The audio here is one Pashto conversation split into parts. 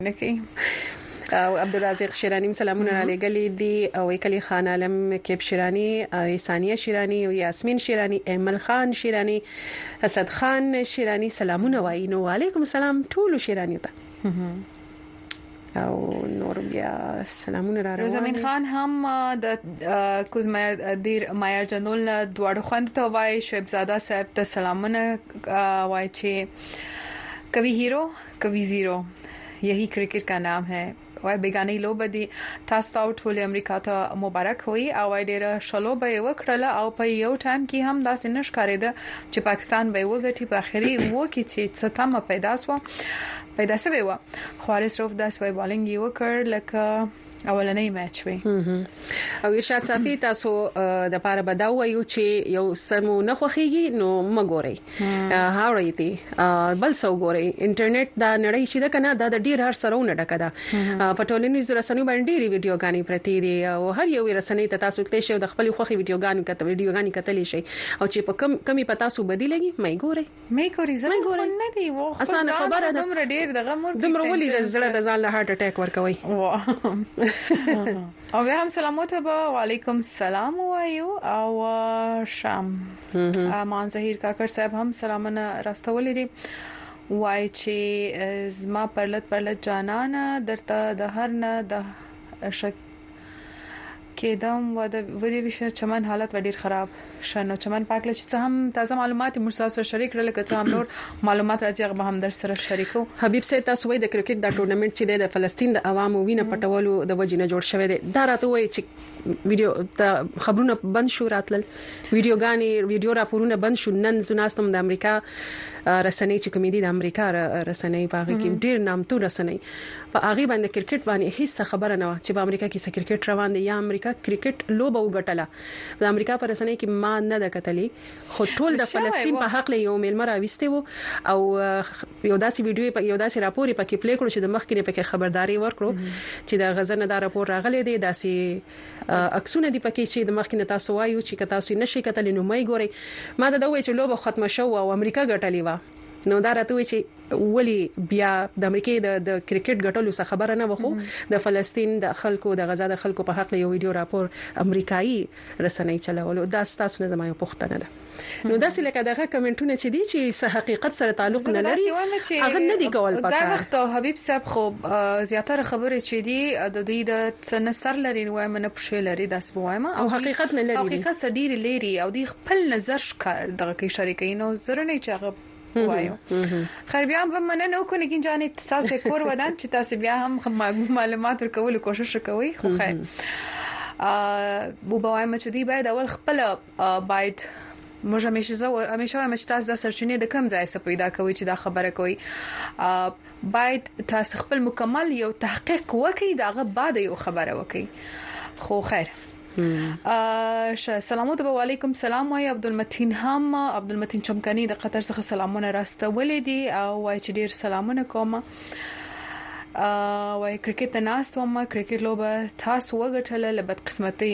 نکی او عبدالرزاق شیرانی سلامونه علیګلی دی او کلی خان عالم کیب شیرانی ثانیه شیرانی او یاسمین شیرانی ایمل خان شیرانی اسد خان شیرانی سلامونه وای نو علیکم السلام ټول شیرانی ته او نور بیا سلامونه را روزمین خان هم د کوزمیر دیر مایر جنول دواړو خوند ته وای شعیب زاده صاحب ته سلامونه وای چې کبھی हीरो कभी जीरो यही क्रिकेट का नाम है وای بیگانی لوب دي تاسو ته ټول امریکا ته مبارک وي او ډیره شلو به وکړه او په یو ټایم کې هم داسې نشکارېده چې پاکستان به وګټي په اخري وو کې چې ستامه پیدا شوه خوارس روف داس وای بالینګ یو کړ لکه اولنې میچ وي او ارشاد صافي تاسو د پاره بداو یو چې یو سمو نه خوخيږي نو مګوري هاوړی دي بل سو ګوري انټرنیټ دا نړۍ چې دا کنه دا د ډیر هر سرونه ډکه ده په ټولنیزو رسنیو باندې ډیری ویډیوګانی پرتی دي او هر یو رسنۍ ته تاسو تل شي د خپل خوخي ویډیوګانی کتلی شي او چې په کمی پتا سو بدیلږي مې ګوري زه نه دی و اسانه خبره ده دومره ډیر دغه دومره ولې د زړه د ځان له هارت اٹیک ورکوي او بیا هم سلامات به وعلیکم السلام وایو او شام امان ظهیر کاکر صاحب هم سلامونه راستولې دي وای چې زما پرلت جانانه درته د هر نه د شک کېدم و د ودی وشه چمن حالت ډیر خراب شنو چمن پاکله چې هم تازه معلومات مرساسو شریک کړل کته هم نور معلومات راځي هغه به هم در سره شریکو حبیب سید تاسو وای د کرکټ د ټورنمنت چې د فلسطین د عوامو وینه پټولو د وجینه جوړ شوی دی دا راته وای چې ویډیو د خبرونه بند شو راتل ویډیو راپورونه بند شو نن زناستم د امریکا رسنۍ چې کمیډي د امریکا رسنۍ په هغه کې ډیر نامتو رسنۍ په هغه باندې کرکټ باندې هیڅ خبره نه و چې په امریکا کې څه کرکټ روان دی یا امریکا کرکټ لوبه وګټله د امریکا پر رسنۍ کې ما نه د کتلې خو ټول د فلسطین په حق له یو ملمر اويسته وو او یو داسې ویډیو یو داسې راپور پکې پلی کړو چې د مخکې پکې خبرداري ورکړو چې د غزه نه دا راپور راغلی دی داسې عکسونه دی پکې چې د مخکې تاسو وایو چې تاسو نشئ کتلې نو مې ګوري ما دا وایي چې لوبه ختمه شو او امریکا ګټلې و نو دا راته وی چې ولی بیا د امریکای د کرکټ ګټلو څخه خبره نه وخو د فلسطین د خلکو د غزا د خلکو په حق له یو ویډیو راپور امریکایي رسنۍ چلولو دا تاسو نه زمایو پوښتنه ده نو داسې لکه دغه کمنټونه چې دي چې صح حقیقت سره تعلق نه لري هغه نه دی کول پکار دا وخت حبیب صاحب خو زیاتره خبره چې دي د دوی د سنسر لري نو نه پښې لري داس وایم او حقیقت نه لري حقیقت سړي لري او دی خپل نظر ښکار دغه کې شریکینو زره نه چاغه وایو خیر بیا هم مننه وکړو کې جانې تاسو کور ودان چې تاسو بیا هم معلومات ورکول کوشش کوي خو خیر بو بوایم چې دی باید اول خپل باید موږ همیشه تاسو د سرچینې د کم ځای څخه پیدا کوي چې دا خبره کوي باید تاسو خپل مکمل یو تحقیق وکړئ داغه بعد یو خبره وکړئ خو خیر سلامات علیکم سلام وای عبدالمتین چمکانی د قطر څخه سلامونه راستولې دي او وای چې ډیر سلامونه کوم وای کرکټ ناس وم کرکټ لوبه تاسو وګټل لبد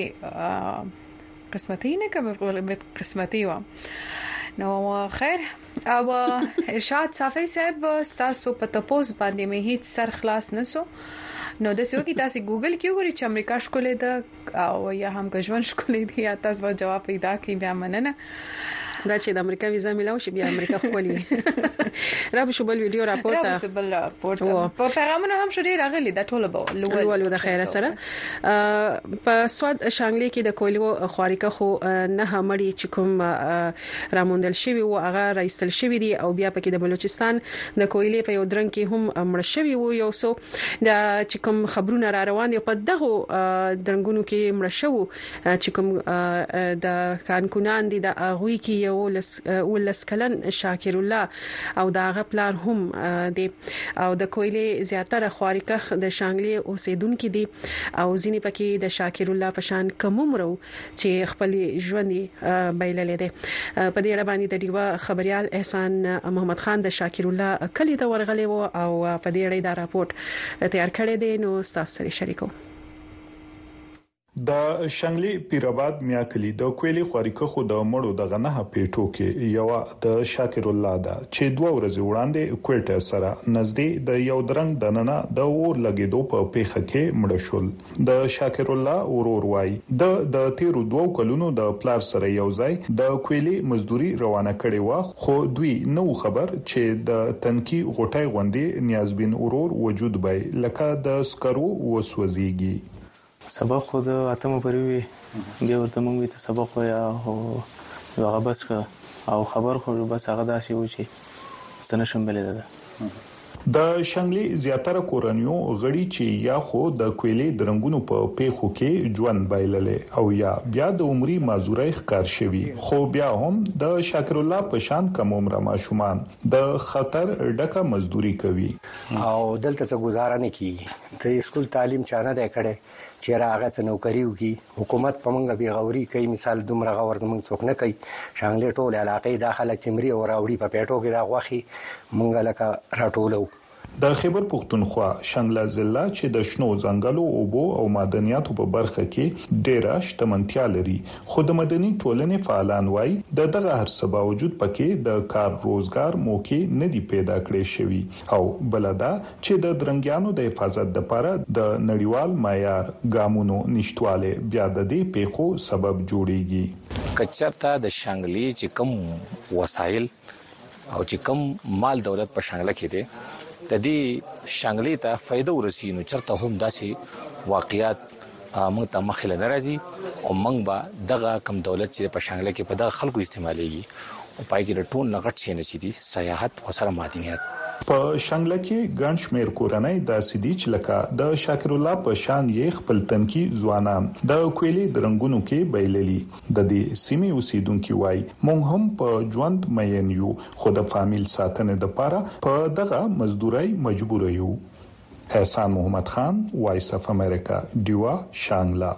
قسمتي نه کوم قسمتي و نو خیر او ارشاد صافي صاحب تاسو په تپوس باندې مې هیڅ سر خلاص نسو نو د سیو کې تاسو ګوګل کې وګورئ چې امریکا شکولې ده او یا هم ګژوند شکولې دي یا تاسو جواب پیدا کړئ بیا مننه دا چې د امریکا ویزا ملاو شي بیا امریکا خولي را به شوبل ویډیو راپورټ په پیغامونه هم شری راغلي دا ټول به لولو د خیره سره په سواد شانګلي کې د کولیو خواریکه خو نه همړي چې کوم راموندل شوی او هغه رئیسل شوی دی او بیا پکې د بلوچستان د کویلې په یو درنګ کې هم مړ شوی وو یو سو د چې کوم خبرونه را روان دي په دغه درنګونو کې مړ شو چې کوم د کانکونان دي د اغوي کې ولسکلن شاکر الله او دا غپلار هم دي او د کویلې زیاتره خواریکخ د شانګلي اوسیدونکو دي او ځینې پکې د شاکر الله پشان کومرو چې خپل ژوندۍ بایللې دي په دې اړه باندې د دیوا خبريال احسان محمد خان د شاکر الله کلی ته ورغلی وو او په دې اړه دا راپورټ تیار کړی دی نو تاسو سره شریکو د شنګلي پیرآباد میاکلی د کویلي خوریکه خو د مړو د غنه پیټو کې یو د شاکر الله دا چې 2 ورځې وړاندې کوټه سره نږدې د یو درنګ دننه د اور لګیدو په پیخه کې مړ شول. د شاکر الله اورور وای د تیرو 2 کلونو د پلار سره یو ځای د کویلي مزدوري روانه کړي و خو دوی نو خبر چې د تنکی غټای غوندي نیازبین اورور وجود بای لکه د سکرو وسوځيږي. سبق خود اتمه پرې وي د ورته مونږ ته سبق ویا او هغه بس او خبر خو بس هغه داسې و چې سن شمبلې ده. د شنګلي زیاتره کورنیو غړي چې یا خو د کویلي درنګونو په پیخو کې ژوند بایللې او یا بیا د عمرې معذورۍ ښکار شوی خو بیا هم د شاکر الله په شان کم عمر ماشومان د خطر ډکه مزدوري کوي او دلته څه گزاره نه کیږي. ته اسکول تعلیم چانه دی کړي چې راغه څه نوکری وکي حکومت په منګه بي غوري کوي مثال دومره غور زمونږ څوک نه کوي. شانګلې ټول علاقې داخله چمري او راوړي په پیټو کې راغوخي مونږ لکه راټولو. د خیبر پختونخوا شنګلا ضلع چې د شنو ځنګلو اوبو او معدنیاتو په برخه کې ډېر شتمنتیا لري خو د مدني ټولنې فعالان وای دغه هر څه باوجود پکې د کار روزګار موقع نه دی پیدا کړی شوی او بلدا چې د درنګیانو د حفاظت لپاره د نړیوال معیار ګامونو نشټواله بیا د دې پیښو سبب جوړیږي. کچرتا د شنګلي چې کوم وسایل او چې کوم مال دولت په شنګله کې دي د دې شنګلي ته فائدہ ورسینو چرته هم داسې واقعیات موږ ته مخاله ناراضي او موږ به دغه کم دولت چې په شنګله کې په دغه خلکو استعمالي او پای کې ټول نغټ شي نه چي سیاحت او سره معدنیات په شنګله کې ګڼ شمېر کورنۍ د سیدی چلکا د شاکر الله په شان یې خپل تنکی ځوانان د کویلي درنګونو کې بیللي د دې سیمې اوسیدونکو وای مونږ هم په ژوند مېن یو خو د فامیل ساتنې لپاره په دغه مزدوري مجبور یو. احسان محمد خان وایس اف امریکا دیوا شانګلا.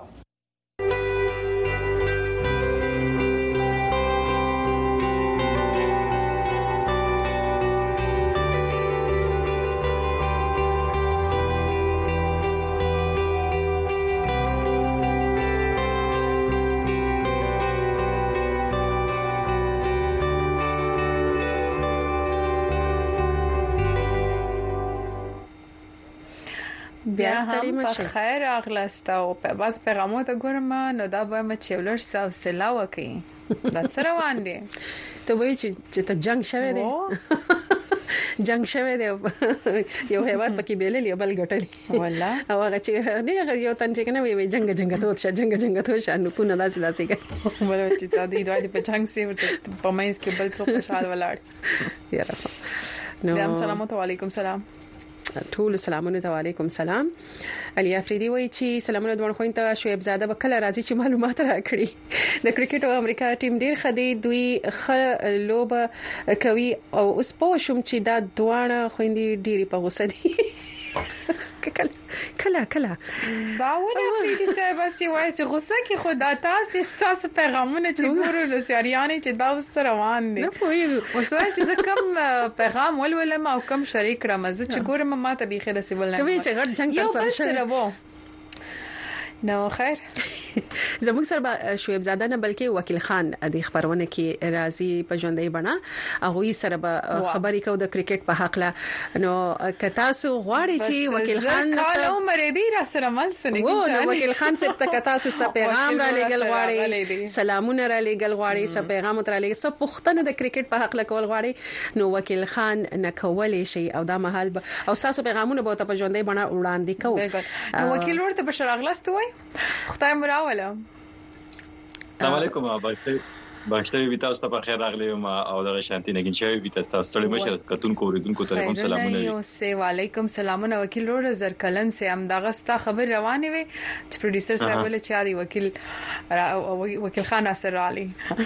بیا هم په خیر اغلسته او په باز پیغامو ته ګورم نو دا به مې چولر سلسله وکي دا سره وانه ته وایي چې ته جنگ شوه دی جنگ شوه دی یو هیواد پکې بیللی بل ګټلی والله او هغه چې نه یو تن چې نه وي جنگ ته شانو کو نه داسې کوي ولې چې تا دې دوی په جنگ سي په مېز کې بل څه خوشاله ولاړ یاره نو السلام علیکم. سلام ټول سلامونه ته وعلیکم سلام. علي افریدي وایي چې سلامونه دوه خوینته شعیب زاده وکړه راځي چې معلومات راکړي. د کرکټ او امریکا ټیم ډیر خدي دوی خ لوب کوي او اوس په شوم چې دا دوه خويندې ډيري په غوسه دي کلا دا ونه افریدي صاحب اسی وایي چې غوسه کې خدا تاسو پیغامونه چې ګورو د سیاریانې چې دا وس روان دي نه پوهیږم اوس وایي چې کوم پیغام ولولم او کوم شریک را مزه چې ګورم ما ته بيخه د سیول نه کوي چې غټ جنگ تر سره نو خیر زموږ سره شعیب زاده نه بلکې وکیل خان د خبرونه کې راځي په ژوندۍ بڼه هغه سره به خبرې کو د کرکټ په حق لا نو کتاسو غواړي چې وکیل خان کالو مریدي را سره مل سنګي نو وکیل خان سره کتاسو سره پیغام را لګل غواړي سلامونه را لګل غواړي سره پیغام تر لګي سره پښتنه د کرکټ په حق لا کول غواړي نو وکیل خان نه کولې شي او دا محل او تاسو پیغامونه به ته په ژوندۍ بڼه وړاندې کوو نو وکیل ورته بشر اغلاست وای خدای مراوله. السلام علیکم باشته وی تاسو ته په خیر راغلی ما او دغه شانتي نګین شوی وی تاسو ستړي مشه کتونکو اوریدونکو ته کوم سلامونه یو سه وعلیکم سلامونه وکیل ور زرکلن سه هم دغه ستا خبر روانه وي چې پروډوسر صاحب ول چې عادي وکیل خان اثر علي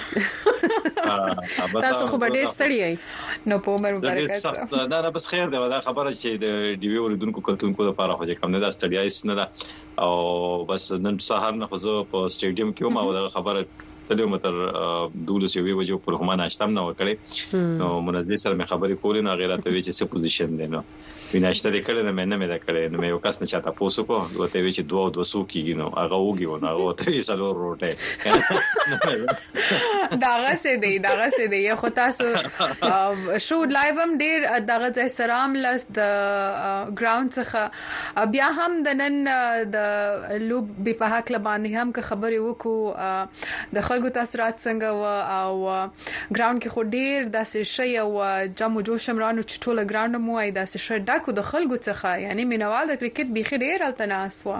تاسو خو ډېر ستړي نو په عمر مبارک دا بس خیر دا خبره چې د ډي وی اوریدونکو کتونکو لپاره خو کم نه دا ستړیا هیڅ نه ده او بس نن سهار نه خو زه په سټیډیم کې ما دا خبره تلو متر دولس یوې وجو پر هم ناشتم نه وکړي نو منځي سره مې خبرې کولې نه غیرت وی چې څه پوزیشن دی نو ویناشته دې کړل نه مې دا کړل نو مې یو کس نه چاته پوسو کو وته وی چې 200 کیږي نو هغه وګي و نو هغه ته سلور روټه داغه سه دی خو تاسو شو لایو هم ډیر دغه ځای سلام لس د ګراوند څخه بیا هم د نن د لوب به په حق لباندې هم که خبرې وکړو د خلکو تاثیرات څنګه او ګراوند کې خو ډیر داسې شی او جمع جوش شمرانو چټوله ګراوند مو اې داسې شی ډاکو د خلکو څخه یعنی مینوال د کرکټ بيخي ډیر التناسوا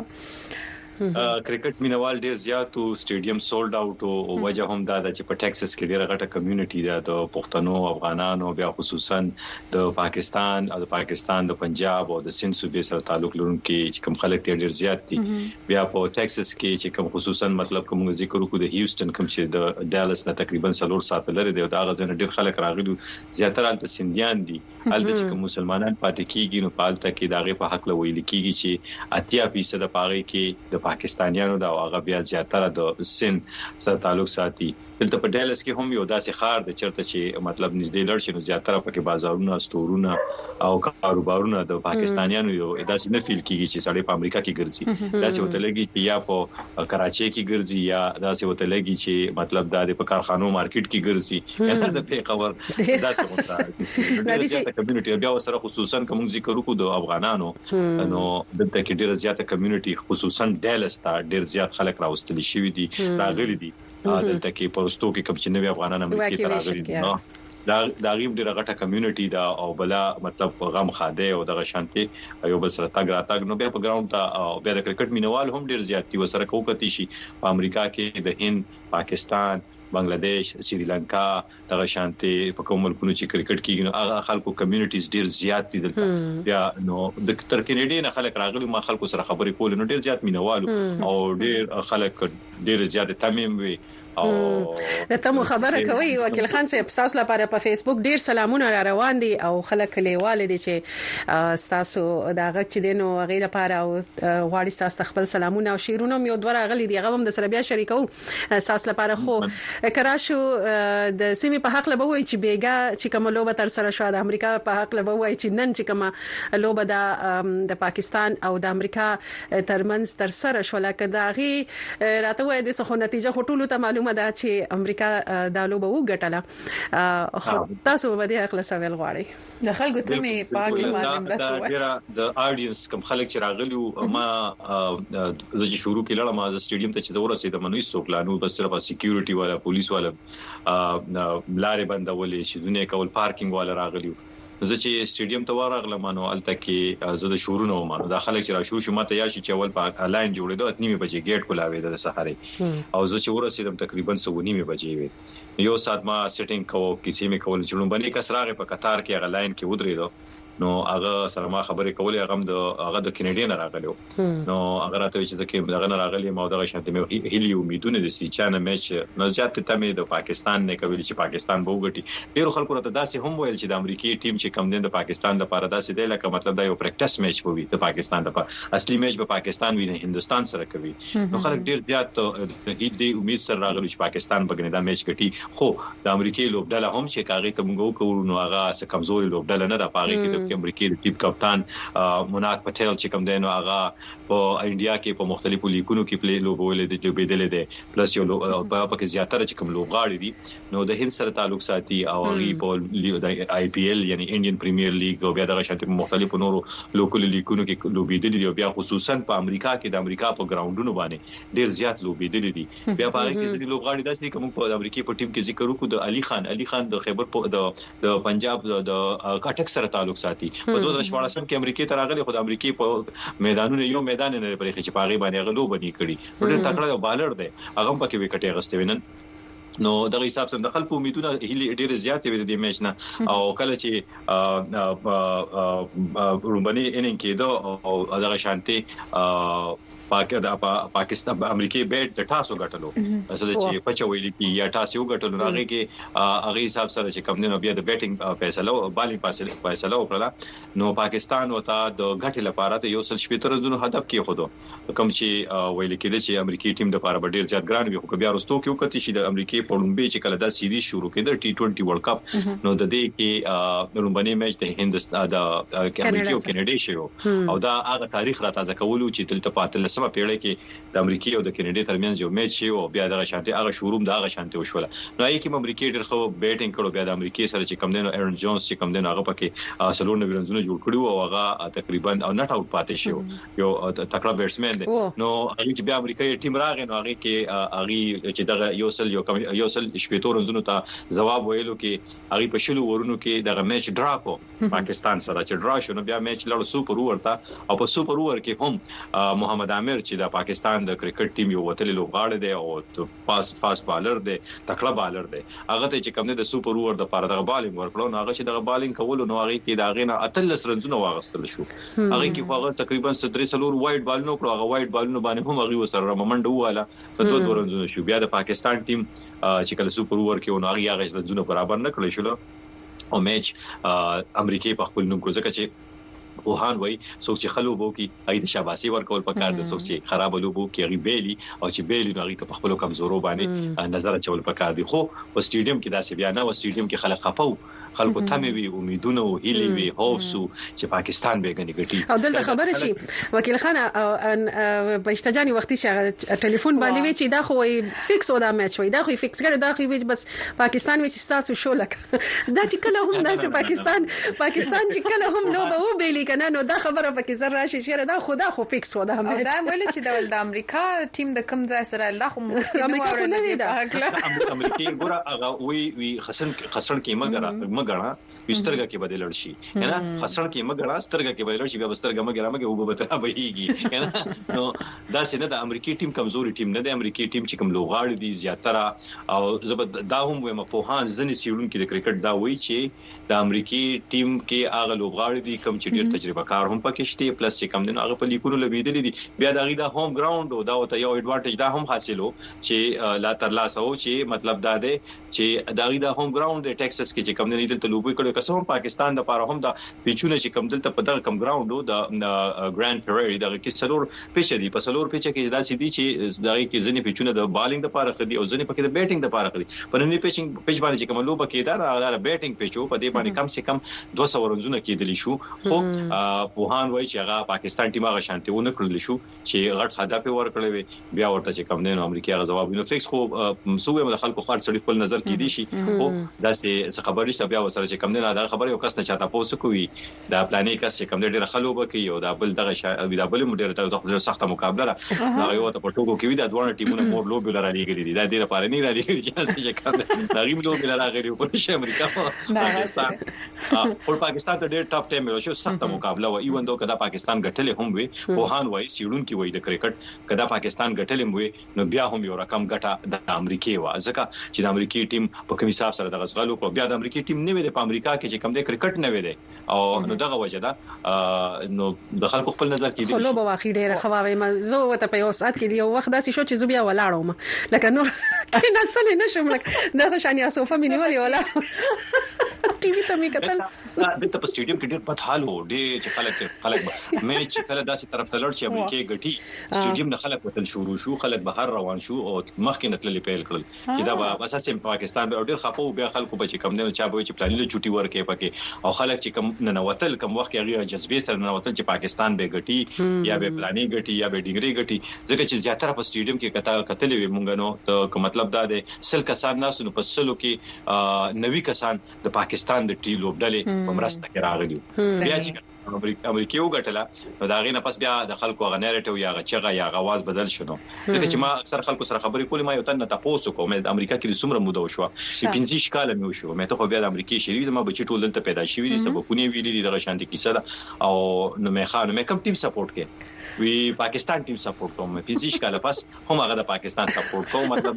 کرکټ مینوال ډیر زیات او سټیډیم سولډ اوټ او وجه هم دا چې په ټکساس کې ډیره غټه کمیونټي ده د پښتنو افغانانو بیا خصوصا د پاکستان او د پنجاب او د سند صوبې سره تعلق لرونکي چې کوم خلک ډیر زیات دي بیا په ټکساس کې چې کوم خصوصا مطلب کوم ذکر وکړو د هیوستن کوم چې د ډالاس نه تقریبا 3 ساعت لري دی دا غزنه ډیر خلک راغلي زیاتره الته سنديان دي الته چې کوم مسلمانان پاتې کیږي نو پالته کې داغه په حق لویل کیږي چې 80% پاره کې د پاکستانیانو دا هغه بیا زیاتره د سند سره تعلق ساتي دلته په ډالس کې هم یو داسې خار د چرته چې مطلب نږدې لړ شي نو زیاتره پکې بازارونه سټورونه او کاروبارونه د پاکستانیانو یو داسې نه فیل کیږي چې سړی په امریکا کې ګرځي داسې وته لګي چې یا په کراچي کې ګرځي یا داسې وته لګي چې مطلب د کارخانو مارکیټ کې ګرځي یا د پیښور داسې وته د کمیونټي بیا سره خصوصا کوم ذکر وکړو د افغانانو نو دلته کې ډیره زیاته کمیونټي خصوصا ډالس ته ډیر زیات خلک راوستل شوی دي راغلي دي دلته کې پروستو کې کوم چې نوې افغانان امریکا ته راغلي دي دا غیب ډیره غټه کمیونټي دا او بلا مطلب غم خاده او دغه شانتي یو بل سره تاګ راتاګ نو بیا په ګراوند ته بیا د کرکټ مینوال هم ډیر زیات دي وسره کوکتی شي په امریکا کې د هند پاکستان بنگلاديش سریلانکا دغه شانتي په کوم ملکونو چې کرکټ کېږي نو هغه خلکو کمیونټیز ډیر زیات دي دلته بیا نو د تر کینیډي نه خلک راغلي ما خلکو سره خبرې کول نو ډیر زیات مینوالو او ډیر خلک ډیر زیات تمیم وي او ته مو خبره کوي وکیل خان صاحب تاسو لپاره په فیسبوک ډیر سلامونه را روان دي او خلک لیواله دي چې تاسو دا غږ چې دینو غیر لپاره او غواړي تاسو خپل سلامونه او شیرونه یو دوه غلي دي هغه هم د سره بیا شریکو تاسو لپاره خو کراشو د سیمې په حق لبه وای چې بیګا چې کوم لوبه تر سره شو د امریکا په حق لبه وای چې نن چې کوم لوبه د پاکستان او د امریکا ترمنځ تر سره شو لکه دا غي راته وای د څه نتیجه هټولو ته معلومه ده چې امریکا د لوبه وګټله خو تاسو به د حق له سوال غواړي د خلکو ته می پاک لمانم راته وای د اډینس کوم خلک چې راغلي ما زه شروع کړم ما د سټیډیم ته چې ورسېدم نو هیڅ څوکلانو بس صرف سکیورټي والا پولیس والا لارې بندولې شیدونه کول پارکینګ والا راغلی زه چې سټیډیم ته ورغلم نو الته کې زه د شورونو مانو د خلک چې را شروع شو ماته یا چې اول په الاین جوړېدو 8:30 بجې ګیټ کولاوي د سحرې او زه چې ورسېدم تقریبا 9:30 بجې وي یو سات ما سیټینګ کوو کیسې مې کول چې باندې کسراغه په قطار کې الاین کې ودرېدو نو هغه سره ما خبرې کولې هغه د کینیډین راغلیو نو هغه راته چې دغه دغه راغلی ما دغه شانتي مې هیلي امیدونه د سي چانه میچ نو ځات ته مې د پاکستان نه کوي چې پاکستان به وګټي ډیرو خلکو راته داسې هم ویل چې د امریکای ټیم چې کم دین د پاکستان لپاره داسې دی لکه مطلب دا یو پریکټس میچ وي د پاکستان لپاره اصلي میچ به پاکستان وي نه هندستان سره کوي نو خلک ډیر زیات د دې امید سره راغلي چې پاکستان بګنه دا میچ ګټي خو د امریکای لوبډاله هم چې کاغې ته موږ وکړو نو هغه څه کمزوري لوبډاله نه ده پاغې کې د امریکای ټیم کپتان مناک پټیل چې کوم دینو هغه په انډیا کې په مختلفو لیګونو کې پلی لوبولې دي لوبېدلې دي پلس یو په کې زیاتره چې کوم لوبغاړي دي نو د هند سره تعلق ساتي او هغه په د آی پی ایل یعنی انډین پریمیر لیګ او بیا دغه شانتي مختلفو نورو لوکل لیګونو کې لوبېدلې دي او بیا خصوصا په امریکا کې د امریکا په ګراوندونو باندې ډیر زیات لوبېدلې دي بیا په هغه کې چې لوبغاړي داسې کوم په امریکا په ټیم کې ذکر وکړو د علي خان د خیبر د پنجاب د کاټک سره تعلق ساتي په 2014 کې امریکای ته راغلي خو د امریکای په میدانونو یو میدان نه لري چې پاغي باندې غلو بني کړي ډېر تکړه بالر دی هغه په کې وکټي غستې وینن نو دغه حساب سره د خلکو امیدونه ډېر زیات وي د میچ نه او کله چې رومبني انینګ کېدو او دغه شانتي پاکستان امریکای بیٹ د تاسو غټلو اصل چې پچوي لیکي یا تاسو غټلو هغه کې هغه حساب سره چې کم دینو بیا د بیټینګ فیصله بالینګ فیصله وکړه نو پاکستان وته د غټ لپاره ته یو سل شپږ زونو هدف کې خودو کم چې ویل کېده چې امریکای ټیم د لپاره ډیر زیات ګران وي خو بیا رستو کې وکړي چې د امریکای پړمبه چې کله دا سیریز شروع کړه T20 ورلد کپ نو د دې کې لومبني میچ د هندستان د امریکا او کینیډا شو او دا هغه تاریخ را تازه کولو چې تل په 13مه پیړۍ کې د امریکا او د کینیډا ترمنځ یو میچ شو او بیا دغه شانتي هغه شروع د هغه شانتي وشول نو یې کې امریکا ډېر خو بیټینګ کړو بیا د امریکا سره چې کم دینو ایرن جونز چې کم دینو هغه پکې سلور رنونه جوړ کړو او هغه تقریبا او نټ اوټ پاتې شو یو تکړه بیټسمن دی نو هغه چې بیا امریکا ټیم راغی نو هغه کې هغه چې دغه یو سل شپږ رنونه ته جواب ویلو کې هغه په شلو ورونو کې دغه میچ ډرا کو پاکستان سره چې ډرا شو نو بیا میچ لړ سوپر ورته او په سوپر ور کې هم محمد عامر چې د پاکستان د کرکټ ټیم یو وتل لوغاړ دی او فاست بالر دی تکړه بالر دی هغه ته چې کوم نه د سوپر ور د پاره د بالینګ ورکړو نو هغه چې د بالینګ کول نو هغه کې دا غینه اتلس رنونه واغستل شو هغه کې هغه تقریبا 3 وایډ بالونو کړو هغه وایډ بالونو باندې هم هغه وسره منډه واله په 2 رنونه شو بیا د پاکستان ټیم چې کله سوپر ور کې نو هغه رنونه برابر نه کړی شو او میچ امریکای په خپل نوم کو ځکه چې وهان وای څوک چې خلو بو کې اې د شاباسي ورکول پکار د څوک چې خراب لوبو کې غي بیلی او چې بیلی نو غي ته په خپل کمزورو باندې نظر چول پکار دي خو په سټیډیم کې داسې بیا نه و سټیډیم کې خلک خپاو خلکو ته وی امیدونه او هیلي وی هوپسو چې پاکستان به غني ګټي او دلته خبره شي وکیل خان بهشتجانی وختي چې ټلیفون باندې وی چې دا خو فکس ودا میچ وای دا خو فکس کړه دا خو بس پاکستان وی چې تاسو شو لک دا چې کله هم ناس پاکستان چې کله هم لوبه و بیلی کنه نو دا خبره پکې زر راشي شهره دا خدا خو فکس ودا میچ دا ویل چې د امریکا ټیم د کم ځای سره الله خو امریکا نه دی دا امریکای ګوره هغه وی خسن کې مګړه وسترګه کې بدلل شي کنه خسن کې مګړه سترګه کې بدلل شي بیا سترګه مګړه او به تر بهيږي کنه نو دا څنګه د امریکای ټیم کمزوري ټیم نه د امریکای ټیم چې کوم لوغاړ دي زیاتره او زبد دا هم وي په هان ځنې سیړون کې د کرکټ دا وایي چې د امریکای ټیم کې هغه لوغاړ دي کوم چې ډېر تجربه کار هم پکې شته پلس چې کم دین هغه په لیکونو لویدلې دي بیا دا غي دا هوم ګراوند او دا ته یو ایڈوانټیج دا هم حاصلو چې لا تر لاسه او چې مطلب دا دی چې دا غي دا هوم ګراوند د ټیکساس کې چې کم دین دلته لوبي کړو کسم پاکستان د پاره هم دا پیچونه چې کم دلته په دغه کم ګراوند د ګرانډ پریری دغه کې سلور پیچ دي په سلور پیچ کې دا سیدي چې دغه کې ځنې پیچونه د بالینګ د پاره خدي او ځنې پکې د بیټینګ د پاره خدي په نن پیچینګ پیچ باندې چې کوم لوبه کې دا بیټینګ پیچو په دې باندې کم سے کم 200 رنونه کېدلی شو خو وهان وای چې هغه پاکستان ټیم هغه شانتي ونه کړل شو چې غټ هدف ورکړل بیا ورته چې کم دین امریکا هغه جواب نو فکس خو سوې مل خلکو خاص سړي خپل نظر کې دي شي خو دا څه خبرې چې بیا وسره چې کم دین دا خبره یو کس نه چاته پوسو کوي دا پلانې کس چې کم دین ډېر خلوب کوي او دا بل دغه دا بل مدیر ته سخته مقابله هغه یو ته په ټوکو کې دا دوه ټیمونه مور لوب لري دي دا ډېر لپاره نه لري چې کم نغیم لوب لري په شي امریکا پاکستان ټول پاکستان ته ډېر ټاپ ټیم شو سخته مقابله و ایون دو کدا پاکستان غټلې هم وي وهان وای سیړون کې وای د کرکټ کدا پاکستان غټلې وي نو بیا هم یو رقم غټه د امریکای و ځکه چې د امریکای ټیم په کوم حساب سره د غزغلو کو بیا د امریکای ټیم نه وي د امریکا کې چې کم د کرکټ نه وي دي او نو دغه وجه ده نو د خلکو خپل نظر کې دي خو لوبه واخی ډیره خواوي ما زه وته په یو ساعت کې دی یو وخت داسې شو چې زه بیا ولاړم لکه نور کې نستل نه شم لکه دا شانیا صوفه مینیولې ولا ټي وي ته می کتل د په سټیډیم کې ډېر بد حال وو ډېر چې خلک میچ کله داسې طرف ته لړ چې امریکای غټي سټیډیم نه خلک وتل شروع شو خلک بهر روان شو او مخکې نتللې پیل کړل چې دا بس چې پاکستان به ډېر خپو بیا خلکو په چې کم نه چا به چې پلانونه چټي ورکې پکې او خلک چې کم نه وتل کم وخت هغه جذبې سره نه وتل چې پاکستان به غټي یا به پلانې غټي یا به ډینګري غټي ځکه چې زیاتره په سټیډیم کې کتلې وي مونږ نو ته مطلب دا دی سل کسان ناسو نو په سلو کې 90 کسان د پاکستان د ټیم لوبډلې په مرسته کې راغلي بیا چې امریکای وګټله نو دا غي نه پس بیا د خلکو غ نریټیو یا غ چغه یا غواز بدل شونه ځکه چې ما اکثر خلکو سره خبرې کولې ما یو تن تاسو کوم د امریکا کې څومره موده وشو چې 15 کال مې وشو مې ته خو بیا د امریکای شریف ما بچی ټول دلته پیدا شوی دي سبقونه ویلي دغه شانتي کیسه ده او نو مې خان مې کم ټیم سپورټ کې وی پاکستان ټیم سپورټ کوم 15 کال پس هم هغه د پاکستان سپورټ کوم مطلب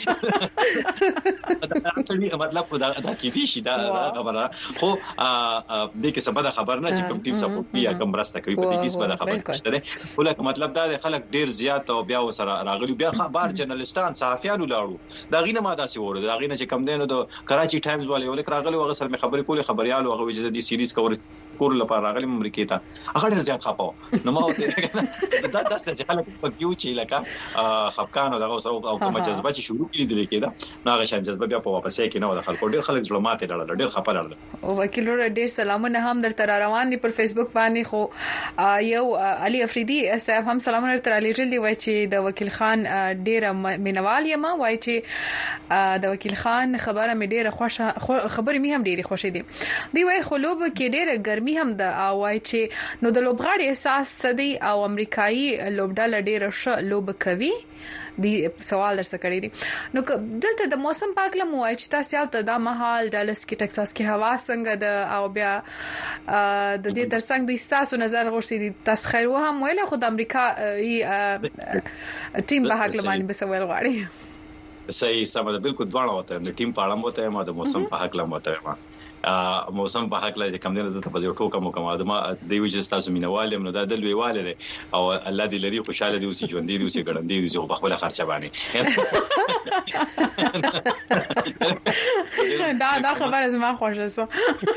دا مطلب دا کې دي شي دا خبره خو دې کې سبا د خبر نه چې کوم ټیم سپورټ یا کوم راسته کوي په دې کې سبا د خبر نشته ولکه مطلب دا خلک ډیر زیات او بیا وسره راغلي بیا خبر جرنالستان صحافیانو لاړو دا غینه ما داسې وره دا غینه چې کم دینو د کراچي ټایمز والے ولک راغلي وغه سره مې خبرې کولې خبريال وغه وجه د سیریز کور کور لپاره راغلی امریکا ته هغه ډیر زیات خپاو نو ما ته دا چې خلک پکې و چې لکه خفقان او دغه سره او کوم جذبه چې شروع کړي دي کېده نو هغه شان جذبه بیا په واپسې کې نه و د خلکو ډیر خلک زړه ماته ډړل ډیر خپه ډړل او وکیل ډیر سلامونه هم درته روان دي پر فیسبوک باندې خو یو علي افریدي صاحب هم سلامونه درته لېږل دي وای چې د وکیل خان ډیر مینوال یم وای چې د وکیل خان خبره مې ډیره خوښه خبره مې هم ډیره خوښه دي دی وای خلوب کې ډیره ګرمي هم ده او وای چې نو د لوبغاړي احساس سدي او امریکایي لوبډاله ډیره ښه لوب کوي دی سوال درڅ کړی دي نو دلته د موسم په اړه مو وای چې تاسو ته د مهال ډالس کې ټکساس کې هوا څنګه ده او بیا د دې ترڅنګ د تاسو نظر غوښتي دي تاسو خیر و هم ویل خو د امریکا ټیم په حق لمانه به سوال غواړي صحیح سم ده بالکل دواړه وته د ټیم په اړه وته ما د موسم په حق لمته ما موسم په حق لږ کم نه ده په یو ټوکه مو کوم ادمه دی وجه تاسو مینوال نو دا دل ویواله دي او الله دې لري خوشاله دي اوسې ژوند دي اوسې ګړندې دي او په خپل خرچه باندې دا خبره زما خوښه سو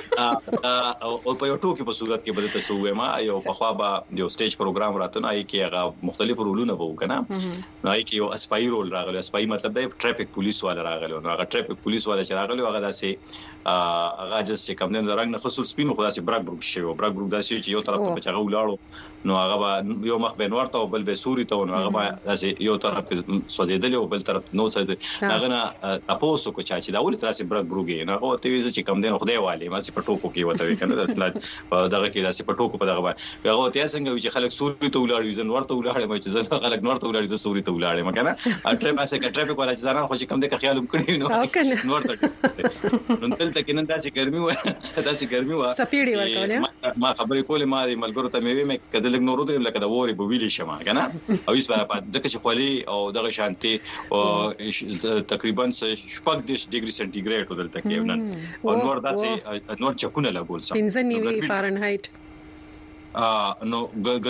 او په یو ټوکه په صورت کې بده تاسو ما یو په خوا به یو سټیج پروګرام راتنه ای کې هغه مختلف رولونه وو کنه نو ای کې یو اسپای رول راغلی اسپای مطلب د ټریفیک پولیس والا راغلی نو هغه ټریفیک پولیس والا چې راغلی هغه داسې هغه چې کوم نه رنگ نه خصوص سپینو خو داسې برګ برګ شي او برګ برګ داسې چې یو طرف ته چغه ولاړو نو هغه یو مخ بین ورته او بل به سوري ته نو هغه داسې یو طرف سودیدل او بل طرف نو سده هغه نه تاسو کو چې دا ولې تاسو برګ برګ نه هغه ته ویل چې کوم دین خدای والي ما سي پټوکو کې وته کنه دغه کې داسې پټوکو په دغه باندې هغه ته څنګه چې خلک سوري ته ولاړ ځن ورته ولاړ ما چې خلک ورته ولاړ ځ سوري ته ولاړ ما کنه ټریفیک والا چې ځان خو چې کوم د خیال وکړي نو ورته نو دلته کې نن داسې ګرمي و داسې ګرمي و سپیډي ورکول ما خبرې کولې ما د ملګرو ته مې کده لګ نورو ته لکه د ووري په ویلې شمه کنه او هیڅ په دغه چې خولي او دغه شانتي او تقریبا 15 ډیګري سنټیګریډ ودلته کې نن او نور داسې نور چکونه لګول سم 15 فارنهایت نو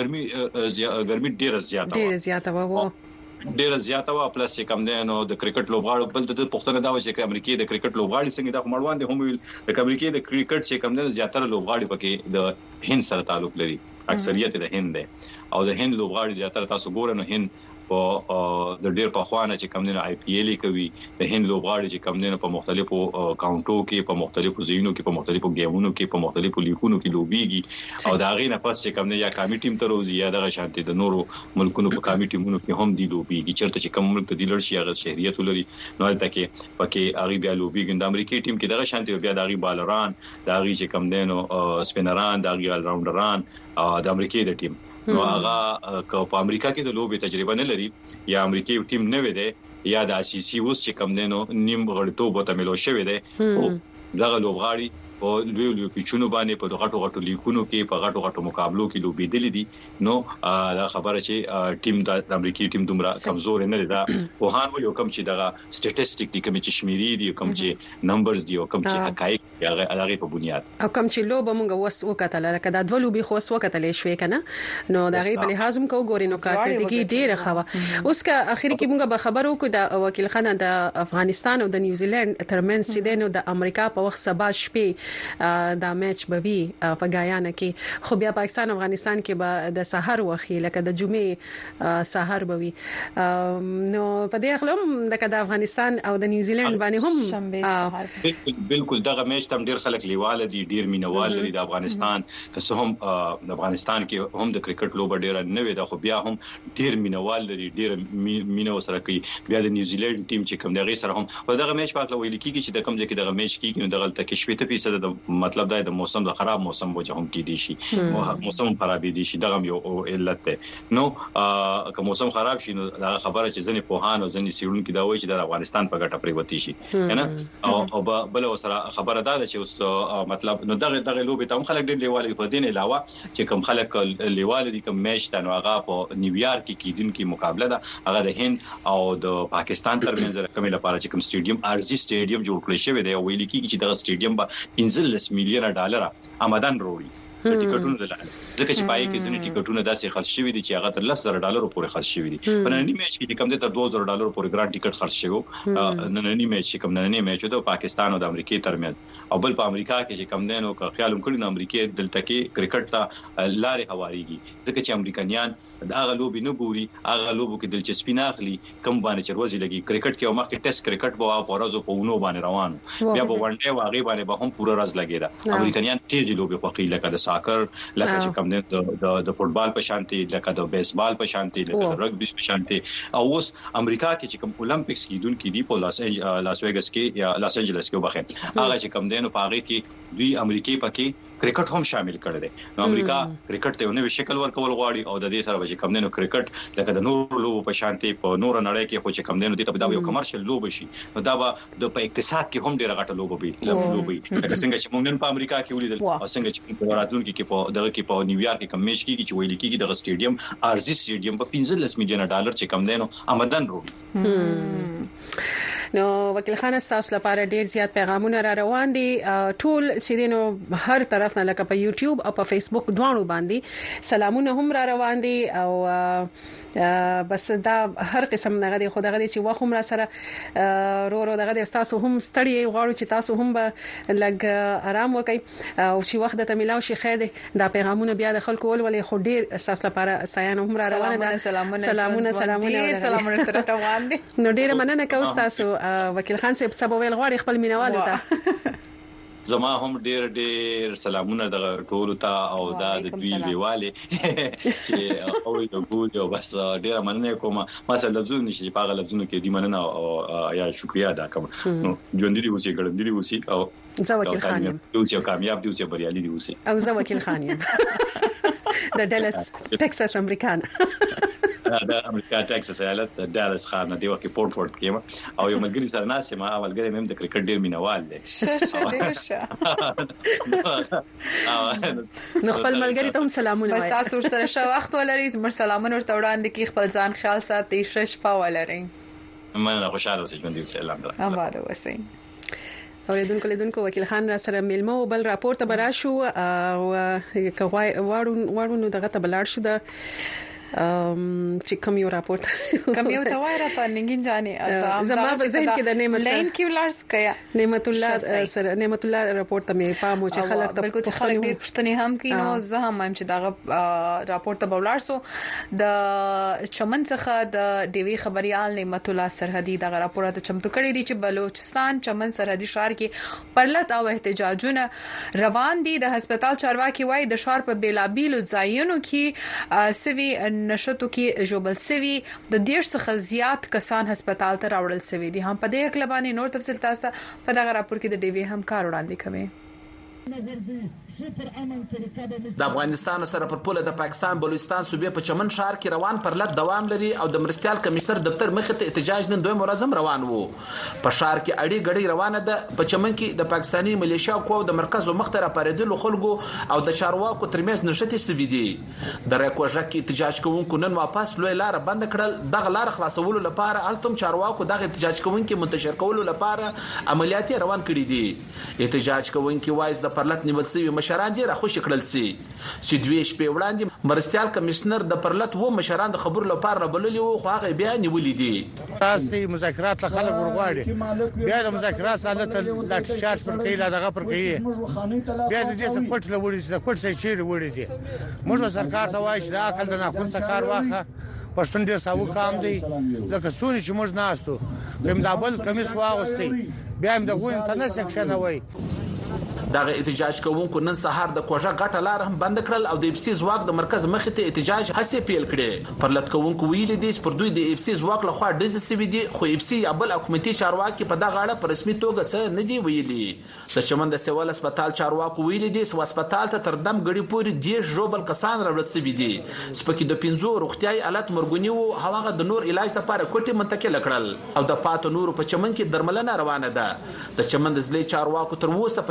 ګرمي ډیره زیاته و ډیره زیاته وا پلس کم نه نو د کرکټ لوبغاړو بل د پښتنه دا و چې امریکای د کرکټ لوبغاړي څنګه د مړوان دي هم ویل د امریکای د کرکټ چې کم نه زیاتره لوبغاړي پکې د هند سره تعلق لري اکثریت د هند ده او د هند لوبغاړي زیاتره تاسو ګورئ نو هند په د ډیر په خوانه چې کم نه آی پی ایل کوي د هند لوبغاړي چې کم نه په مختلفو کاونټو کې په مختلفو ځایونو کې په مختلفو گیمونو کې په مختلفو لیګونو کې لوبيږي او دا غي نه پس چې کم نه یا کامی ټیم ته روزي یا دغه شانتي د نورو ملکونو په کامی ټیمونو کې هم دی لوبيږي چرته چې کوم ملک ته دی لړ شي هغه شهريت ولري نو البته کې پکې هغه بیا لوبيږي د امریکای ټیم کې دغه شانتي بیا دغه بالران دغه چې کم نه نو سپینران دغه ال راونډران د امریکای د ټیم نو هغه په امریکا کې د لوبي تجربه نه لري یا امریکایي ټیم نه وي دی یا د سی سی اوس چې کم نه نو نیم غړټو بوته ملو شوی دی او دغه لوبغاړي په لوی پیچونو باندې په غټو غټو لیکونو کې په غټو غټو مقابلو کې لوبي دي دي نو دا خبره چې ټیم د امریکایي ټیم دومره کمزور نه دي دا په هان ولې کوم چې دغه سټټیسټیک دي کوم چې شمیرې دي کوم چې نمبرز دي او کوم چې حقایق هغه په بنیاد او کوم چې لوب مونږ وس وکټل لکه دا د لوبي خو وس وکټل شوې کنه نو دا غي په لحاظ مونږ وګورئ نو کارکړدګي ډیره خوا اوس کا اخر کې مونږ به خبرو کو د وکیل خانه د افغانستان او د نیوزیلند ترمنځ چې د امریکا په وخت سبا شپې دا میچ به وي په غایانا کې خو بیا پاکستان افغانستان کې به د سحر وخت لکه د جمعې سحر به وي نو په دې اخلم د افغانستان او د نیوزیلند باندې هم بالکل دغه میچ تم ډیر خلک لیواله دي ډیر مینوال لري د افغانستان که هم د افغانستان کې هم د کرکټ لوب ډیر نه وي دا خو بیا هم ډیر مینوال لري ډیر مینو سره کوي بیا د نیوزیلند ټیم چې کوم دغه سره هم دغه میچ په اړه ویل کیږي چې د کوم ځای کې دغه میچ کیږي نو دغه تک 70% د مطلب دا د موسم د خراب موسم وجه هم کې دي شي موسم خراب دي شي دغه یو علت ده نو که موسم خراب شي نو دا خبره چې ځنې په هان او ځنې سیړون کې دا وایي چې د افغانستان په ګټه پریوتی شي کنه او بل سره خبره ده چې اوس مطلب نو دغه لوبي ته هم خلک ډېر لیواله په دین علاوه چې کوم خلک لیواله دي کوم میچ ته نو هغه په نیویارک کې کیدونکو مقابله ده هغه د هند او د پاکستان ترمنځ کومه لپاره چې کوم سټیډیم ارزي سټیډیم جوړ کړی شوی دی او ویل کیږي چې دغه سټیډیم به $15 میلیون آمدن وروړي ټیکټونو دلته ځکه چې پای کې ځینې ټیکټونه داسې خرڅ شوي دي چې هغه تر $10,000 پورې خرڅ شوي دي په نننی میچ کې کوم د $2,000 پورې ګران ټیکټ خرڅ شوی نننی میچ کوم نننی میچ د پاکستان او د امریکای ترمنځ او بل په امریکا کې چې کوم دینو که خیال وکړي نو امریکای دلته کې کرکټ ته لارې هواريږي ځکه چې امریکایان هغه لوبي نه ګوري هغه لوبو کې دلچسپي نه اخلي کوم باندې چروزي لګي کرکټ کې مخکې ټیسټ کرکټ به په ورځو په ونو باندې روانو بیا به ون ډے واغې باندې به هم پوره ورځ لګیدا امریکایان تیز لوبي خوښي لکه د ساکر لکه چې کوم د فوتبال په شانتي لکه د بیسبال په شانتي لکه د رګبي په شانتي او اوس امریکا کې چې کوم اولمپکس کې دونکو دی په لاس ویګاس کې یا لاس انجلس کې وبخښه هغه چې کوم دینو پاغه کې دوی امریکای پکې کرکټ هم شامل کړل دي نو امریکا کرکټ ته نوې شکل ورکول غواړي او د دې سره چې کوم دینو کرکټ لکه د نور لوبو په شانتي په نور نړۍ کې خو چې کوم دینو د یو کمرشل لوب شي نو دا به د په اقتصاد کې هم ډیره غټه لوب وي لکه څنګه چې موږ نن په امریکا کې ولیدل او څنګه چې په راتلونکي کې په دغه کې په نیویارک کې کوم میچ کېږي چې ویل کېږي د سټیډیم ارزي سټیډیم په $15 میلیون چې کوم دینو آمدن وروړي نو وکیل خان تاسو لپاره ډیر زیات پیغامونه را روان دي ټول چې دینو هر طرف نه لکه په یوټیوب او په فیسبوک دوانو باندې سلامونه هم را روان دي او بس دا هر قسم دغه دی خو دغه دی چې واخم را سره رو دغه دی تاسو هم ستړي غواړو چې تاسو هم به لګ آرام وکړي او چې وخت ته ملاو شي خیر دا پیغامونه بیا د خلکو ولولې خو ډیر اساس لپاره ستاینه هم را روانه ده سلامونه تر روان دي نو ډیر مننه کوم تاسو وکیل خان صاحب سبا ویل غواړي خپل مینوالو ته زما هم ډیر سلامونه د ټولو ته او دا د دوی لیواله چې او د ګوډ او بس ډیر مننه کوم ما سره لفظونه نشي په هغه لفظونو کې دی مننه او یا شکریا ادا کوم نو ژوند دي اوسې ګړندې دي اوسې او زه وکیل خان یم اوسې کامیاب دي اوسې بریالي دي اوسې او زه وکیل خان یم د ډلس ټکساس امریکان د امریکا ټکساس ایالت د ډالس ښار نه دی وکي پورټ کې او یو ملګری سره ناس ما ملګری مې د کرکټ ډیر مینوال دی نو خپل ملګری ته هم سلامونه بس تاسو سره شو وخت ولرئ زموږ سلامونه ورته وړاندې کی خپل ځان خیال ساتئ شپه ولرئ مننه خوشاله اوسئ ژوند دې سلام درته آباد اوسئ اوریدونکو وکیل خان را سره ملمو بل راپور ته برا شو او واړو دغه ته بلار شو د چې کوم یو راپورټ کوم یو ته وای را پنګین جانې زما په ذهن کې د نعمت لین کې ولارس کیا نعمت الله راپورټ ته مې پامو چې خلک ته بالکل خلک ډیر پښتني هم کینو زه هم چې دا راپورټ ته ولارسو د چمن څخه د ډیوی خبريال نعمت الله سرحدي دا راپور ته چمتو کړی دی چې بلوچستان چمن سرحدي ښار کې پرلط او احتجاجونه روان دي د هسپتال چارواکي وای د ښار په بیلابیلو ځایونو کې سوي نشټو کې جوبل سوي د 1.5 څخه زیات کسان هسپتال ته راوړل سوي دي هم په دې کلباني نور تفصیل تاسو په دغه راپور کې د ډیوی همکار وړاندې کوي د افغانستان سره پر پوله د پاکستان بلوچستان صوبې په چمن ښار کې روان پرلط دوام لري او د مرستيال کمشنر دفتر مخ ته احتجاج نن دوه مرزم روان وو په ښار کې اړي غړي روانه ده په چمن کې د پاکستاني ملیشیا کو د مرکز مختره پاریدلو خلکو او د چارواکو ترمنځ نشټي سوي دي د ریکوژه کې احتجاج کوونکو نن واپس لوی لار بند کړل دغه لار خلاصولو لپاره التم چارواکو دغه احتجاج کوونکو منتشر کولو لپاره عملیات روان کړي دي احتجاج کوونکو وایز د پرلط نیول سوي مشران دي راخوش کړل چې دوی شپې وړاندې مرستيال کمشنر د پرلط وو مشران د خبرو لپاره رابللي وو خو هغه بیا نیولې دي راستي مذاکرات له خلک ورغواړي بیا د مذاکرات حالت لا چارج پر کوي لا دغه پر کوي بیا د دې څه پټ لوړي چې پټ څه چیرې وړي دي موږ سرکار ته وایي چې د عقل د ناخون څخه کار واخه پښتون ډیر ساو کام دی لکه سوري چې موږ ناستو کوم دابل کمیس واغستي بیا هم د غوین ته نه سکشن وای دغه احتجاج کوونکو نن سهار د کوژه غټه لار هم بند کړل او د اف سی ځواک د مرکز مخ ته احتجاج هڅه پیل کړې پرلط کوونکو ویل دي چې پر دوی د اف سی ځواک له خوا د سوي دي خو اف سی ابل حکومتي چارواکي په دغه اړه په رسمي توګه څه نه دی ویلي د چمن د سیول هسپتال چارواکو ویل دي چې هسپتال ته تر دم غړي پوري د جوبل کسان راوړل سوي دي سپکې د 15 روغتيایي آلات مرګونی وو هغه د نور علاج لپاره کوټي منتقل کړل او د پاتو نور په چمن کې درملنه روانه ده د چمن د ځلې چارواکو تر اوسه په چمن کې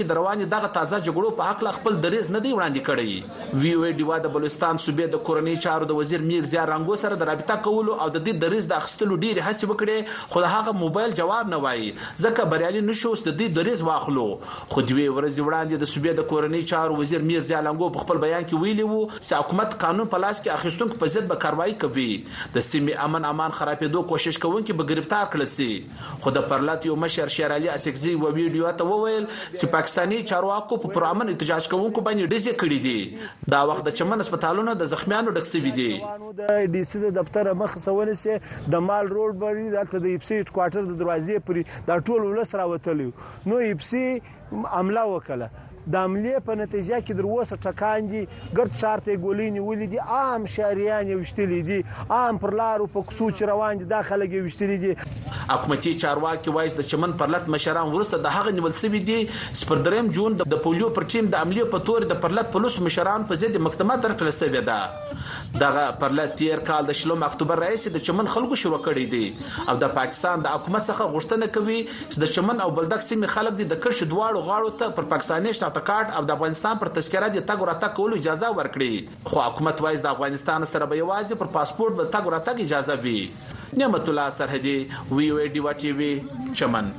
کې رواني دغه تازه جګړو په حق خپل دریز نه دی وړاندې کړی. وی او ای ډیوا د بلوچستان صوبې د کورنۍ چارو د وزیر میرزا رنگو سره د رابطه کولو او د دې دریز د اخستلو ډیره هڅې وکړې، خو هغه موبایل جواب نه وایي ځکه بریالي نشو د دې دریز واخلو. خو دوی ورځ وړاندې د صوبې د کورنۍ چارو وزیر میرزا رنگو په خپل بیان کې ویلي وو چې حکومت قانون په لاس کې اخیستونکو په ضد به کاروایی کوي. د سیمې امان خرابېدو کوشش کوونکي به گرفتار کړل شي. خو د پرلط یو مشر شیر علي اسکزي و ویډیو ته وویل چې پاکستاني چارواکو په پرامن احتجاج کوونکو باندې ډزې کړې دي. دا وخت د چمن هسپتالونو د زخمیانو ډک شوي دي. د ډي سي د دفتر مخ سوونه سي د مال روډ باندې دلته د ایپسي کوارټر د دروازې پرې دا ټول ولس راوتلی نو ایپسي عمله وکړه. د عملیې په نتیجه کې دروسه ټکان دي ګرد شارته ګولینی ولې دي عام شهريان وشتلې دي عام پر لارو په کوڅو روان دي داخله کې وشتلې دي. حکومتي چارواکي وایي د چمن پرلط مشران ورسته د هغه نیول سوي دي سپر دریم جون د پولیو پر ټیم د عملیې په تور د پرلط پولیس مشران په ضد محکمه درکړل شوې ده. دغه پرلط تیر کال د 16 اکتوبر رئیس د چمن خلکو شروع کړی دي او د پاکستان د حکومت څخه غوښتنه کوي چې د چمن او بلدک سیمې خلک د کرش دواړو غاړو ته پر پاکستاني شاتکارت او د افغانستان پر تذکره د تګ وراتګ کولو اجازه ورکړي. خو حکومت وایي د افغانستان سره به یوازې پر پاسپورت به تګ وراتګ اجازه وي. نعمت الله سرحدي وی او ای ډیوا ټي وی چمن.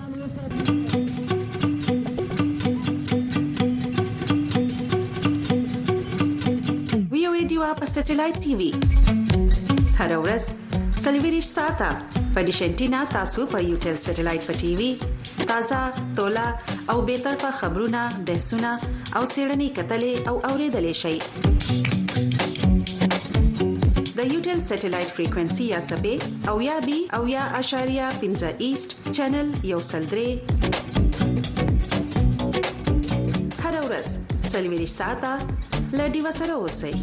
وی او ای ډیوا په سټلایټ ټي وی هر ورځ سلویریش ساته په ډیشنټینا تاسو په یوټل سټلایټ په ټي وی تازه تولا او بیطرفه خبرونه بحثونه او سیړنی کتلې او اوریدلې شي. د یوټل سټلایټ فریکوئنسي یا سبې او یا بي او یا اشاریه 15 ایست چینل یو سلدري هر ورځ سلویریش ساته لډي وسره اوسئ.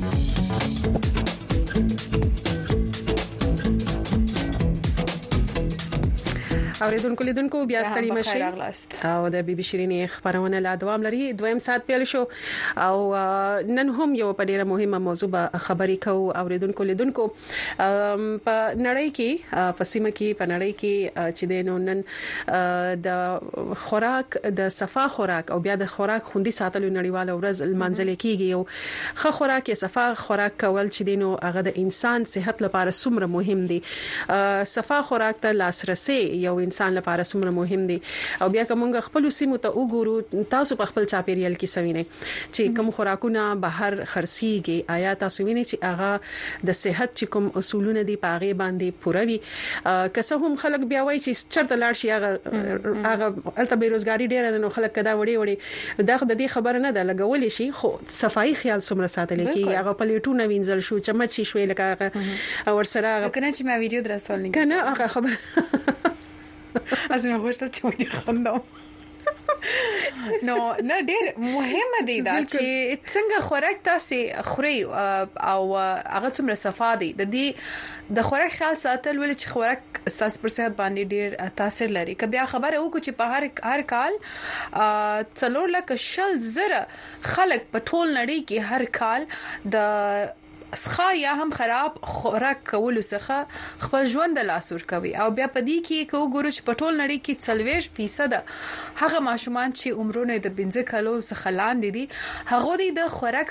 اوریدونکو لیدونکو بیا ستړي مشي او د بي بي شيرينې خبرونه لا دوام لري. دویم سات پیل شو او نن هم یو په ډیره مهمه موضوع به خبرې کوو. اوریدونکو لیدونکو په نړۍ کې په سیمه کې په نړۍ کې چې دینو نن د خوراک د صفا خوراک او بیا د خوراک خوندي ساتلو نړیواله ورځ منځل کېږي. یو ښه خوراک یا صفا خوراک کول چې دینو هغه د انسان صحت لپاره څومره مهم دي. صفا خوراک ته لاسرسي یو انسان لپاره څومره مهم دي او بیا کومه خپل سیمه ته وګورو تاسو په خپل چاپیریال کې سوینه چې کوم خوراکونه بهر خرسيږي آیا تاسو وینئ چې هغه د صحت چې کوم اصولونه دي په هغه باندې پوره وي. که هم خلک بیا وایي چې چرته لاړ شي هغه الته بیروزګاری ډیره نو خلک کدا وړي دا د دې خبره نه ده لګولې شي خو صفائی خیال څومره ساتل کېږي هغه پلیټونه وینځل شو چمچ شي شوي لکه هغه ورسره کنه چې ما ویډیو درسول نه کنه هغه خبر از مې غوښتل چې ودی خندم نو نه ډېر مهمه دی دا چې څنګه خوراک تاسو خوري او هغه څومره صفا دي د دې د خوراک خیال ساتل ول چې خوراک تاسو پر صحت باندې ډېر تاثیر لري. که بیا خبره وکړو چې په هر کال 4 لک شل زره خلک په ټول نړۍ کې هر کال د اسخا یا هم خراب خوراک کولو څخه خپل ژوند لاس ور کوي او بیا پدې کې کو ګورو چې په ټول نړۍ کې 40% هغه ماشومان چې عمرونه د 15 کالو څخه لاندې دي هغه د خوراک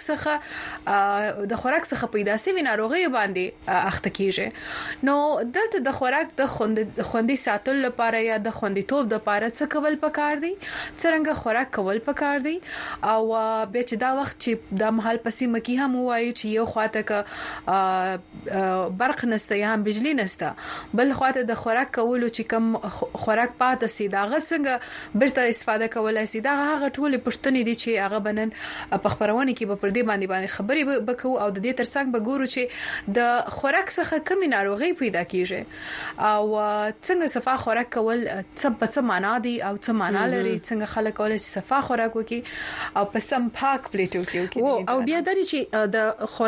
څخه پیدا سوي ناروغي باندې اخته کیږي. نو دلته د خوراک د خوندي ساتل لپاره یا د خوندیتوب لپاره څه کول پکار دي څنګه خوراک کول پکار دي او بیا چې دا وخت چې د محل پسې مکی هم وایي چې یو خواته برق نسته یا هم بجلی نسته بل خواته د خوراک کولو چې کم خوراک پاتې سي دا غڅنګ برته استفاده کولای سي دا هغه ټول پښتنې دي چې هغه بنن په خبرونه کې به پر دې باندې خبرې وکړو او د دې ترڅنګ به ګورو چې د خوراک څخه کمی ناروغي پیدا کیږي او څنګه صفا خوراک کول څه معنا دي او څه معنا لري څنګه خلک کولای چې صفا خوراک وکړي او په سم پاک پلیټو کې او بیا د چې د خوراک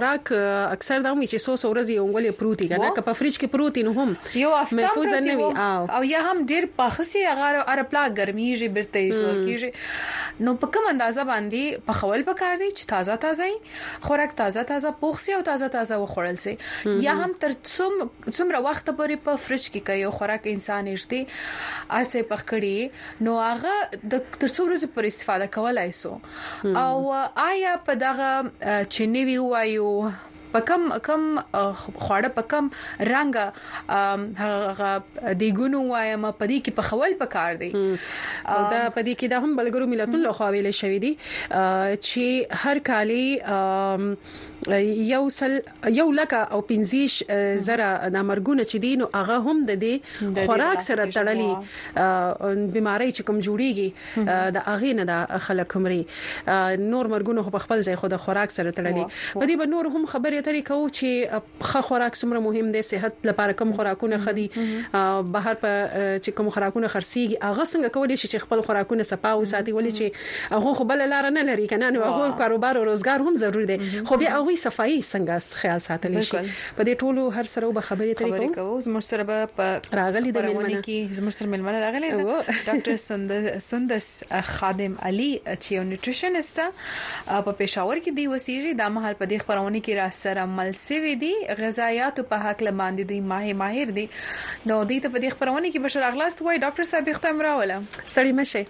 اکثر دا مې چې سو ورځې اونګلې پروتي کنه که په فریج کې پروتي نو هم یو محفوظ نه وي او یا هم ډیر پخسي هغه ارپلا ګرميږي برته یې کیږي نو په کوم اندازه باندې په خول پکار دی چې تازه خوراک تازه پوښسي او تازه وخوړل سي یا هم تر څومره وخت پورې په فریج کې کوي خوراک انسان یې ارڅه پخکړي نو هغه د تر څو ورځې پر استفاده کولای سو او آیا په دغه چنوي وایو پکم خواړه پکم رنگ هغه دی ګونو وایم پدې کې په خول پکار دی او دا پدې کې دا هم بلګرو ملتونو له خوا ویل شوې دي چې هر کالي یو لکه او 15 زره د مرګونه چې دي نو هغه هم د دې خوراک سره تړلي بيمارۍ چې کوم جوړيږي د اغه نه د خلک عمرې نور مرګونه په خپل ځای خو د خوراک سره تړلي په دې به نور هم خبرې اترې کوو چې ښه خوراک څومره مهم دی صحت لپاره کوم خوراکونه خدي بهر په چې کوم خوراکونه خرسيږي هغه څنګه کولای شي چې خپل خوراکونه صفا او ساتي ولې چې هغه خو بل لار نه لري کنه نو هغه کاروبار او روزګار هم ضروری دی خو بیا هغه صفائی څنګه خیال ساتل شي په دې ټولو هر سره به خبرې ترې کوو زموږ سره په راغلي د ملمنه کې زموږ سره ملمنه راغلي ډاکټر سندس خادم علي چې یو نیوټریشنست په پېښور کې دی وسیږي د مهال په دې خبرونه کې را سره عمل سوي دي غذایات په حق له باندې دی ماهر دي نو دې ته په دې خبرونه کې بشر اغلاست وای ډاکټر صاحب ختم راوله ستړي مشه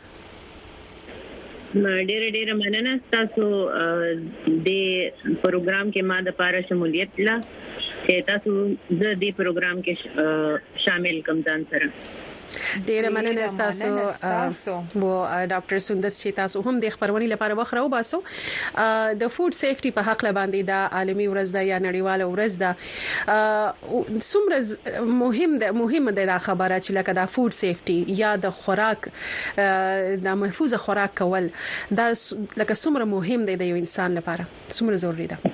ډېر مننه تاسو د پروګرام کې ما د پاره شمولیت لا چې تاسو د دې پروګرام کې شامل کوم ځان سره ډېر مننه تاسو وو ډاکټر سندس چې تاسو هم د خبرونې لپاره وخره وباسو د فود سیفټي په حق باندې د عالمي ورځ د یا نړیواله ورځ د څومره مهم ده دا خبره چې لکه د فود سیفټي یا د خوراک د محفوظ خوراک کول دا لکه څومره مهم دی د یو انسان لپاره څومره ضروری ده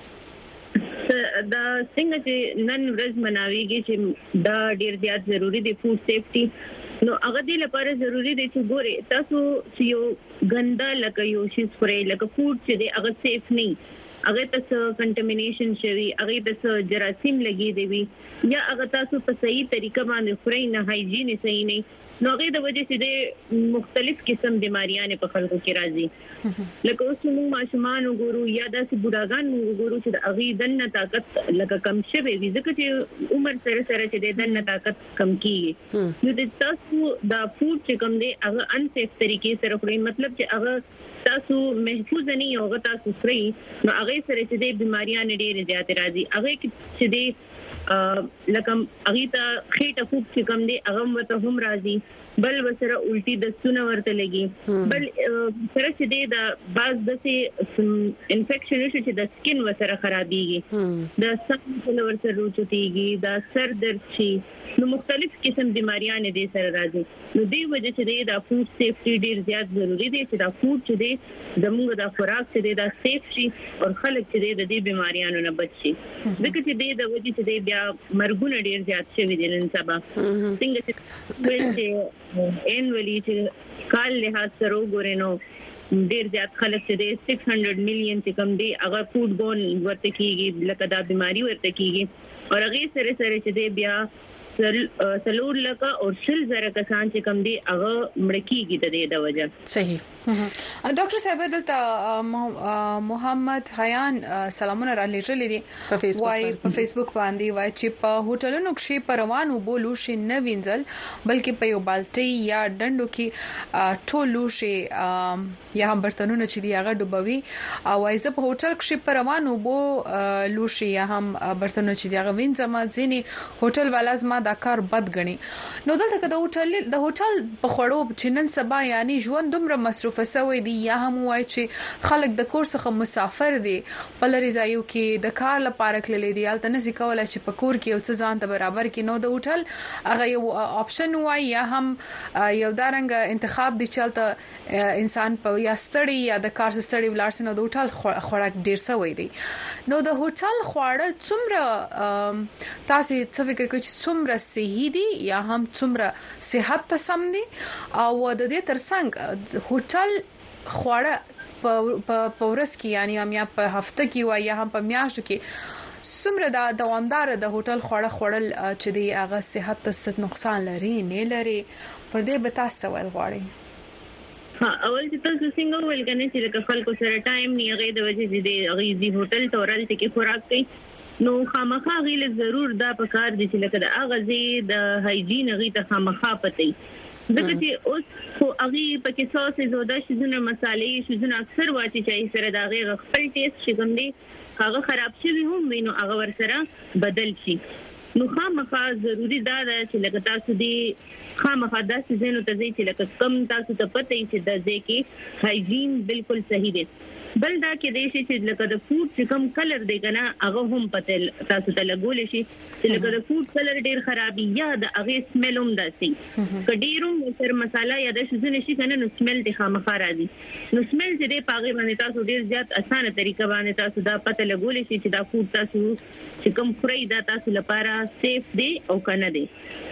دا څنګه چې نن ورځ مناويږي چې دا ډیر زیات ضروری دی فود سیفټي نو هغه د لپاره ضروری دی چې ګوره تاسو یو ګندا لکه یو شي سپری لکه فود چې دی هغه سیف نه هغه تاسو کنټامینیشن شوی هغه تاسو جراثیم لګي دی یا هغه تاسو په صحیح طریقه باندې خوري نه هایجین صحیح نه نو هغه د وجه چې د مختلف قسم بیماریاں په خلکو کې راځي لکه اوس موږ ماشومان وګورو یا داسې بوډاګان وګورو چې د هغه دنه طاقت لکه کم شوی وي ځکه چې عمر سره چې د دنه طاقت کم کیږي نو د تاسو دا فود چې کوم دی هغه ان سیف طریقې سره خوري مطلب چې هغه تاسو محفوظ نه یو هغه تاسو خوري نو هغه سره چې د بیماریاں ډېرې زیات راځي هغه چې د لکه هغه ته خېټه فوک چې کوم دی هغه مته هم راځي بل وسره الټي د ستونه ورته لګي بل سره چې د باز د انفیکشن شي چې د سکین وسره خرابيږي د سم ورسره روچتيږي د سر درد شي نو مختلف قسم بیماریاں دې سره راځي نو دې وجه چې د فود سیفټي ډیر زیات ضروری دی چې دا فود چې دی زموږ د خوراک چې دا سیف شي او خلک چې د دې بیماریاں نه بچ شي ځکه چې د وجه چې بیا مرګونه ډیر زیات شوي دي نن سبا څنګه چې انولي چې کال له سره وګورئ نو ډیر زیات خلک چې 600 مليون چې کم دي هغه فود بون ورته کیږي لکه دا بیماری ورته کیږي او هغه سره سره چې بیا سلور لکه او شل زره کسان چې کم دي هغه مړکیږي د دې د وجه صحیح ډاکټر صاحب دلته محمد حیان سلامونه را لېږلې دي په فیسبوک باندې وای چې په هوټلونو کې پروانو بولو شي نه وینځل بلکې په یو بالټي یا ډندو کې ټولو شي یا هم برتنونه چې دی هغه ډوبوي او وایزه په هوټل کې پروانو بو لوشي یا هم برتنونه چې دی هغه وینځم ځینی هوټل والا زما دا کار بد غني نو دلته د هوټل په خړو چې نن سبا یعنی ژوند دومره مصروف سوي دي یا هم وای چې خلک د کور څخه مسافر دي په لري ځایو کې د کار لپاره کړلې دي البته نسی کولای چې په کور کې یو څه ځان ته برابر کې نو د هوټل هغه یو آپشن وای یا هم یو دارنګ انتخاب دي چلته انسان په یا ستړي یا د کار ستړي ولارسنه د هوټل خوراک ډیر سوي دي نو د هوټل خواړه څومره تاسو څه فکر کوئ چې څومره صحي دي یا هم څومره صحت ته سم دي او د دې ترڅنګ هوټل خواړه په ورځ کې یعنی هم یا په هفته کې یا هم په میاشتو کې څومره د دوامدار د هوټل خوړل چې دی هغه صحت ته ست نقصان لري نه لري پر دې به تاسو ول غواړي اول چې تاسو څنګه ویل کنه چې لکه خلکو سره ټایم نه غي د وجې دي غي هوټل تورل ته کې خوراک کوي نو خامخا غیل ضرور دا پکار دي چې لکه د اغازي د هایجین غي ته خامخا پته ځکه چې اوس خو اغي پکې سوس زوده شیزونه مصالحې شیزونه اکثر واچي چې سره دا غي خپل ټیسټ شګم دي هغه خراب شي هم وینو هغه ور سره بدل شي نو خامخا ضروری دا ده چې لکه تاسو دی خامخا داسې زینو ته ځي چې لکه کم تاسو ته پته یې چې د ځکه هایجین بالکل صحیح دی بل دا کې د شي چې لکه د فود چې کم کلر دی کنه هغه هم پته تاسو ته لګول شي چې لکه د فود کلر ډیر خرابي یا د هغه سمیل هم داسي کډیرو سر مساله یا د شزونه شي کنه نو سمیل د خامخا راځي نو سمیل چې د پاغي باندې تاسو ډیر زیات اسانه طریقه باندې تاسو دا پته لګول شي چې دا فود تاسو چې کم خوري دا تاسو لپاره سیف دی او کنه دی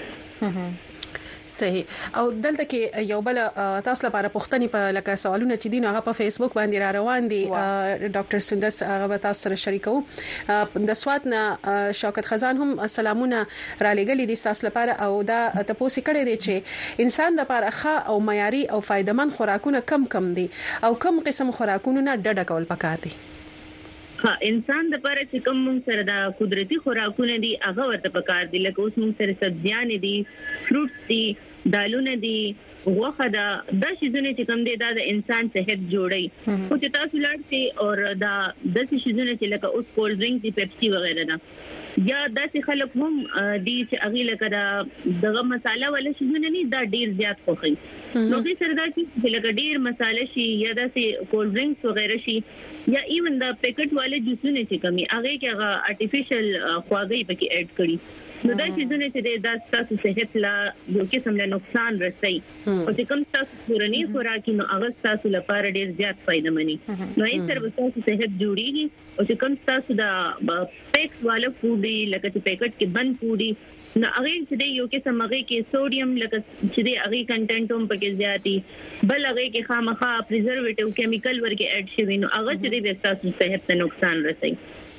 صحیح او دلته کې یو بل تاسو لپاره پوښتنه په لکه سوالونه چې دین هغه په فیسبوک باندې را روان دي ډاکټر سندس هغه تاسو سره شریکو د سوات نه شوکت خزان هم سلامونه را لګلې دي تاسو لپاره او دا تاسو کړي دي چې انسان د لپاره ښه او معیاري او فائدمن خوراکونه کم دي او کم قسم خوراکونه نه ډډه کول پکار دي انسان د لپاره چې کوم سره د قدرتي خوراکونه دي هغه ورته پکار دي لکه اوس موږ سره سبزيان دي فروټس دي دالونه دي غوخه دا د شیزونه چې کوم دي دا د انسان صحت جوړي او چې تاسو لاړئ او دا د شیزونه چې لکه اوس کولډ ډرینګ دي پیپسي وغیرہ دا یا داسې خلک هم دي چې اغه لکه دغه مصالحه ولا شیزونه نه دا ډیر زیات خوخي نو دې سره دا چې لکه ډیر مصالحه شي یا داسې کولډ ډرینګز وغیرہ شي یا ایون دا پیکټ والے جوسونه چې کمی هغه کې هغه ارتفیشل خواږه پکې اډ کړي نو دا شیزونه چې د تاسو صحت لا یو قسم له نقصان رسي او چې کوم تاسو پرونی خوراکي نو هغه تاسو لپاره ډیر زیات فائدہ مني نو یې سره تاسو صحت جوړيږي او چې کوم تاسو دا پیکس والا فود دی لکه چې پیکټ کې بند فود دی نو هغه چې یو قسم هغه کې سوډیم لکه چې هغه کنټینټ هم پکې زیاتی بل هغه کې خامخا پریزرویټیو کیمیکل ورکه اډ شوی نو هغه چې د تاسو صحت ته نقصان رسي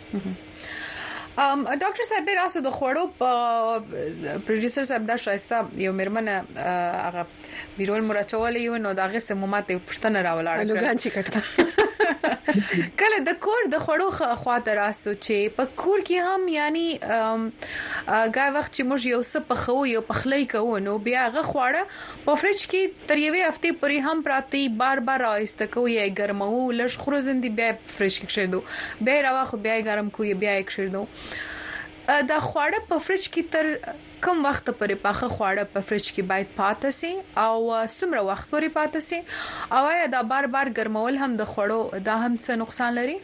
ډاکټر صاحب راسو د خوړو پروډوسر صاحب دا شایسته یو مرمنه هغه بیرول مرچول یو نو داغه سمومات پښتنه راولاړه لوګان چې کټه کله د کور د خوړو خواته راسو چې په کور کې هم یعنی غا وخت چې موږ یو څه پخو یو پخلی کوو نو بیا غ خواړه په فریج کې تر یوې هفته پورې هم پراتی بار راایسته کوو یا ګرمو لږ خروزندې بیا فریج کې کښېدو بیا راوخو بیا ګرم کوو بیا یې کښېدو دا خواړه په فریج کې تر کم وخت پورې پاخه خواړه په فریج کې باید پاتې سي او څومره وخت پورې پاتې سي او یا دا بار ګرمول هم د خوړو دا هم څه نقصان لري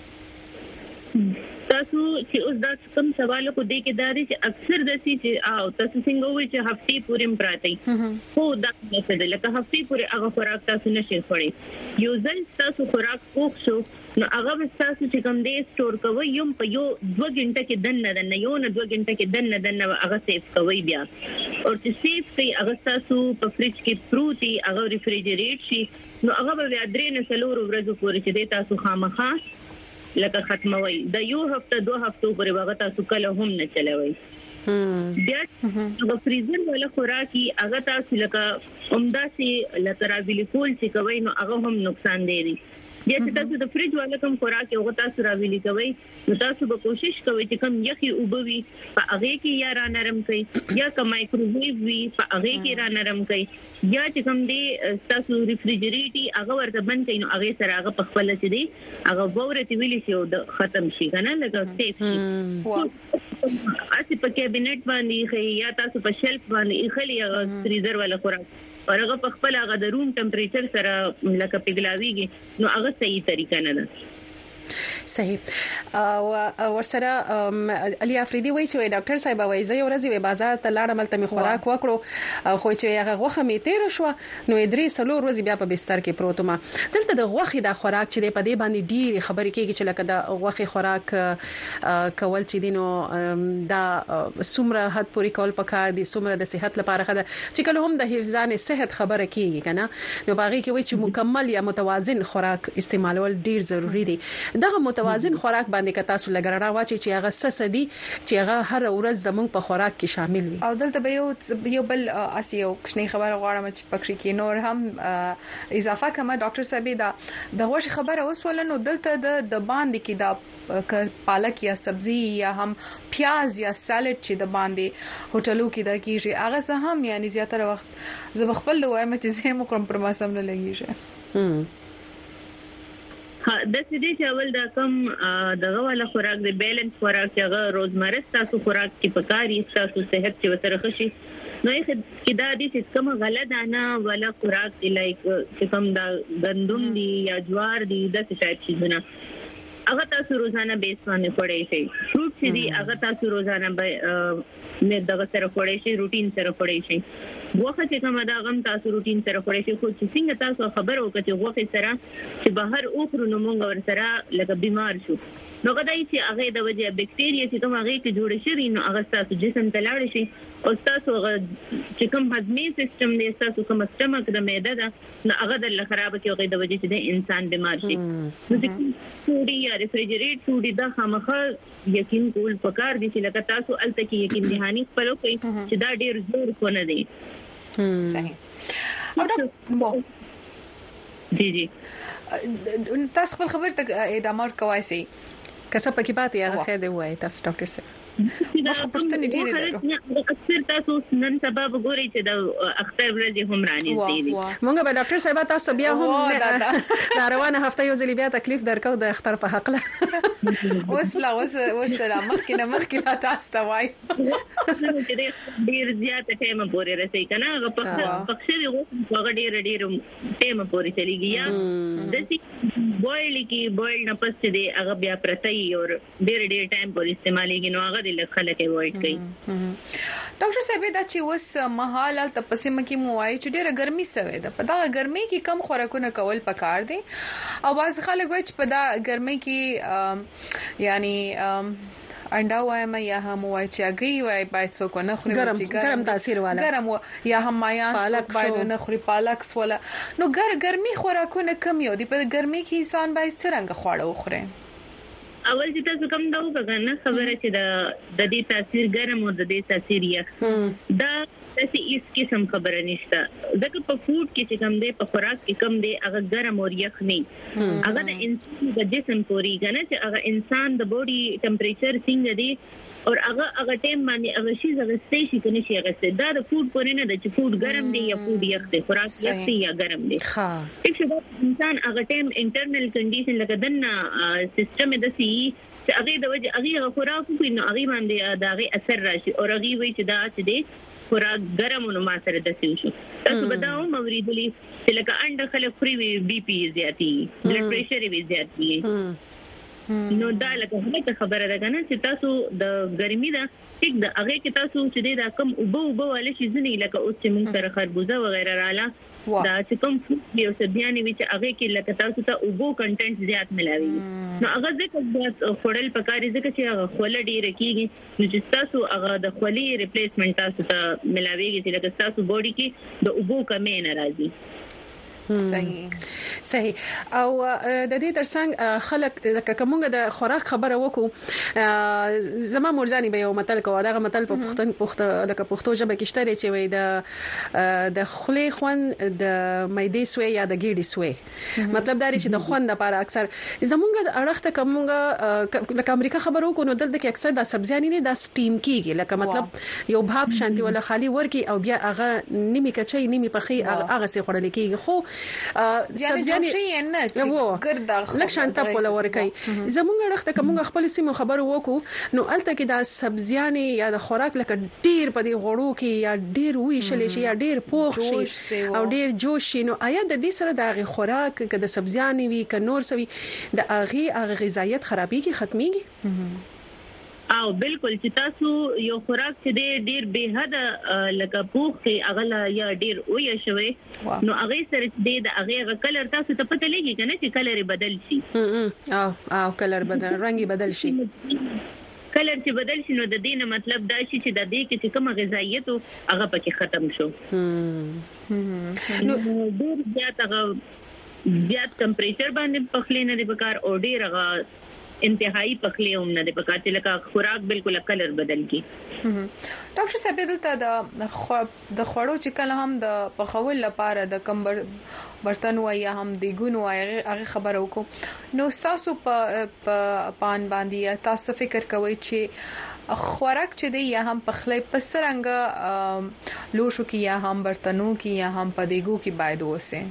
تاسو چې اوس دا کوم سوال کو دې کې دا دي چې اکثر د سي چې او تاسو څنګه وایي چې هفتې پورې پراتی خو دا څه ده لکه هفتې پورې هغه خوراک تاسو نشئ خوري یو ځل تاسو خوراک پوښ شو نو هغه تاسو چې کوم دې سٹور کوي یم په یو 2 غنټه کې دنه یو نه 2 غنټه کې دنه هغه سیف کوي بیا او چې سیف کوي هغه تاسو په فریج کې پروتي هغه ریفریجریټ شي نو هغه به 3 نه 4 ورځې پورې چې تاسو خامخا لکه ختموي د یو هفته 2 هفتو پورې هغه تاسو کله هم نه چلوي بیا د فریزر ولا خوراکي هغه تاسو لکه عمده سي لترابل کول چې کوي نو هغه هم نقصان دی یا چې تاسو د فریج والا کوم خوراک یو تاسو راویلي کوي نو تاسو به کوشش کوئ چې کوم یخي اوبوي په هغه کې یا را نرم کړئ یا کوم مایکروویو وي په هغه کې را نرم کړئ یا چې کوم دی تاسو ریفریجریټي هغه ورته بند کړئ نو هغه سره هغه په خپل چې دی هغه وورته ویلي شي او د ختم شي کنه لکه سیف شي اسی په کابینټ باندې یا تاسو په شلف باندې خلی فریزر والا خوراک او هغه په خپل هغه د روم ټمپریچر سره لکه پیګلاویږي نو هغه صحیح طریقه نه ده صحیح او ورسره علي افریدي وایي چې ډاکټر صاحب وایي زه یو ورځ په بازار ته لاړم ملته می خوراک وکړو خو چې هغه غوخه می تیر شو نو درې سلور ورځې بیا په بستر کې پروت ما دلته د غوخي د خوراک چې په دې باندې ډیر خبرې کېږي چې لکه د غوخي خوراک کول چې دینو دا څومره حد پورې کول پکار دي څومره د صحت لپاره خده چې کله هم د حفظان صحت خبره کېږي کنه نو باغې کې وایي چې مکمل یا متوازن خوراک استعمالول ډیر ضروری دي دغه متوازن خوراک باندې کتا سو لګرا واچي چې هغه سسدي چې هغه هر ورځ زمونږ په خوراک کې شامل وي. او دلته به یو بل اسیو کښنی خبره غواړم چې پکې کې نور هم اضافه کما ډاکټر صاحب دا د غوښ خبره اوسول نو دلته د باندې کې دا پالک یا سبزی یا هم پیاز یا سالډ چې د باندې هوټلو کې دا کیږي هغه زه هم یعنی زیاتره وخت زه خپل وایم چې زه مقرم پر ما سم نه لګیږي. د سدي چاول دا کم دغه والا خوراک د بیلنس خوراک هغه روزمره تاسو خوراک کې پکاري تاسو صحت چې وتر خشي نو یې دا دي چې کوم غله دانا والا خوراک دی لایک چې کوم دا غندم دی یا جوار دی د څه شاید چیزونه هغه تاسو روزانه بیس باندې خورئ شي. فروټ چې دی هغه تاسو روزانه نه دغه سره خورئ شي روټین سره خورئ شي. وخت چې کوم دا غم تاسو روټین سره خورئ شي خو چې څنګه تاسو خبر وکړئ چې وخت سره چې بهر اوخرو نو مونږ ور سره لکه بیمار شو نو غدای چې هغه د وجه بکټیریا چې کوم هغه کې جوړ شي نو هغه تاسو جسم ته لاړ شي او تاسو چې کوم هضمي سیستم دی تاسو کوم سټمک د معده ده نو هغه د خراب کې هغه د وجه چې د انسان بیمار شي. نو فوډي یا ریفریجریټ فوډي دا خامخا یقین کول پکار دي چې لکه تاسو الته کې یقین دهاني خپل کوي چې دا ډیر زور کو نه دی. صحیح. او جی تاسو خپل خبر ته ادامه ورکوي سي کسه پکې پاتې هغه خیر دی وای تاسو ډاکټر صاحب مخ پښتنې ډېرې لرو اکثر تاسو نن سبب ګوري چې د اختر ورځې هم راني دي مونږ به ډاکټر صاحب تاسو بیا هم روانه هفته یو ځل بیا تکلیف درکو د اختر په حق له وسلام مخکې تاسو ته وای ډیر زیاته ټیم پورې رسي کنه پخښې هغه ډیر ټیم پورې چلیږي یا د بویل نه پس دې هغه بیا پرتای او ډیر ټایم پورې استعمالېږي نو هغه د خلک وایټ کوي. ډاکټر صاحب دا چې وس محال ته پسې مکی موای چې ډیره ګرمي سوي ده په دا ګرمي کې کم خوراکونه کول پکار دي او باز خلک وایي چې په دا ګرمي کې یعنی انډا وایم یا هم وای چې اگې وای باید څوک نه خوري چې ګرم تاثیر والا ګرم یا هم مایان څوک باید نه خوري پالک ولا نو ګرمي خوراکونه کم یو دي په ګرمي کې انسان باید څنګه خواړه وخوري. اول چې تاسو کوم دا وګڼه خبره چې د دې تاثیر ګرم او د دې تاثیر یخ دا تاسو هیڅ قسم خبره نشته ځکه په فوډ کې چې کوم دی په خوراک کې کوم دی هغه ګرم او یخ نه هغه د انسان د جسم پوري کنه چې هغه انسان د بوډي ټمپریچر څنګه دی او هغه ټیم باندې هغه شی زغه سټیشن کني شي هغه دا د فوډ پورې نه د چې فوډ ګرم دی یا فوډ یخ دی خوراک یخ دی یا ګرم دی ها انسان هغه ټیم انټرنل کنډیشن لکه دنه سیستم د سی چې هغه د وجه هغه خوراک کوي نو هغه باندې دا هغه اثر راشي او هغه وی چې دا چې دی خوراک ګرم نو ما سره د سیو شو تاسو بداو موریدلی چې لکه انډه خلک خوري بي پي زیاتی بلډ پريشر وی زیاتی نو دا لکه خبره ده کنه چې تاسو د ګرمي دا ټیک د هغه کې تاسو چې دا کم وبو ولې شي ځنی لکه اوس چې موږ سره خربوزه وغیرہ رااله دا چې کوم یو څه بیان وی چې هغه کې لکه تاسو ته وبو کنټنټ زیات ملاوي نو هغه ځکه خورل پکاري ځکه چې هغه خول ډیر کیږي نو چې تاسو هغه د خولي ریپلیسمنت تاسو ته ملاويږي چې لکه تاسو بوډي کې د وبو کمې نه راځي. صحیح او د دې ترڅنګ خلک لکه کومه د خوراک خبره وکړو زما مرزاني به یو متل کوي دا متل په پښتو ژبه کې شته چې وي د خولي خون د معدې سوي یا د ګیډې سوي مطلب دا چې د خون لپاره اکثر زمونږ اړخته کومه لکه امریکا خبرو کو نو دلته کې اکثر د سبزیانې نه د سټیم کیږي لکه مطلب یو باب شانتي ولا خالي ورکی او بیا هغه نیمه کچي نیمه پخي هغه سي خورل کیږي خو سبزیانې نه ګرد لکه شانته په لور کوي زمونږ اړخته کومه خپل سیمه خبرو وکړو نو الته کې د سبزیانې یا د خوراک لکه ډیر په دې غوړو کې یا ډیر وی شلې شي یا ډیر پوخ شي او ډیر جوش شي نو آیا د دې سره د خوراک کې د سبزیانې وی ک نور سوي د اغه غذایت خرابېږي ختميږي او بالکل چې تاسو یو خوراک چې ډیر به حد لکه پوخ کې اغلا یا ډیر وې شوی نو هغه سره د هغه کلر تاسو ته پته لګي کنه چې کلر بدل شي او کلر بدل رنگي بدل شي کلر چې بدل شي نو د دینه مطلب دا شي چې د دې کې کوم غذایت هغه پکې ختم شو نو ډیر زیات هغه زیات ټمپریچر باندې پخلې نه دی پکار او ډیر غا انتهایی پخلې هم نه دی پکار چې لکه خوراک بالکل کلر بدل کی. ډاکټر صاحب دلته د خوړو چې کله هم د پخول لپاره د کمبر برتن وای یا هم د ګونو هغه خبرو کو نو تاسو په پان باندې تاسو فکر کوئ چې خوراک چې دی یا هم پخلې پسرنګ لوشو کې یا هم برتنو کې یا هم پدېګو کې باید وسه.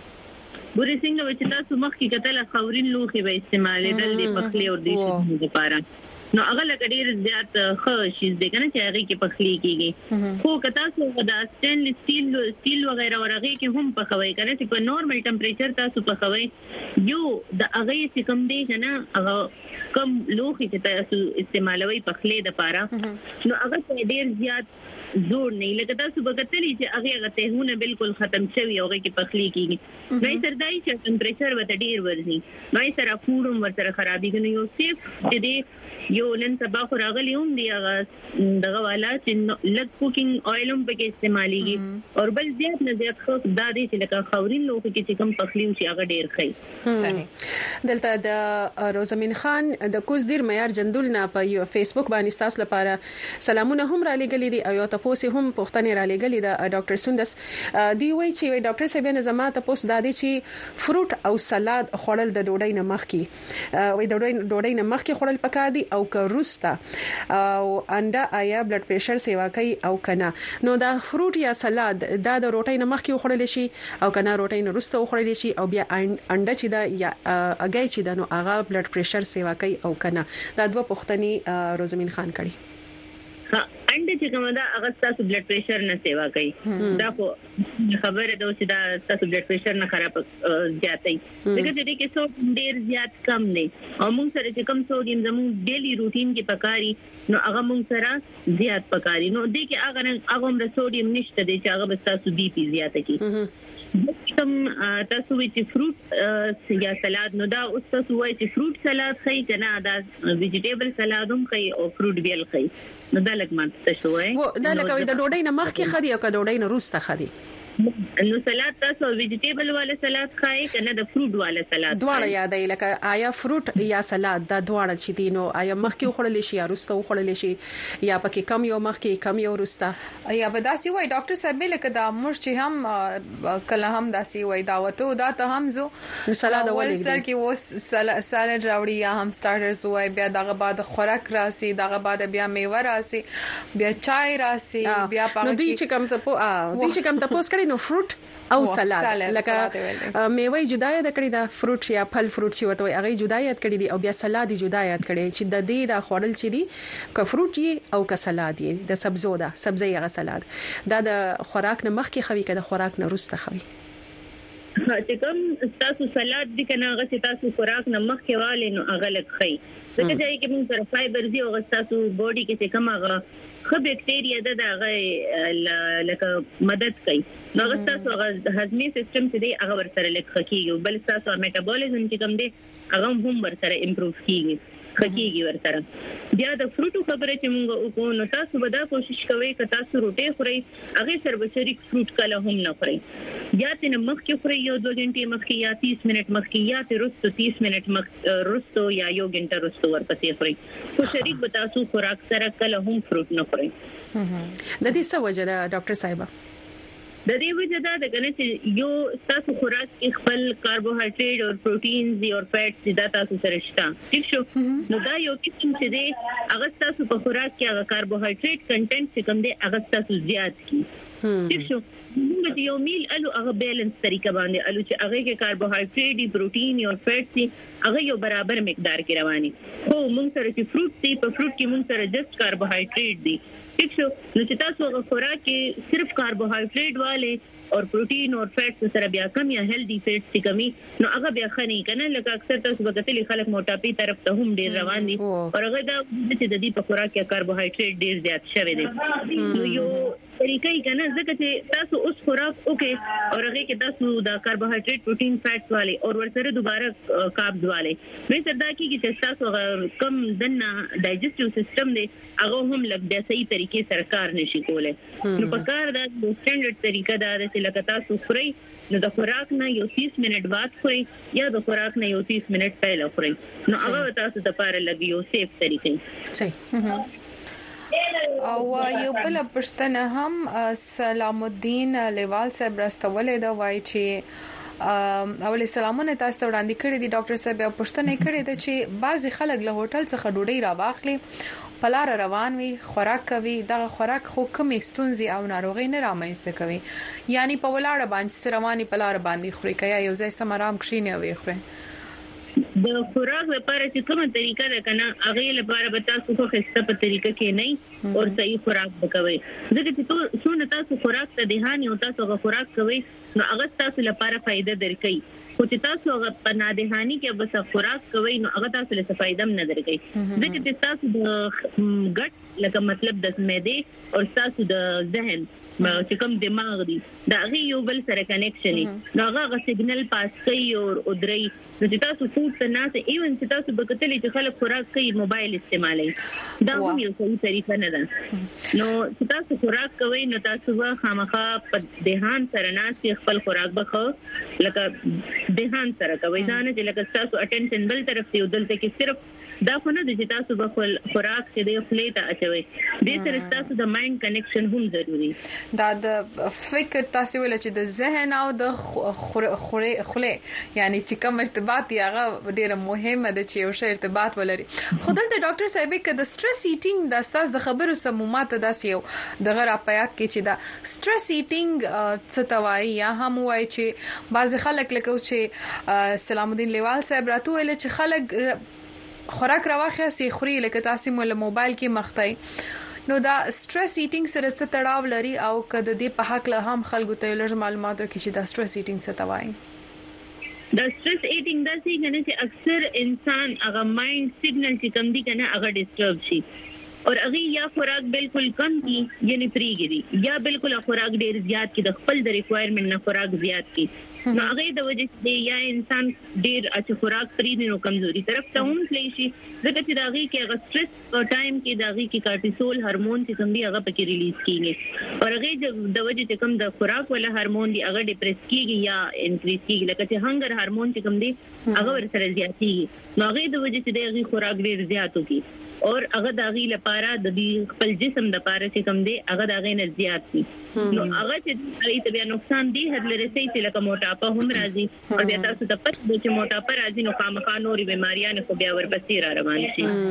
ګورې څنګه چې تاسو مخ کې کتل خاورین لوخي به استعمالې دل دي پخلي او د لپاره نو هغه لګډیر زیات ښه شي د کنه چې هغه کې پخلي کیږي خو کتا سو د سټینلیس سټیل وغیرہ ورغه کې هم پخوي کنه چې په نورمال ټمپریچر تاسو پخوي یو د هغه چې کم دی کنه هغه کم لوخي چې تاسو استعمالوي پخلي د لپاره نو هغه ډیر زیات زور نه لکه تاسو وګورئ چې هغه ته بالکل ختم شوی او هغه کې پخلی کیږي نو سردای چې ټمپریچر وته ډیر ورزي نو سره فوډ ورته خرابې کنه یو سیف چې یو نن سبا خو راغلی هم دی هغه دغه والا چې لږ کوکینګ آیل هم پکې استعماليږي او بل زیات نه زیات خو د دې چې لکه خاورین لوخ کې چې کم پخلی وشي هغه ډیر ښه. صحیح. دلته د روزمین خان د کوزدیر معیار جندول نه په فیسبوک باندې تاسو لپاره سلامونه هم را لګلې دي او تاسو هم پوښتنه را لګلې ده ډاکټر سندس دی وی چې ډاکټر صاحب نه زما تاسو د دې چې فروټ او سلاد خوړل د ډوډۍ نه مخکې وي ډوډۍ نه مخکې خوړل پکار دي او که روستا او انډا آیا بلډ پريشر سیوا کوي او کنه نو دا فروټ یا سلاد دا د روټۍ نه مخکې خوړل شي او کنه روټۍ نه روستا خوړل شي او بیا انډا چې دا یا اگای چې دا نو هغه بلډ پريشر سیوا کوي او کنه دا دوه پوښتنې روزمین خان کړي. انډه چې کومه دا هغه تاسو بلډ پريشر نه سیوا کوي دا خو خبره ده چې دا تاسو بلډ پريشر نه خراب زیاتای دغه دې کې څو ډیر زیات کم نه او موږ سره چې کم سوډیم زموږ ډیلی روټین کې پکاري نو هغه موږ سره زیات پکاري نو دې کې هغه هم سوډیم نشته دي چې هغه بس تاسو بي پي زیاته کی کوم تاسو چې فروټ یا سلاد نو دا اوس تاسو وایي چې فروټ سلاد خي کنه دا ویجیټیبل سلاد هم خي او فروټ بیل خي نو دا لکه ماته شوی و دا لکه د ډوډۍ نه مخکې خدي او د ډوډۍ نه وروسته خدي نو سلاد تاسو ویجیټیبل والا سلاد خای کنه د فروټ والا سلاد دواړه یادای لکه آیا فروټ یا سلاد دا دواړه چې دي نو آیا مخکې خوړل شي یا وروسته خوړل شي یا پکې کم یو مخکې کم یو وروسته یا به داسي وای ډاکټر صاحب لکه دا مور چې هم کله هم داسي وای دعوته دا ته هم زو سلاد ول سر کې و سالاد راوړي یا هم سٹارټرز وای بیا دغه بعد خوراک راسي دغه بعد بیا میوه راسي بیا چای راسي بیا نو دوی چې کم ته پوس کړي نو فروټ او سلاد لکه میوه جدا یاد کړی دا فروټ یا پھل فروټ چې وته هغه جدا یاد کړی دي او بیا سلاد جدا یاد کړی چې د دې دا خوړل چې دي ک فروټ او ک سلاد یې د سبزو دا سبزی هغه سلاد دا د خوراک نه مخکې خوي کده خوراک نه وروسته خوي چې کوم تاسو سلاد دي کنه هغه چې تاسو خوراک نه مخکې والي نو هغه لږ خي ځکه چې کې موږ سره فایبر دي او تاسو بوډي کې کوم هغه خو بکټیریا د هغه لکه مدد کوي نو هغه تاسو هغه هضمي سیستم چې دی هغه ورسره لږ خکېږي بل تاسو میټابولیزم چې کوم دی هغه هم ورسره امپروف کیږي خکېږي ورسره بیا د فروټو خبره چې موږ وکړو نو تاسو به دا کوشش کوئ چې تاسو روټي خورئ هغه سره به شریک فروټ کله هم نه خورئ یا تنه مخکې خورئ یو 2 غنټې مخکې یا 30 منټ مخکې یا ترستو 30 منټ مخکې رستو یا یو غنټه رستو ورپسې خورئ خو شریک به تاسو خوراک سره کله هم فروټ نه خورئ د دې څه وجه ده ډاکټر صاحب د دې وجه دا ده چې یو تاسو خوراک کې خپل کاربوهایډریټ او پروتینز او فیټس دا تاسو سره شته ٹھیک شو نو دا یو قسم چې دی هغه تاسو په خوراک کې هغه کاربوهایډریټ کنټینټ چې کوم دی هغه تاسو زیات کی ٹھیک شو موږ یو میل الو هغه بیلنس طریقه باندې الو چې هغه کې کاربوهایډریټ پروتین او فیټس هغه یو برابر مقدار کې رواني خو موږ سره چې فروټ دی په فروټ کې موږ سره جست کاربوهایډریټ دی ٹھیک شو نو چې تاسو هغه خوراک کې صرف کاربوهایډریټ والے اور پروتین اور فیټس سره بیا کم یا هیلدی فیټس کی کمی نو هغه بیا خني کنه لکه اکثر تاسو وګتلی خلک موټاپی طرف ته هم ډیر روان دي او هغه دا چې د دې په خوراک کې کاربوهایډریټ ډیر زیات شوی دی نو یو طریقې کنه ځکه چې تاسو اوس خوراک اوکے او هغه کې تاسو د کاربوهایډریټ پروتین فیټس والے او ورسره دوباره کاربز والے مې سردا کې چې تاسو کم دنه ډایجسټیو سیستم دی هغه هم لږ د صحیح طریقې سره کار نشي کولای نو په کار دا سټانډرډ طریقه طریقه دا ده چې لکه تاسو خوري نو د خوراک نه یو 30 منټ بعد خوري یا د خوراک نه یو 30 منټ پہله خوري نو هغه تاسو د لپاره لګي یو سیف طریقې صحیح. او یو بل پښتنه هم سلام الدین لیوال صاحب راستولې دا وایي چې اول سلامونه تاسو ته وړاندې کړی دي ډاکټر صاحب او پښتنه کړی دی چې بعضی خلک له هوټل څخه ډوډۍ راواخلي پلار روان وي خوراک کوي دغه خوراک خو کمې ستونزې او ناروغي نه رامنځته کوي یعنی په ولاړه باندې رواني پلار باندې خوري کیا یو ځای سمرام کښینه وي خوري د خوراک لپاره چې کومه طریقه ده کنه هغه لپاره به تاسو خو خسته په طریقه کې نه او صحیح خوراک وکوي ځکه چې څونه تاسو خوراک ته دهاني او تاسو خوراک کوي نو هغه تاسو لپاره فائدہ درکړي خو چې تاسو هغه په نادهاني کې بس خوراک کوي نو هغه تاسو له فائدہ نه درکړي ځکه چې تاسو د ګټ لکه مطلب د معده او تاسو د ذهن چې کوم دماغ دی دا غي یو بل سره کنیکشن نو هغه سیګنل پاس کوي او درې نو چې تاسو فوډ ته نه ایون چې تاسو بکتلې چې خلک خوراک کوي موبایل استعمالوي دا هم یو صحیح طریقه نه ده نو چې تاسو خوراک کوي نو تاسو خامخا په دهان سره نه خپل خوراک بخو لکه دهان سره کوي دا نه چې لکه تاسو اټینشن بل طرف ته ودلته کې صرف دا خو نه چې تاسو به خوراک چې د خپل ته اچوي د سره تاسو د مایند کنیکشن هم ضروری دا د فکر تاسو ول چې د ذهن او د خله یعنی چې کوم ارتباط یې ډیره مهمه ده چې یو شی ارتباط ولري خدای ته ډاکټر صاحب کې د سټرس ایټینګ د استاد د خبرو سمومات داسې یو د غیر اپیات کې چې دا سټرس ایټینګ څه توای یا هم وای چې بعض خلک لکه چې سلام الدین لیوال صاحب راته ویل چې خلک خوراک راوخه سي خوري لکه تاسو مول موبایل کې مخته نو دا سټرس ایټینګ سره څه تړاو لري او کده دې په حق له هم خلکو ته لږ معلومات ورکړي چې دا سټرس ایټینګ څه توای دا سټرس ایټینګ دا څنګه نه چې اکثر انسان هغه مایند سیګنل چې کم دي کنه هغه ډیسټرب شي اور هغه یا خوراک بالکل کم کی یعنی فریږي یا بالکل خوراک ډیر زیات کی د خپل د ریکوایرمنت نه خوراک زیات کی نو هغه د وجه چې یا انسان ډیر اچ خوراک فری نو کمزوري طرف ته هم تللی شي ځکه چې داغي کې هغه سټرس په ټایم کې داغي کې کارټیسول هورمون چې کوم دی هغه پکې ریلیز کیږي او هغه د وجه چې کوم د خوراک ولا هورمون دی هغه ډیپریس کیږي یا انکریز کیږي لکه چې هنګر هورمون چې کوم دی هغه ورسره زیاتېږي نو هغه د وجه چې دغه خوراک ډیر زیات وکي اور هغه داغي لپاره د خپل جسم د لپاره چې کوم دی هغه داغي نه زیات دي نو هغه چې ای ته بیا نقصان دی هر لري چې لکه موټاپا هم راځي او بیا تاسو ته پته چې موټاپا راځي نو خامخا نوري بیماریاں خو بیا ورپسې را روان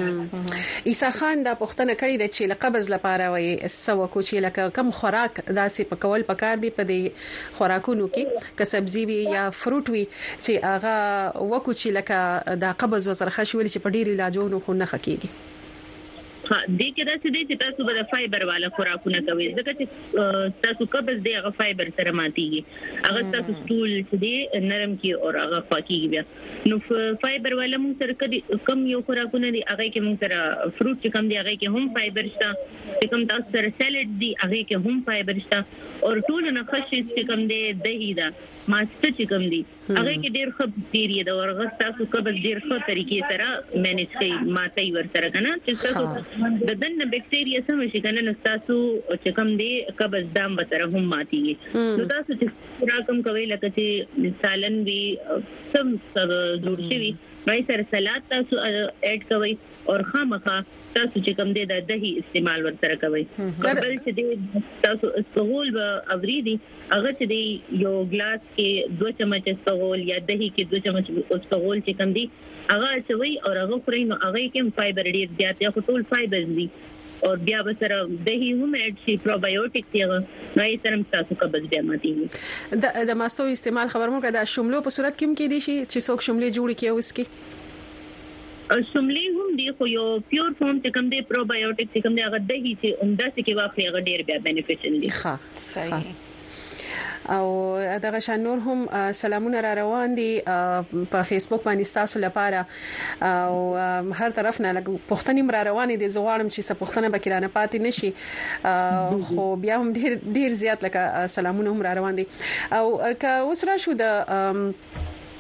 شي عیسی خان دا پوښتنه کړې ده چې لقبز لپاره وایي سو کو چې لکه کم خوراک داسې پکول پکار دی په دې خوراکونو کې که سبزی وي یا فروټ وي چې هغه وکو چې لکه دا قبض وزرخه شول چې په ډیر علاجونو خو نه حقيقي ها دې کې دا چې تاسو به فایبر والا خوراکونه کوي ځکه چې تاسو قبض دی هغه فایبر سره ماتيږي هغه تاسو سټول چې دی نرم کی او هغه پاکيږي بیا نو فایبر والا موږ سره کم یو خوراکونه دی هغه کې موږ سره فروټ چې کم دی هغه کې هم فایبر شته چې کم تاسو سره سیلډ دی هغه کې هم فایبر شته او ټول نه خشي چې کم دی دهی دا ماسته چې کم دی هغه کې ډیر ښه بیکټیریا دا ورغه تاسو قبض ډیر ښه طریقې سره مینیج کوي ماتي ور سره کنه چې تاسو د دنه بکټیریا سم شي کنه نو تاسو چې کوم دی قبض دام به سره هم ماتيږي نو تاسو چې راکم کوي لکه چې سالن وی سم جوړ شي وای سره سلاد تاسو اډ کوي او خامخا تاسو چې کوم دی د دهي استعمال ور سره کوي قبل چې دی تاسو استغول به اوریدي هغه چې دی یو ګلاس کې 2 چمچ استغول یا دهي کې 2 چمچ استغول چې کوم دی هغه چوي او هغه خوري نو هغه کې فایبر ډیر زیات یا ټول فایبر دي او بیا به سره دهي هم اډ شي پروبایوټیک دی نو یې سره تاسو قبض بیا ماتيږي د ماستو استعمال خبر مو کړه د شملو په صورت کې هم کې دي چې څوک شملې جوړ کړي اوس کې شملې هم دی خو یو پیور فارم چې کوم دی پروبایوټیک چې کوم دی هغه دهي چې عمده څه کې واخلي هغه ډیر بیا بینیفیشل دي ښه صحیح او دغه شان نور هم سلامونه را روان دي په فیسبوک باندې تاسو لپاره او هر طرف نه پښتني را روان دي زغوالم چې څه پښتنه بکرانه پاتې نشي خو بیا هم ډیر زیات لکه سلامونه هم را روان دي او که اوس را شو د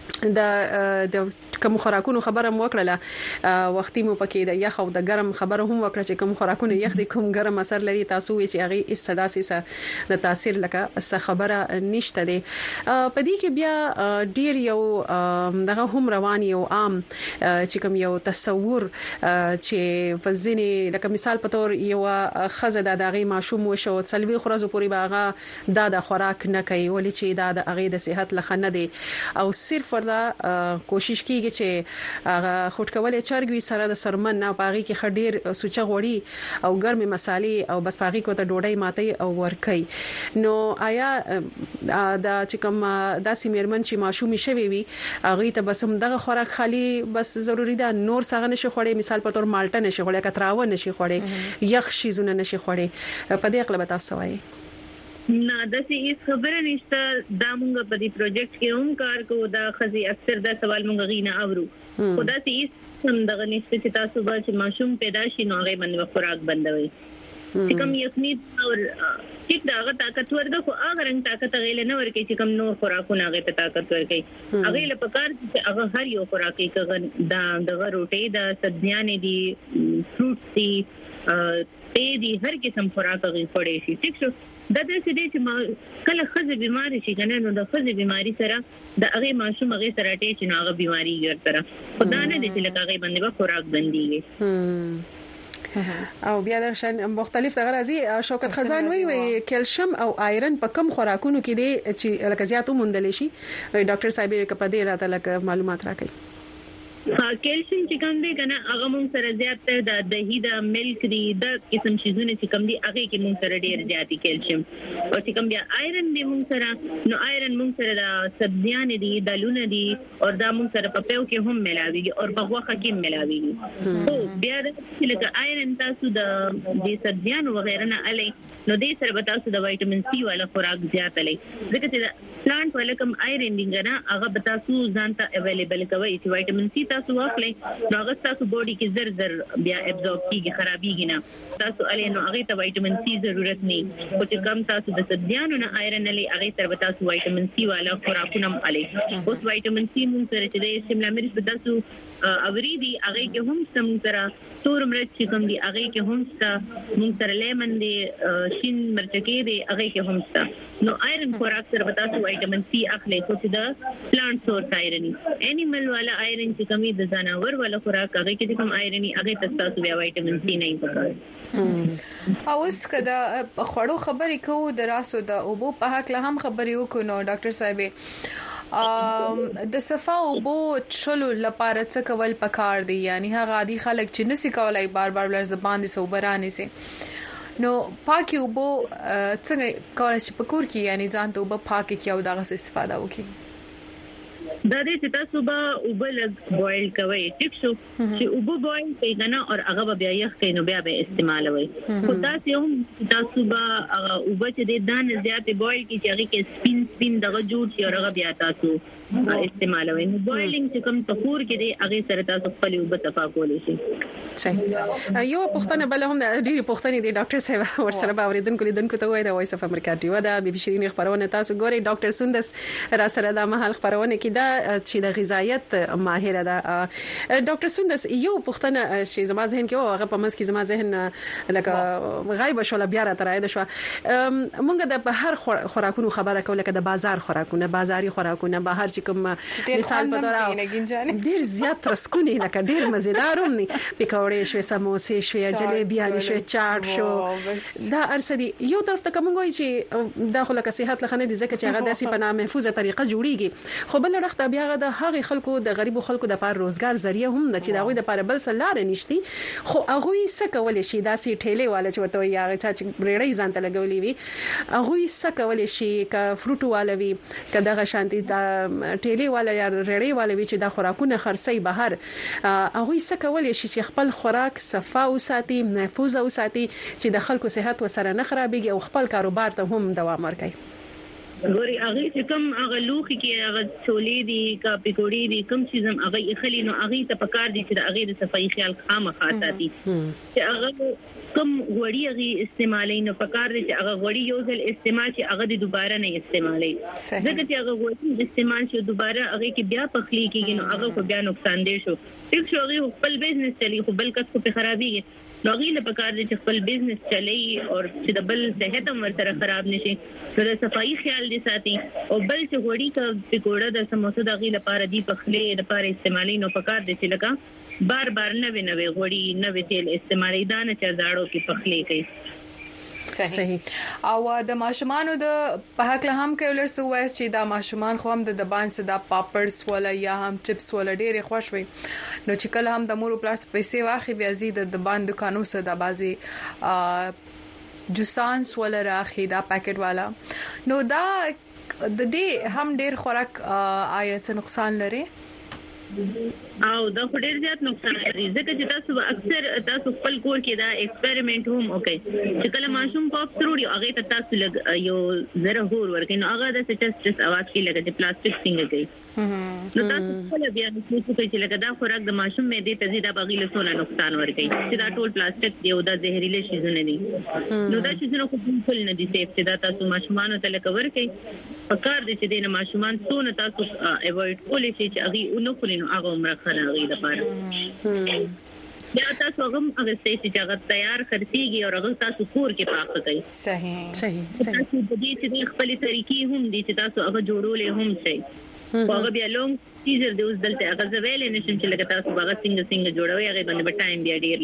د کوم خوراکونو خبره مو وکړه وختي مو پکې د یخ او د ګرم خبره هم وکړه چې کوم خوراکونه یخ دي کوم ګرم اثر لري تاسو چې هغه استدا سي د تاثیر لکه څه خبره نشته دي په دې کې بیا ډیر یو دغه هم روان یو عام چې کوم یو تصور چې په ځینې لکه مثال په تور یو خزه د دغه ماشوم وشو سلوي خرازو پوری باغه د خوراک نه کوي ولې چې د هغه د صحت لخنه دي او صرف دا کوشش کیږي چې هغه خټکولې چرګوي سره د سرمن نه پاغي کې خډیر سوچه غوړي او ګرمي مصالې او بس پاغي کو ته ډوډۍ ماتي او ورکي نو آیا دا چې کوم داسې میرمن چې ماشومي شوي وي هغه ته بس هم دغه خوراک خالي بس ضروری ده نور څنګه نشي خوړې مثال په تور مالټه نشي خوړې کتراوه نشي خوړې یخ شیزونه نشي خوړې په دې اړه تاسو وایي نه د هیڅ خبره نشته دا موږ په دې پروجیکټ کې هم کار کوو دا خزي اکثر دا سوال موږ غینه اورو خدا ته هیڅ هم دغه نشته چې تاسو به چې ماشوم پیدا شي نو هغه باندې خوراک بندوي چې کوم یخني او چې داغه طاقت ورده خو هغه رنګ طاقت غیله نه ورکي چې کوم نور خوراکونه هغه ته طاقت ورکي هغه له پکار چې هغه هر یو خوراکي کغه دغه روټي د سبزیانې دي فروټ دي ته دي هر قسم خوراک غي خوري شي ٹھیک شو دا د دې چې کله خزه بیماری شي کنه نو د خزه بیماری سره د هغه ماشوم هغه سره ټی چې هغه بیماری یې سره خدای نه دې چې لکه هغه باندې به خوراک بنديږي او بیا د شان مختلف دغه راځي شوکت خزان وی کیلشیم او آیرن په کم خوراکونو کې دي چې لکه زیاتو مندل شي ډاکټر صاحب یې کپا دی راته لکه معلومات راکړي کیلشیم چې کوم دی کنه هغه مون سره زیات د دهی د ملک دی د قسم شیزونه چې کوم دی هغه کې مون سره ډیر زیاتی کیلشیم او چې کوم بیا آیرن دی مون سره نو آیرن مون سره د سبزیان دي د لونه دي او دا مون سره په پیو کې هم ملاويږي او په غوخه کې ملاويږي او بیا چې لکه آیرن تاسو د دې سبزیان او غیره نه علي نو دې سره تاسو د وټامین سی والا خوراک زیات علي ځکه چې پلانټ والا کوم آیرن دی نه هغه تاسو ځانته اویلیبل کوي چې وټامین سی تاسو واخلې نو هغه تاسو بوډي کې زر بیا ابزورب کیږي خرابېږي نه تاسو علي نو هغه ته وټامین سی ضرورت نه او چې کم تاسو د سبزیانو نه آیرن علي هغه سره تاسو وټامین سی والا خوراکونه علي اوس وټامین سی مون سره چې د شملا مرچ په تاسو اوريدي هغه کې هم سم سره تور مرچ چې کوم دي هغه کې هم سره مون سره لیمن دي شین مرچکي دي هغه کې هم سره نو آیرن خوراک سره تاسو وټامین سی اخلي خو چې د پلانټ سورس آیرن انیمل والا آیرن چې کومي د جانور والا خوراک هغه کې کوم آیرن هغه تاسو بیا وټامین سی نه پکار اوس کدا خړو خبرې کوو د راسو د اوبو په حق له هم خبرې وکړو نو ډاکټر صاحب د صفا اوبو چلو لپاره څه کول پکار دي یعنی هغه عادي خلک چې نسی کولای بار بار ولر زبان دي صوبرانه سي نو پاکي اوبو څنګه کولای شي پکور کی یعنی ځان ته اوبو پاکي کیو دغه استفاده وکي دا دې چې تاسو به اوبه بوایل کوئ ټیک شو چې اوبه بوایل کړئ نه او هغه بیا یخ کړئ نو بیا به استعمالوي خو تاسو هم تاسو به اوبه چې د دانه زیات بوایل کی چې هغه کې سپین دغه جوړ شي او هغه بیا تاسو استعمالوي نو بوایلینګ چې کوم تخور کې دی هغه سره تاسو خپل اوبه صفا کولی شي صحیح یو پښتنه بل هم د ډیری پښتنې دی ډاکټر صاحب ورسره باوریدونکو لیدونکو ته وای د وایس اف امریکا ټي و دا بي بي شيرين خبرونه تاسو ګوري ډاکټر سندس را سره د محل خبرونه کې دا چې د غذایت ماهر ده ډاکټر سندس یو پښتنه چې زما ذهن کې هغه په منځ کې زما ذهن لکه غایب شول بیا را ترایده شو مونږ د بهر خوراکونو خبره کوله لکه د بازار خوراکونه بازاري خوراکونه بهر چې کوم مثال په تور ډیر زیات ترسکونی لکه ډیر مزیدار هم نه پکوړې شوې سموسې شوې جلیبیانې شوې چاټ شو دا ارسدي یو طرف ته کوم غوي چې داخله که صحت لخنه دي ځکه چې هغه داسې په محفوظه طریقه جوړیږي خو بل وخت بیا د هغه خلکو د غریبو خلکو د پاره روزګار ذریعہ هم د چې داوی د پاره بل سلار نشتی خو هغه یې سکول شي داسې ټیلې والا چې وته یا چې بریړې ځانته لګولې وي هغه یې سکول شي ک فروټ والا وي ک دغه شانتي د ټیلې والا یا رړې والا وي چې د خوراکونه خرڅي بهر هغه یې سکول شي چې خپل خوراک صفا او ساتي محفوظ او ساتي چې د خلکو صحت وسره نه خرابېږي او خپل کاروبار ته هم دوام ورکړي ګوري هغه چې کوم هغه لوخي کې هغه چولې دي کا پکوړې دي کوم چیز هم هغه خلی نو هغه ته پکار دي چې هغه د صفائی خیال خامخا ساتي چې هغه کوم غوړي هغه استعمالي نو پکار دي چې هغه غوړي یو ځل استعمال چې هغه د دوباره نه استعمالي ځکه چې هغه غوړي استعمال شي دوباره هغه کې بیا پخلی کېږي نو هغه کو بیا نقصان دی شو ټیک شو هغه خپل بزنس چلی خو بل کس کو په خرابيږي نو هغه له پکار دي چې خپل بزنس چلی او چې د بل صحت هم ورته خراب نشي نو د صفائی خیال دي ساتي او بل چې غوړي کا پکوړه د سموسه د غي لپاره دی پخلی لپاره استعمالي نو پکار دي چې لکه بار بار نوې غوړي نوې تیل استعمالي دا نه چې زاړو کې پخلی کوي صحیح او د ماشومان د په حق له هم کولر سو وایس چې دا ماشومان خو هم د بانس د پاپړز ولا یا هم چپس ولا ډېر خوښ وي نو چې کله هم د مور پلاس پیسې واخی بیا زید د باند دکانو سره د بازي جوسانس ولا راخي دا پاکټ والا نو دا د دې هم ډېر خوراک آیا څه نقصان لري او دا ډېر زیات نقصان لري ځکه چې تاسو اکثر تاسو خپل کور کې دا ایکسپریمنٹ هم وکړئ چې کله ماشوم پاپ تروړي هغه ته تاسو لګ یو زره هور ورکې نو هغه د سټس اواز کې لګي چې پلاستیک څنګه کوي نو تاسو خپل بیا چې چې لګا دا خوراک د ماشوم مې دې تزيدا بغیله سونه نقصان ورکړي چې دا ټول پلاستیک دی او دا زهريله شیزونه دي نو دا شیزونه خو ټول نه دي سیف چې دا تاسو ماشومان ته لکور کوي پکار دي چې د ماشومان څونه تاسو اوایډ کولای شي چې هغه نو کولای نو هغه عمر خلغي لپاره یا تاسو هغه چې هغه تیار خرڅيږي او هغه تاسو کور کې پاک کوي صحیح تاسو د دې چې خپل طریقې هم دي چې تاسو هغه جوړولې هم شي هغه بیا لونګ تیزر د اوس دلته هغه زویل نشم چې لکه تاسو هغه څنګه جوړوي هغه باندې ټایم بیا ډیر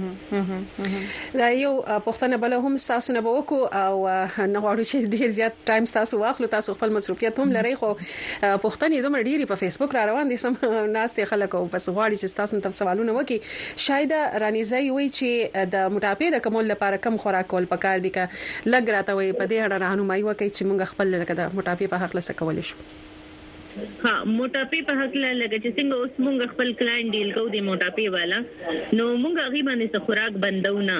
لګي دا یو پښتنه بل هم تاسو نه وکړو او نه غواړو چې ډیر زیات ټایم تاسو واخلو تاسو خپل مصروفیت هم لري خو پښتنې دومره ډیری په فیسبوک را روان دي سم ناس ته خلک او بس غواړي چې تاسو ته سوالونه وکړي شاید رانیزای وي چې د موټاپې د کمول لپاره کم خوراک کول پکار دي ک لګ راته وي په دې اړه راهنمایي وکړي چې موږ خپل لکه د موټاپې په حق لسه کول شو ها موټاپې په حق لږ چې څنګه اوس موږ خپل کلاینټ ډیل کوو د موټاپې والا نو موږ هغه باندې خوراک بندونه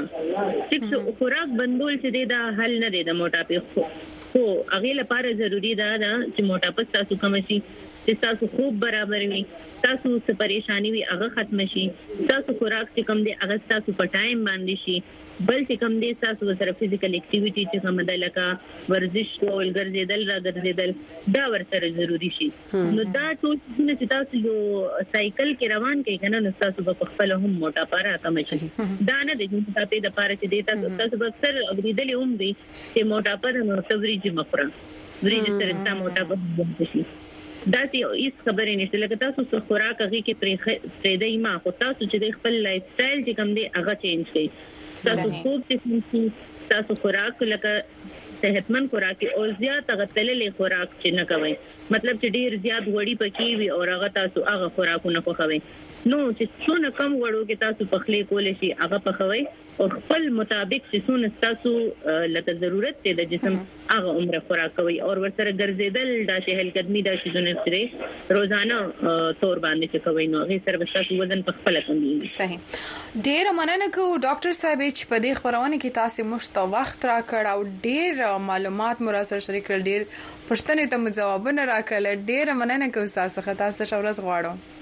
چې خوراک بندول چې دا حل نه دی د موټاپې خو هغه لپاره ضروری ده چې موټاپه تاسو کم شي چې تاسو خوب برابر وي تاسو څه پریشانی وي هغه ختم شي تاسو خوراک چې کم دی هغه تاسو په ټایم باندې شي بل چې کم دي تاسو سره فزیکل اکټیویټي چې کوم د لکه ورزش کول ګرځیدل دا ورسره ضروری شي نو دا ټول چې تاسو یو سایکل کې روان کې کنه نو تاسو په خپل هم موټاپه راکم شي دا نه د موټاپې د پاره چې تاسو اکثر اغریدل هم دي چې موټاپه د توريج مخره وريج سره تا موټاپه شي دا چې هیڅ خبرې نشته لکه تاسو څو خوراک هغه کې پرې دی ما خو تاسو چې خپل لایف سټایل چې کوم دی هغه چینج کړئ تاسو خوب چې تاسو خوراک لکه صحتمند خوراک او زیات غتللې خوراک چې نه کوي مطلب چې ډیر زیات وړي پکې وي او هغه تاسو هغه خوراکونه خوخوي نو چې څونه کم وړو کې تاسو پخلي کولې شي هغه پخوي او خپل مطابق چې څونه تاسو لکه ضرورت ته د جسم هغه عمر خوراک کوي او ورسره ګرځیدل دا شهل قدمي دا شیزونه سره روزانه تور باندې چې کوي نو هغه سره تاسو وزن په خپل کمی صحیح ډیر مننه کو ډاکټر صاحب چې په دې خبرونه کې تاسو مشت وخت را کړ او ډیر معلومات مو سره شریک کړل ډیر پښتنې ته جوابونه را کړل ډیر مننه کو تاسو ته شورز غواړم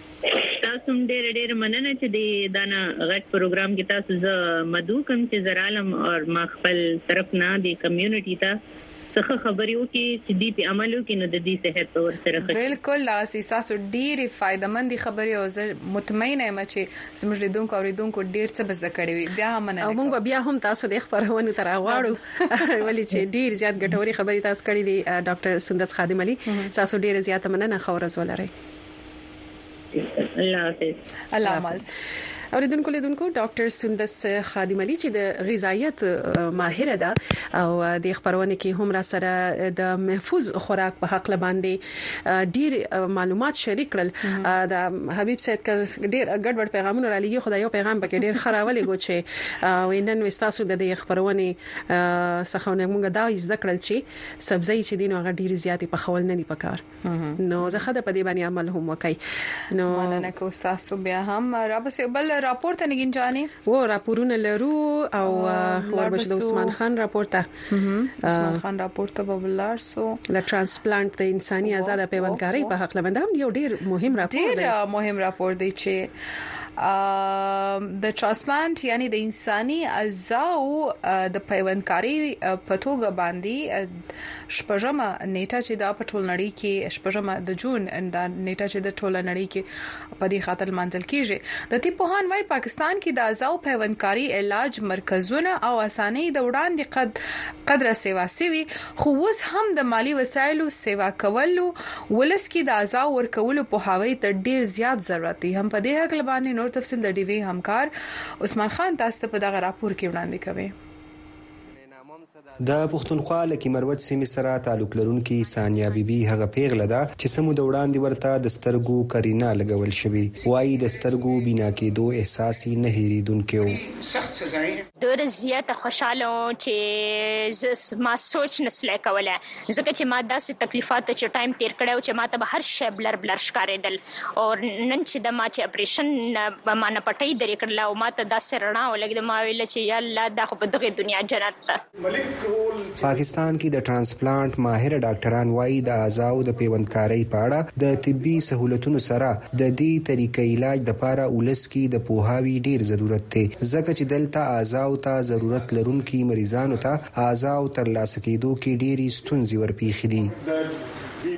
تاسو ډېر مننه چې د دانا غټ پروګرام کې تاسو ز مدو کوم چې زرالم او ما خپل طرف نه د کمیونټي ته څه خبريو کې چې دې په عملو کې نو د دې صحت او سره بالکل تاسو ډېری فائدمن خبري او مطمئنه یم چې زموږ لیدونکو اوریدونکو ډېر څه بزده کړی وي بیا هم نه او موږ بیا هم تاسو د خبرونه تر غواړو ولی چې ډېر زیات ګټوري خبري تاسو کړې دي ډاکټر سندس خادم علي تاسو ډېر زیات مننه خورز ولري الله حافظ اوریدونکو ډاکټر سندس خادم علي چې د غذایت ماهر ده او د خبرونه کې هم را سره د محفوظ خوراک په حق باندې ډیر معلومات شریک کړل د حبیب سید ډیر ګډوډ پیغامونه را لګي خدای یو پیغام پکې ډیر خراولې غوچه وینن وستاسو د خبرونه څخه موږ دا زده کړل چې سبزی چې دینو هغه ډیر زیاتې په خول نه دی پکار نو زه خدای په دې باندې عمل هم وکړي نو مننه کو تاسو بیا هم را بس بل راپور ته نګین جانې و راپورونه لرو او وربش د عثمان خان راپور ته عثمان خان راپور ته ببلار سو د ترانسپلانت د انساني آزاد پیوندکاري په حق لمندام یو ډیر مهم راپور دی چې د ترانسپلانت یعنی د انساني اعضاء د پیوندکاري په توګه باندې شپږمه نیټه چې د ټول نړۍ کې شپږمه د جون د نیټه چې د ټول نړۍ کې په دې خاطر منځل کیږي د طبيبان وايي پاکستان کې د اعضاء پیوندکاري علاج مرکزونه او اسانۍ د وړاندې قدر سیوا سوي خو اوس هم د مالی وسایلو سیوا کولو ولس کې د اعضاء ورکولو په هاوی ته ډیر زیات ضرورت دی هم په دې حق لبانې تفصیل د ډي وی همکار عثمان خان تاسو ته په دغه راپور کې وړاندې کوي. د پښتونخوا لکه مروت سیمې سره تعلق لرونکي ثانیه بیبي هغه پیغله ده چې سمو د وړاندې ورته د سترګو کرینا لګول شوی وایي د سترګو بنا کېدو احساس نه هېریدونکو ډېر زیاته خوشاله چې ما سوچ نسلې کوله ځکه چې ما داسې تکلیفات چې ټایم تیر کړو چې ما ته به هر شی بلر ښکارېدل او نن چې د ما چې اپریشن ما نه پټۍ درې کړل او ما ته داسې رڼا ولګېده ما ویل چې یا الله دا خو په دغه دنیا جنت ده. پاکستان کې د ترانسپلانت ماهر ډاکټران وایي د اعضاء د پیوندکاري په اړه د طبي سہولتونو سره د دې طریقې علاج د لپاره ولس کې د پوهاوی ډیر ضرورت دی ځکه چې دلته اعضاء ته ضرورت لرونکي مریضانو ته اعضاء ترلاسه کېدو کې ډېری ستونزې ورپېښې دي.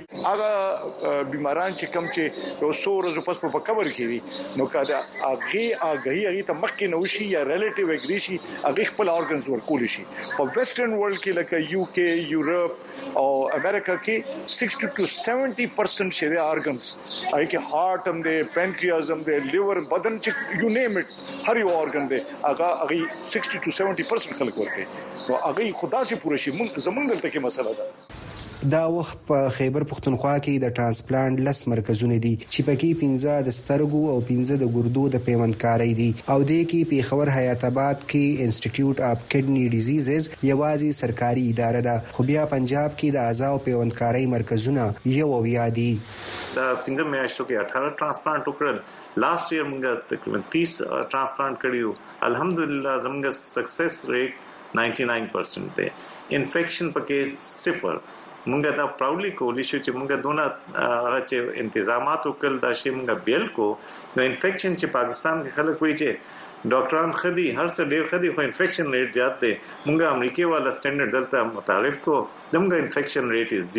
هغه بیماران چې کم چې یو څو ورځې پس په کور کې وي نو کله هغه ته مخکې نو شي یا ریلیټیو اګری شي هغه خپل اورګنز ورکول شي په ویسټرن ورلد کې لکه یو کې یورپ او امریکا کې 60 to 70% شری اورګنز هغه کې هارت هم دی پنکریاس هم دی لیور بدن چې یو نیم اټ هر یو اورګن دی هغه 60 to 70% خلک ورکوي نو هغه خدا سي پوره شي زمونږ دلته کې مسله ده. دا وخت په خیبر پختونخوا کې د ترانسپلانت لس مرکزونه دي چې پکې 15 د سترګو او 15 د ګردو د پیوندکاري دي او د کې پیښور حیات آباد کې انسټیټیوټ اف کډنی ډیزیزز یوازې سرکاري اداره ده خو بیا پنجاب کې د اعضاء پیوندکاري مرکزونه یو ویادي. د 15 میاشتو کې 18 ترانسپلانت وکړل لاست ایئر موږ تقریبا 30 ترانسپلانت کړیو الحمدلله زموږ سکسس ریټ 99% دی انفیکشن پکې 0 مونږه دا پراودلی کولی شو چې مونږه دونه هغه چې انتظامات وکړل دا شی مونږه بیل کو نو انفیکشن چې پاکستان کې خلک وایي چې ډاکټران خدي هر څه ډیر خدي خو انفیکشن ریټ زیات دی مونږه امریکای والا سټانډرډ دلته متعارف کو دمغه انفیکشن ریټ از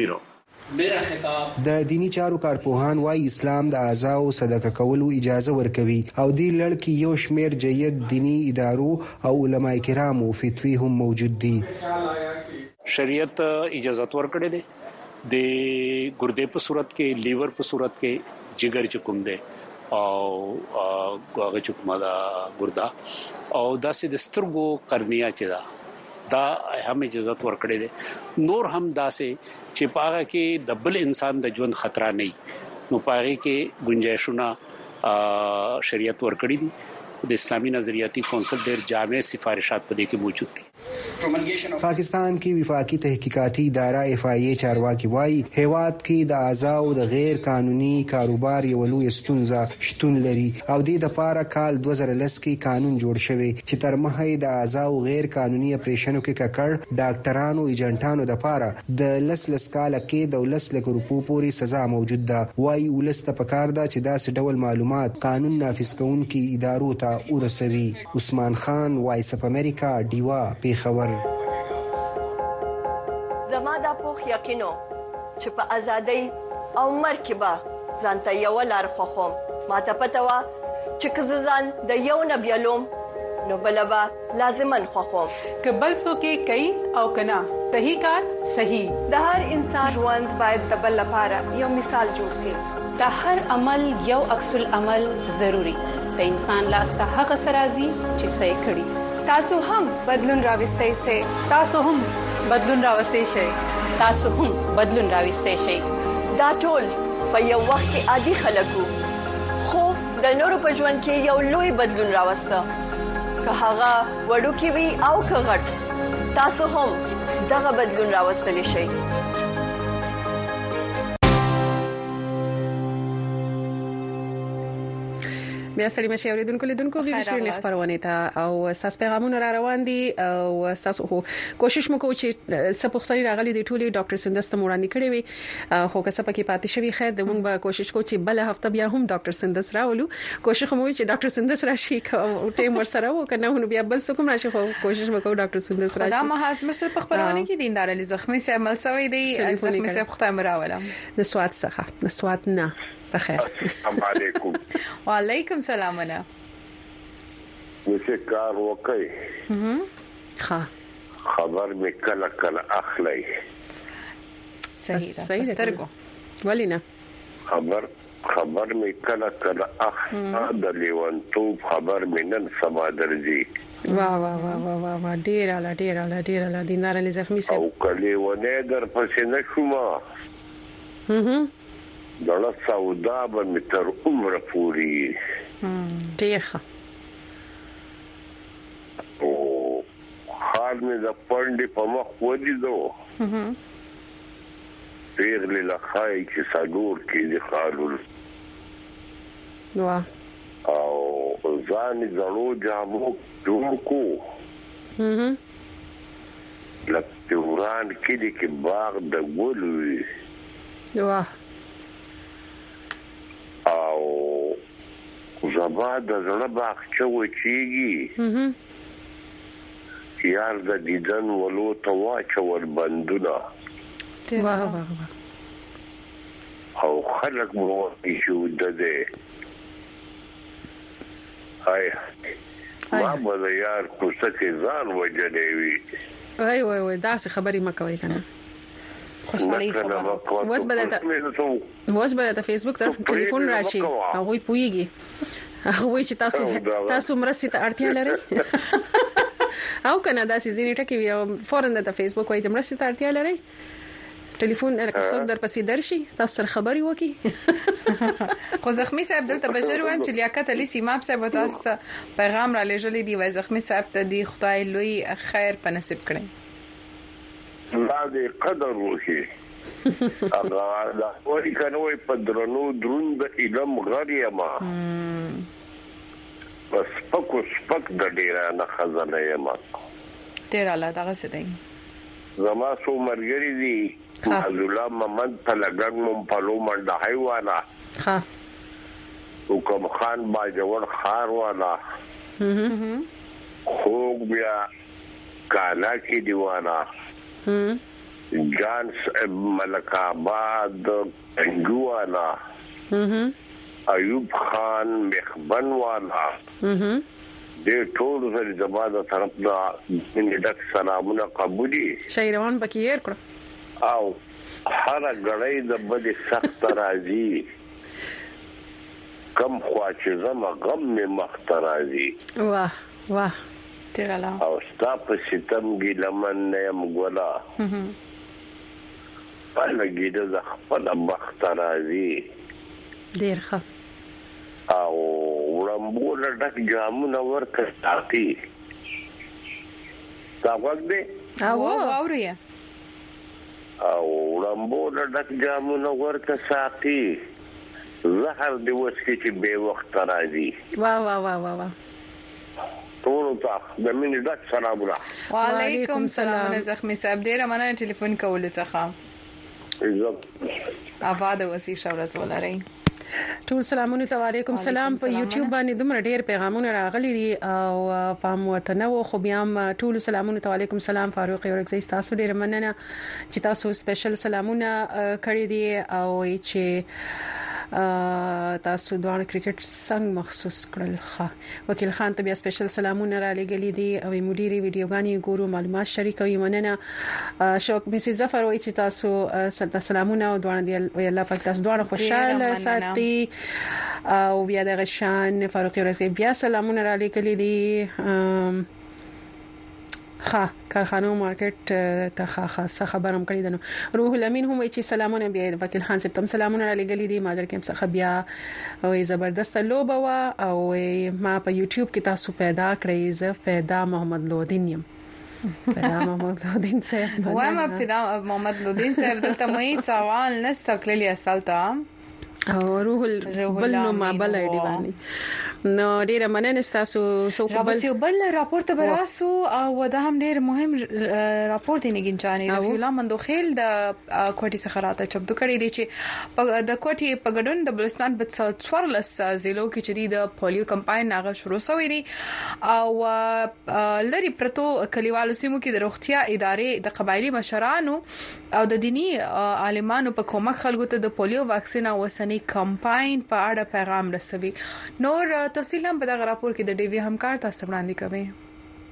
0. د دینی چارو کارپوهان وايي اسلام د اعضاء صدقه کولو اجازه ورکوي او د لړکی یو شمیر جید دینی ادارو او علما کرامو فتوی هم موجود دي. شریعت اجازه ورکړې ده د ګردې په صورت کې لیور په صورت کې جگر چکم ده او هغه چکمه دا ګردا او داسې د سترګو قرنیا چې دا هم اجازه ورکړې ده نور هم داسې چې پاغه کې د بل انسان د ژوند خطر نه نو پاغه کې گنجائشونه شریعت ورکړې دي د اسلامي نظریاتي کونسل ډېر جامع سفارشات په دې کې موجود دي. پاکستان کې وفاقي تحقیقاتي اداره اف ای ای چارواکي وایي هیواد کې د اعضاء او د غیر قانوني کاروبار یو لوی ستونزه شتون لري او د لپاره کال 2010 کې قانون جوړ شوی چې تر مخه د اعضاء او غیر قانوني اپریشنو کې ککړ ډاکټرانو ایجنټانو د لپاره د لس کال کې د 10 لک روپو پورې سزا موجود ده. وایي ولست پکار ده چې داسې ډول معلومات قانون نافذ کوونکي ادارو ته ورسوي. عثمان خان وایس اف امریکا دیوا خبر زما د پوخ یقینو چې په ازادۍ او مرکبه ځانته یو لار خوخم ماته پته وا چې ځان د یو نبیلوم نو بلبا لازمن خوخم کبل سو کې کوي او کنا صحیح کار صحیح د هر انسان ژوند باید د بل لپاره یو مثال جوړ شي د هر عمل یو عکس العمل ضروری د انسان لاسته هغه سرازي چې صحیح کړي تاسو هم بدلون راوستئ شئ تاسو هم بدلون راوستئ شئ تاسو هم بدلون راوستئ شئ دا ټول په یو وخت کې عادي خلکو خو د نورو په ژوند کې یو لوی بدلون راوسته که هغه وړوکی وي او که غټ تاسو هم دغه بدلون راوستلی شئ. بیا سړي مشه اوریدونکو لیدونکو به بشري خبرونه ته او اساس پیغامونه را روان دي او اساس کوشش وکړو چې سپوختنی راغلي دي ټولي ډاکټر سندست وړاندې کړي وي خو که څه پکې پاتې شوی خیر د موږ به کوشش کوو چې بل هفته بیا هم ډاکټر سندست راولو کوشش کوو چې ډاکټر سندست راشي او ټیم ورسره وکنه نو بیا بل څه کوم راشي خو کوشش وکړو ډاکټر سندست راشي دا مهاز مر په خبرونه کې دیندار علي زخمي سه عمل سوی دی زخمي سه ختم راولم د سواد څخه د سواد نه بخیر السلام علیکم وعلیکم السلام نه وڅ کار وکي خبر می کله کله اخلي صحیح سترګو ولینا خبر می کله کله اخلي د لیوانتوب خبر می نن سما درځي وا ډیر اعلی دینار علي زخمي سه او کله ونه در پسې نشوم دغه سودا به می تر عمر پوری ډیر او حال می د پاندې په مخ ودیدو پیغلی لخای چې ساګور کې د خالول او ځان زړو جامو جوړ کو لکه وران کې باغ د ګل وي او زبا د زړه باغچه وچیږي یار د دیدن ولو ته واچول بندونه او خلق مو شو دده ما به یار کوڅه کې ځان وجلې وي وای دا څه خبرې مکوي کنه اوس به د فیسبوک طرف ټلیفون راشي هغه پويږي هغه چې تاسو مرسته ته اړتیا لرئ او کنه دا سيزيني ټکی وي فورن د فیسبوک وای د مرسته ته اړتیا لرئ ټلیفون څوک در پسې درشي تاسو سره خبري وکي خو زخمي صاحب دلته بشر وایم چې لیاقت علي سیماب صاحب تاسو پیغام را لېږلې دی وای زخمي صاحب ته دی خدای لوی خیر په نصیب کړي لا دې قدر وکي هغه دا وایي کنه په درنو دروند علم غریما بس سپک د ډیره نه خزانه یم ډیر الله دغه څه دی زما سو مرګري دي حضرت محمد په لګن مم پلو منډه حیوانا حکم خان باجوړ خار والا خوګ بیا کالا کی دیوانا جانس ملک آباد انجوانا ایوب خان مخبن والا د ټول سره زماده طرف دا من ډک سلامونه قبولي شیروان بکیر کړ او هر غړې د بده سخت راځي کم خوا چې زما غم می مخ راځي واه تیر الله او ستا په ستم کې لمن نیم ګولا پهلګي د خپل مخ راځي ډیر ښه او ورمبول ډک جامونه ورکه ساتي دا وګړي او اوریا او ورمبول ډک جامونه ورکه ساتي زهر دی وسکي چې به وخت راځي واه ټول ته د مين ډک سلام وعلیکم السلام زخمي صاحب ډیر مننه ټلیفون کول څخه عزت آباد وسی شورت ولري ټول سلامونه ته وعلیکم السلام په یوټیوب باندې دومره ډیر پیغامونه راغلي دي او پام وطنو خو بیا ټول سلامونه ته وعلیکم السلام فاروق اورګزی تاسو ډیر مننه چې تاسو سپیشل سلامونه کړی دي او چې تاسو دوه کرکټ څنګه مخصوص کړل ښه وکیل خان ته بیا سپیشل سلامونه را لګلې دي او مديري ویډیوګانی ګورو معلومات شریکوي مننه شوق میسي ظفر وایي چې تاسو سلامونه او دوه دی الله پاک تاسو دوه خوشاله ساتي او بیا د غشان فاروق اورګزی بیا سلامونه را لګلې دي کارخانو مارکیټ ته خاصه خبرم کړی دنو روح الامین هم چې سلامونه بیا وکیل خان صاحب تم سلامونه را لګلې دي ماجر کې څخه بیا او زبردست لوبه وا او ما په یوټیوب کې تاسو پیدا کړی ز پیدا محمد لودین یم پیدا محمد لودین صاحب وایم پیدا محمد لودین صاحب دلته مې سوال نست کړلی استالتا او روح البل نو ما بل ایډی باندې نو ډیره مننه تاسو سو بل راپورته براسو او دا هم ډیر مهم راپور دی نګینچاني رفیع الله مندوخیل د کوټي څخه راته چبدو کړی دی چې د کوټي په ګډون د بلوچستان په 14 ضلعو کې چې د پولیو کمپاین هغه شروع شوی دی او لری پرتو کلیوالو سیمو کې د روغتیا ادارې د قبایلی مشرانو او د دینی عالمانو په کومک خلکو ته د پولیو واکسین او وسنی کمپاین په اړه پیغام رسوي. نور تفصیل هم په دغه راپور کې د ډي وی همکار تاسو وړاندې کوي.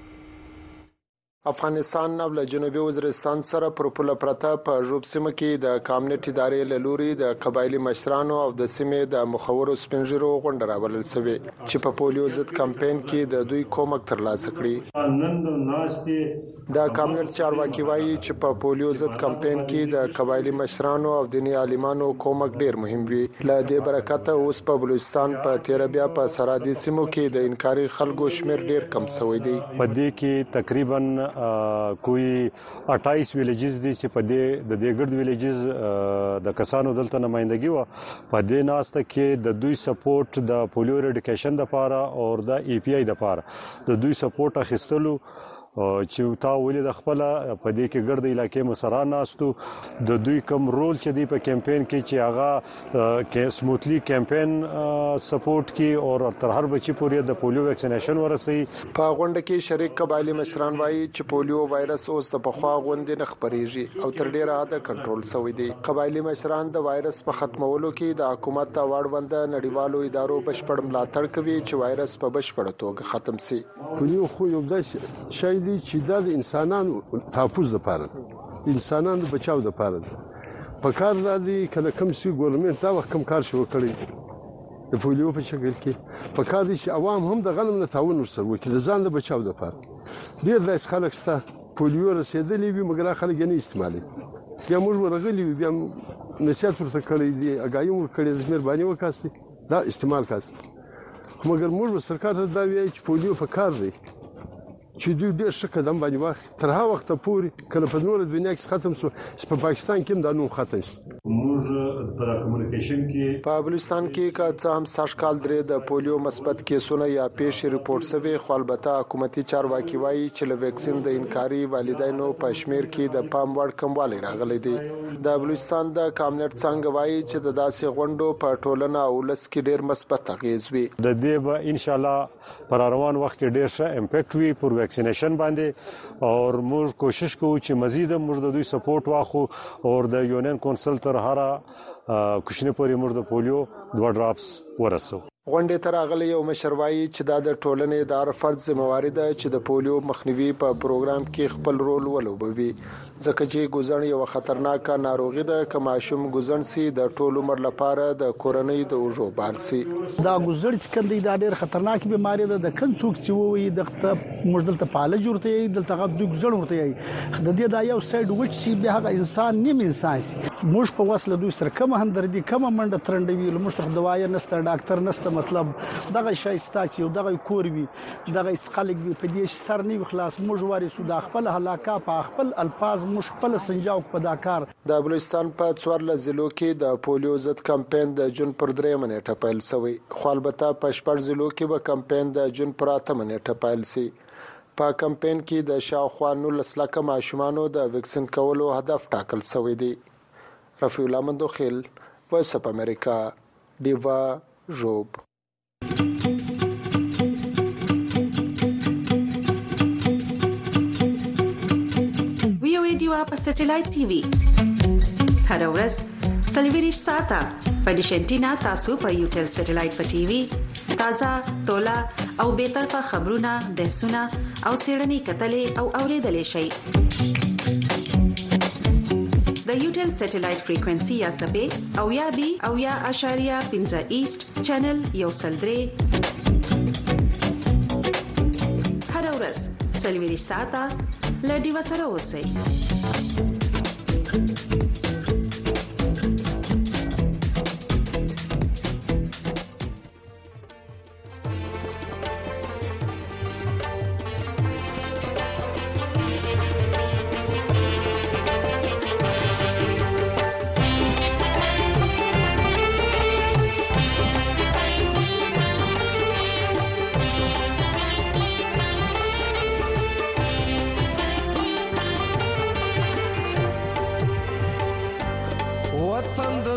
افغانستان او له جنوبي وزیرستان سره پر پوله پرته په جوب سیمه کې د کامیونټي ادارې له لوري د قبایلی مشرانو او د سیمې د مخورو سپنجرو غونډه راولل شوې چې په پولیو ضد کمپاین کې د دوی کومک ترلاسه کړي. نن د ناشته د کامیونټي چارواکي وایي چې په پولیو ضد کمپاین کې د قبایلی مشرانو او دینی عالمانو کومک ډیر مهم وي. له دې برکت اوس په بلوچستان په 13 بیا په سرحدي سیمو کې د انکاري خلکو شمیر ډیر کم شوی دی. په دې کې تقریبا کوئی 28 ویلیجز دي چې په دې د ګرد ویلیجز د کسانو دلته نمائندګي و په دې ناسته کې د دوی سپورټ د پولیو ریډیکیشن لپاره او د ای پی آی لپاره د دوی سپورټ اخیستلو چې تا ولې د خپل په دې کې ګرد علاقې مسران ناستو د دوی کوم رول چې دی په کمپاین کې چې هغه کې سموثلی کمپاین سپورټ کی او تر هر بچی پورې د پولیو ویکسینیشن ورسي. په غونډه کې شریک قبایلی مشران وایي چې پولیو وایرس اوس د پخوا غونډې نه خبريږي او تر ډیره حد کنټرول شوی دی. قبایلی مشران د وایرس په ختمولو کې د حکومت ته واړوند نړیوالو ادارو بشپړ ملاتړ کوي چې وایرس په بشپړ توګه ختم شي. پولیو خو یو داسې شی دی چې د انسانانو تحفظ لپاره انسانانو بچاو لپاره په کار راځي. کله کوم سی ګورنمنت دا وخت کم کار شروع کړی د پولیو په شکل کې په کار دي چې عوام هم د غنم نه تعاون ورسره وکړي د ځان له بچاو لپاره. ډیر داس خلک ستا پولیو رسیدلی وي مګر خلک یې نه استعمالي. بیا موږ ورغلي بیا نصیحت ورته کړی دی اګایي ور کړی د مهرباني وکړئ دا استعمال کاست مګر موږ سرکار ته دا وایي چې پولیو په کار دی چې دوی ډېر ښه قدم باندې واخلي تر هغه وخته پورې کله په نور دنیا کې ختم شو چې په پاکستان کې هم دا نوم ختم شي. موږ په کمیونیکیشن کې په بلوچستان کې کا څه هم سږ کال درې د پولیو مثبت کیسونه یا پیښې ریپورت شوی خو البته حکومتي چارواکي وایي چې له ویکسین د انکاري والدینو په شمیر کې د پام وړ کموالی راغلی دی. د بلوچستان د کامیونټ څنګه وایي چې د داسې غونډو په ټولنه او ولس کې ډېر مثبت اغیز وي. د دې به ان شاء الله پر روان وخت کې ډېر ښه امپیکټ وي پر ویکسینیشن باندې او موږ کوشش کوو چې مزید موږ د دوی سپورټ واخو او د یونین کونسل تر هره کوشنه پورې موږ د پولیو 2 ډراپس ورسو. غونډې تر اغله یو مشروعي چې د ټولنې د فرد ذمہواری ده چې د پولیو مخنیوي په پروګرام کې خپل رول ولوبوي ځکه چې ګوزن یو خطرناک ناروغي ده که ماشوم ګوزن سي د ټول عمر لپاره د کورنۍ د اوجو بارسي. دا ګوزن چې کله دا ډېر خطرناک بیماری ده د کن څوک چې وي د مجدل فعال جوړته دلته غو د ګوزن ورته د دې دا یو سایډ وچ سي به هغه انسان نیم انسان سي. موږ په وسله دوی سره کوم همدردي کوم منډه ترندوي لمشتخ دوايا نسته ډاکټر نسته مطلب دغه شای ستاسو یو دغه کور وي دغه خلک وي په دې سر نه خلاص موږ وارثو د خپل هلاکا په خپل الفاظ موږ خپل سنجاو په داکار. د بلوچستان په 14 ضلعو کې د پولیو ضد کمپاین د جون پر 3 منېټه پیل شوی خو البته په 14 ضلعو کې به کمپاین د جون پر 8 منېټه پیل شي. په کمپاین کې د شاوخوا 19 لک ماشومانو د ویکسین کولو هدف ټاکل شوی دی. رفیع الله مندوخیل وایس اف امریکا دیوا جوب. دیوا په سټلایټ ټي وي هر ورځ سلویریش ساته په ډیشنټینا تاسو په یوټل سټلایټ په ټي وي تازه تولا او به طرفه خبرونه بحثونه او سیړنی کتلې او اوریدلې شي. د یوټل سټلایټ فریکوئنسي یا سبې او یا بي او یا اشاریه 15 ایست چینل یو سلدري هر ورځ سلویریش ساته لډي وسره اوسئ.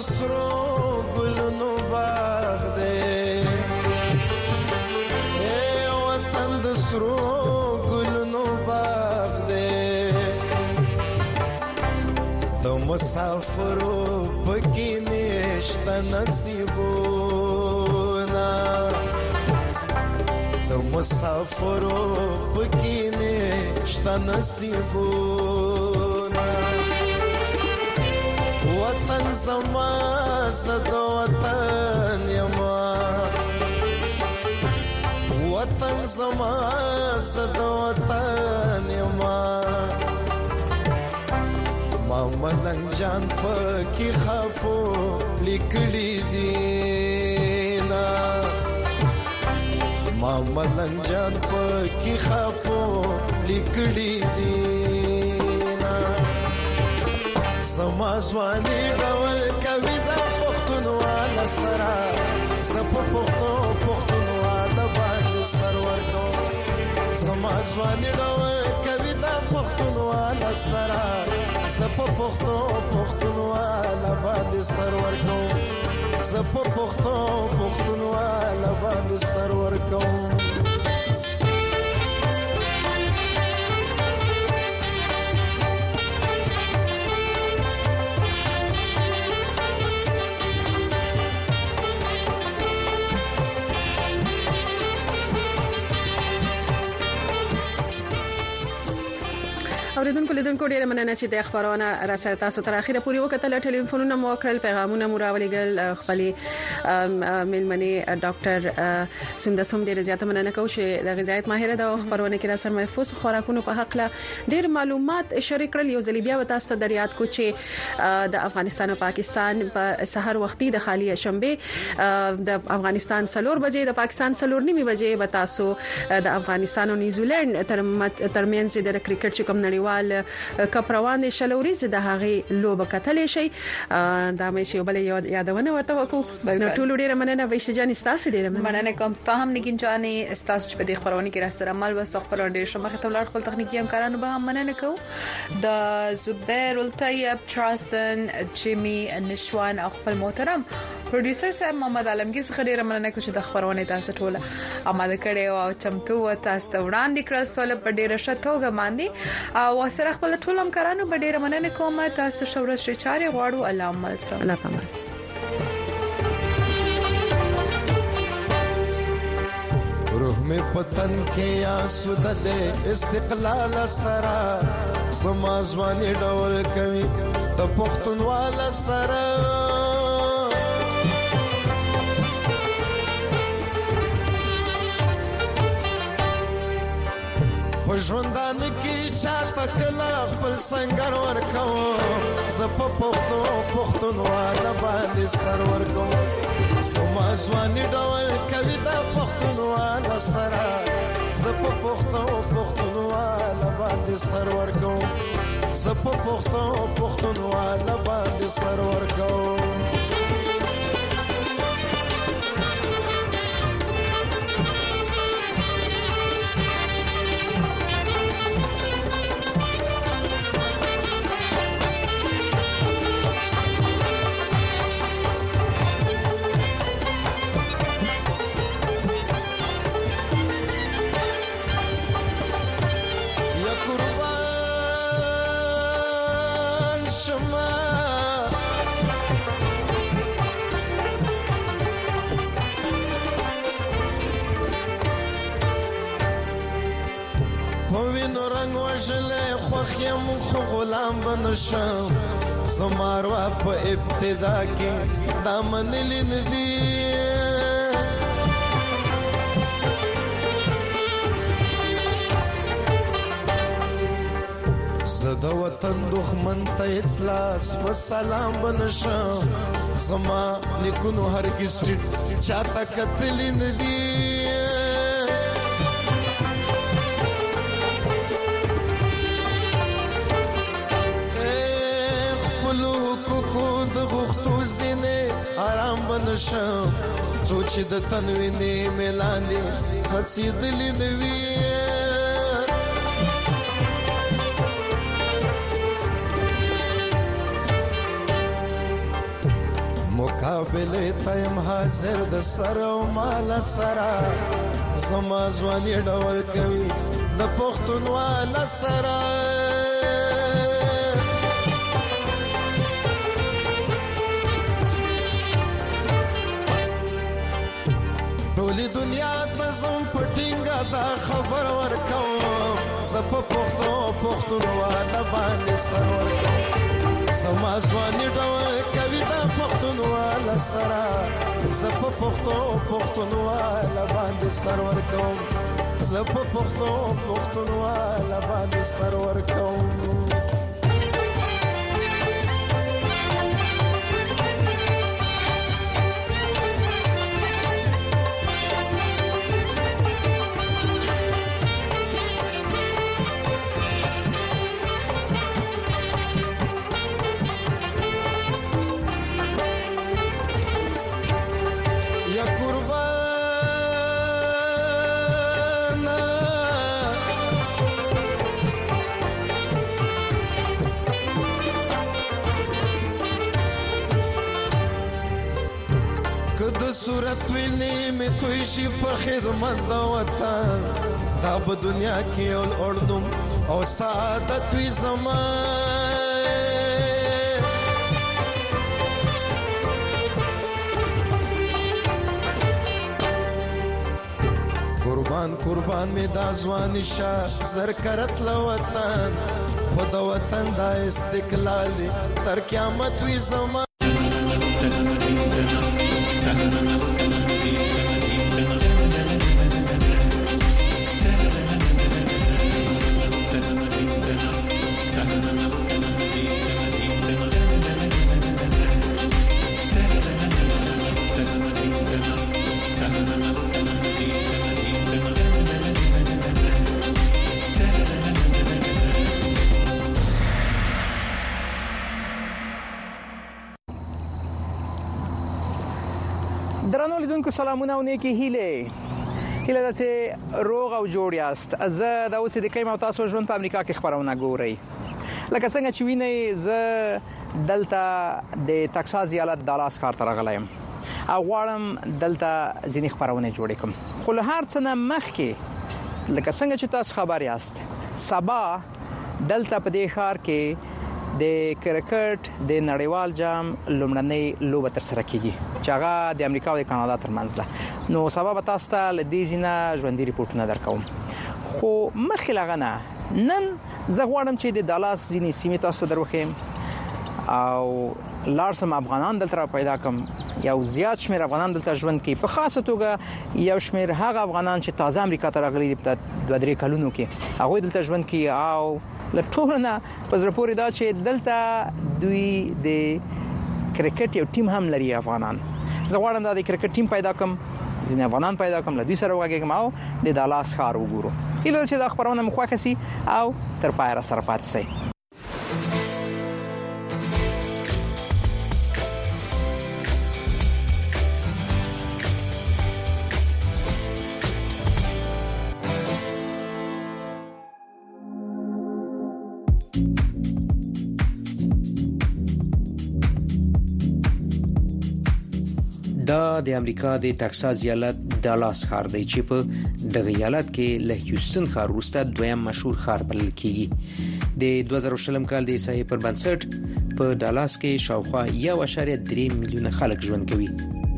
سرو ګلونو باغ دی اے وطن د سرو ګلونو باغ دی د مسافرو پکې نشته نصیبونه د مسافرو پکې نشته نصیبونه وطن زما زد وطن یما وطن زما زد وطن یما ما ملنګ جان پکې خافو لیکلی دینا ما ملنګ جان پکې خافو لیکلی دینا زما ځواني ډول کوي د پښتونواله سره زپ پښتونواله باندې سرور کوم زما ځواني ډول کوي د پښتونواله سره زپ پښتونواله باندې سرور کوم زپ پښتونواله باندې سرور کوم اوریدونکو لیدونکو ډیره مننه چې د خبرونه را سره تاسو تر اخره پورې وکټل ټلیفونونه مو کړل پیغامونه مو راولېګل خپل ملمنې ډاکټر سمدسوم ډیره زیاته مننه کوم چې د غذایت ماهر د خبرونه کې را سره محفوظ خوراکونو په حق له ډیر معلومات شریک کړل یو ځلې بیا وتاست د ریاض کو چې د افغانستان او پاکستان په سحر وختي د خالی شنبه د افغانستان 3 بجې د پاکستان 3:30 بجې وتاسو د افغانستان او نیوزیلند ترمنځ د کرکټ چې کوم نړیوال کپ روان دي شلوريز د هغه لوب کتلې شي دا مې شی بل یادونه ورته وکړو نو ټول ډیره مننه وښه جان استاسو ډیره مننه کوم ستا هم نګین جانې استاسو چې په دې خبرونه کې را سره مل وست خبرونه ډیر شمه ته ولر خپل تخنیکی همکارانو به هم مننه کوم د زبیر الطیب چارلستون جیمی نشوان او خپل محترم پروډوسر صاحب محمد عالمگیر څخه ډیره مننه کوم چې د خبرونه تاسو ټول آماده کړي او چمتو و تاسو وړاندې کړل سول په ډیره شتوګه باندې او سره خپل ټول همکارانو به ډیره مننه کوم تاسو شورش چاري غواړو الله عمل سره الله پامه روح میں پتن کے آسود دے استقلال سرا سمازوانی ډول کوي د پښتونواله سرا پښوندان کی چاته کلا خپل سنگر ورکو زپ پښتونواله باندې سرور کوم سمازوانی ډول کوي د پښتونواله سره زپ پښتونواله باندې سرور کوم زپ پښتونواله باندې سرور کوم خوخیم خو غلام بنشم زماروا په ابتدا کې دامن لیندي زدا وطن دښمن ته اصلاح و سلام بنشم زما لیکونو هرگز چاته قتل ندي آرام بنشم تو چې د تنوینې ملاندې څڅېدلې دوی مقابله تایم حاضر د سر او مال سره زما ځواني ډول کوي د پښتونوال سره ټولې دنیا ته زم پټینګه دا خبر ورکوم زپ پښتونوال باندې سر ورکوم زما ځواني ډول کوي دا پښتونوال سره زپ پښتونوال باندې سر ورکوم زپ پښتونوال باندې سر ورکوم صورت ویني می توي شي په خدمت د وطن دا په دنیا کې اردم او سعادت وي زمان قربان می دا ځواني شاه زر کرت ل وطن خود وطن دا استقلال تر قیامت وي زمان درنو لیدونکو سلامونه او نیکی هیله ده چې روغ او جوړ یاست. زه د اوس د کیم او تاسو ژوند په امریکا کې خبرونه ګورئ. لکه څنګه چې وینئ زه دلته د ټکساس ایالت دالاس ښار ته راغلی یم او غواړم دلته ځینې خبرونه جوړې کړم. خو له هر څه نه مخکې لکه څنګه چې تاسو خبر یاست سبا دلته په دې ښار کې د کرکټ د نړیوال جام لومړنۍ لوبه تر سره کیږي چې هغه د امریکا او د کاناډا ترمنځ ده. نو سبا به تاسو ته له دې ځینې ژوندۍ ریپورتونه درکوم. خو مخکې لغنه نن زه غواړم چې د دالاس ځینې سیمې تاسو دروخم او لارسم افغانان دلته پیدا کوم. یو زیات شمیر افغانان دلته ژوند کوي، په خاصه توګه یو شمیر هغه افغانان چې تازه امریکا ته راغلي په 2-3 کلونو کې هغه دلته ژوند کوي او لټورنه په زړه پورې دا چې دلته دوی د کرکټ یو ټیم هم لري افغانان. زه غواړم دا د کرکټ ټیم پیدا کوم، ځینې افغانان پیدا کوم، له دوی سره وګورم او د دالاس ښار وګورو. هیله چې دا خبرونه مخوښه سي او تر پایه سره پاتې سي. دا د امریکا د ټکساس ایالت دالاس ښار دی چې په دغه ایالت کې له هیوستن ښار وروسته دویم مشهور ښار بلل کیږي. د 2020 کال د احصایې پر بنسټ په دالاس کې شاوخوا 1.3 میلیونه خلک ژوند کوي.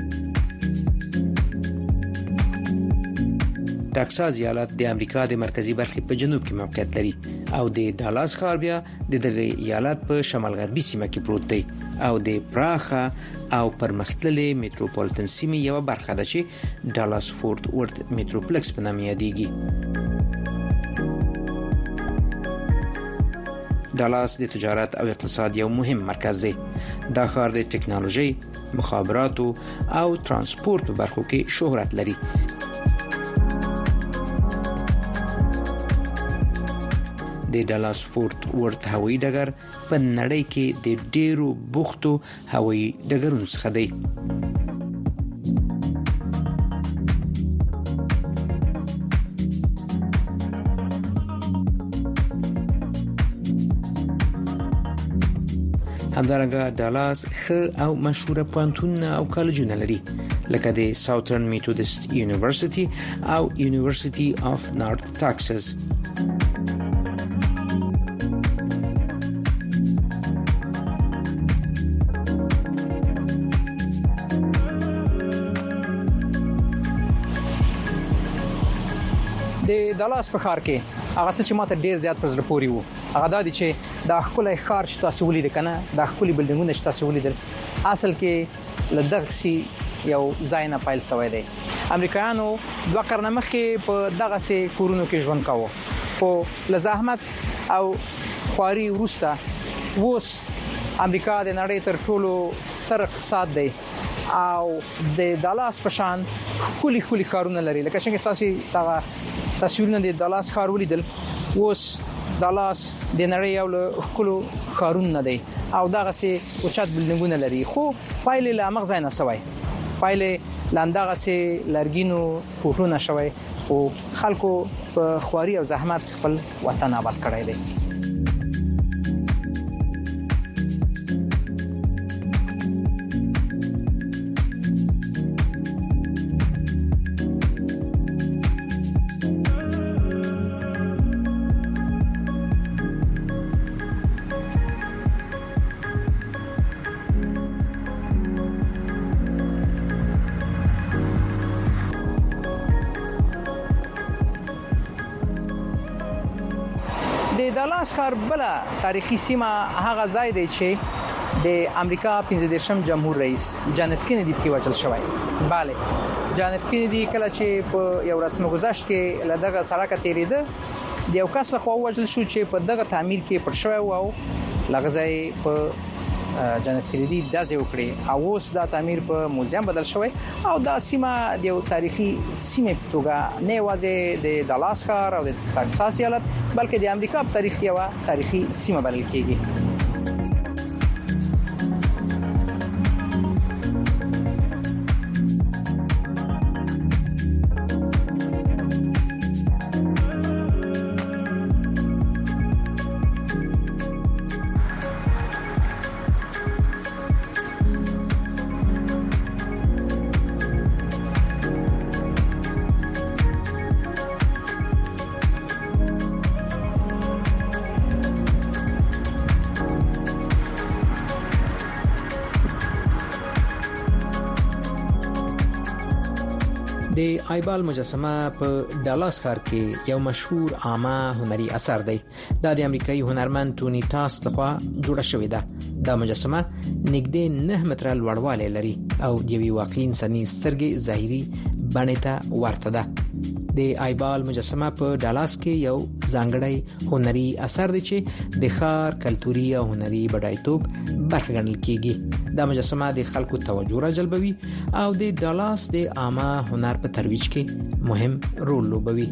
ټکساس ایالت د امریکا د مرکزی برخې په جنوب کې موقعیت لري او د دالاس ښار بیا د دغه ایالت په شمال غربي سیمه کې پروت دی او د پراخه او پرمختللې میټروپولیټن سیمې یو برخه ده چې ډالاس فورت ورت میټروپلکس په نامه یادېږي. ډالاس د تجارت او اقتصاد یو مهم مرکز دی. دا ښار د ټکنالوژي، مخابراتو او ترانسپورت په برخو کې شهرت لري. د ډالاس فورت ورت هوایي ډګر په نړۍ کې د ډیرو بوختو هوایي ډګرونو څخه دی. همدارنګه ډالاس ښه او مشهوره پوهنتونونه او کالجونه لري لکه د ساوثرن میتودست یونیورسيټي او یونیورسيټي اف نارث ټکساس. د ډالاس په ښار کې هغه څه چې ماته ډیر زیات پر زړه پورې وو هغه دا دي چې د ښکلي ښار چې تاسو ولید کنه د ښکلي بلډینګونه چې تاسو ولیدل اصل کې لدغه سي یو ځای نه پایل شوی دی. امریکایانو 2 قرن مخکې په دغه سي کورونو کې ژوند کاوه خو لزحمت او خواري وروسته ووس امریکا د نړۍ تر ټولو ستر اقتصاد دی او د ډالاس په شان خولي ښارونه لري لکه څنګه تاسو تصویرونه د ډالاس ښار ولیدل. اوس ډالاس د نړۍ یو له خولو ښارونه دی او دغه سي اوچت بلډینګونه لري خو فایل له مغزای نه سوی فایل لاندغه سي لرګینو فوټونه شوی او خلکو په خواري او زحمت خپل وطن آباد کړی دی. ډالاس ښار بل تاریخي سیمه هغه ځای دی چې د امریکا 15 جمهور رئیس جان اف کینیدي په وجل شوی. bale جان اف کینیدي کله چې په یو رسم گذشت کې لدغه سړک تیریده د یو کس خو وجل شو چې په دغه تعمیر کې پر شوی او لغزای په جان اف کینیدي داسې وکړي او اوس دا تعمیر په موزیم بدل شوی او دا سیمه د یو تاریخي سیمه په توګه نه یوازې د ډالاس ښار او د تکساس ایالت بلکې د امریکا په تاریخ کې یو تاریخي سیمه بلل کېږي. د ایبال مجسمه په ډالاس ښار کې یو مشهور عامه هنري اثر دی. دا د امریکایي هنرمند تونی ټاس لخوا جوړه شوې ده. دا مجسمه نږدې 9 متره لوړوالی لري او د یوې واقعي انساني سترګې ظاهري بڼې ته ورته ده. د ایبال مجسمه په ډالاس کې یو ځانګړی هنري اثر دی چې د ښار کلتوري او هنري بډایتوب برخه ګڼل کېږي. دا مجسمه د خلکو توجه راجلبوي او د ډالاس د عامه هنر په ترویج کې مهم رول لوبوي.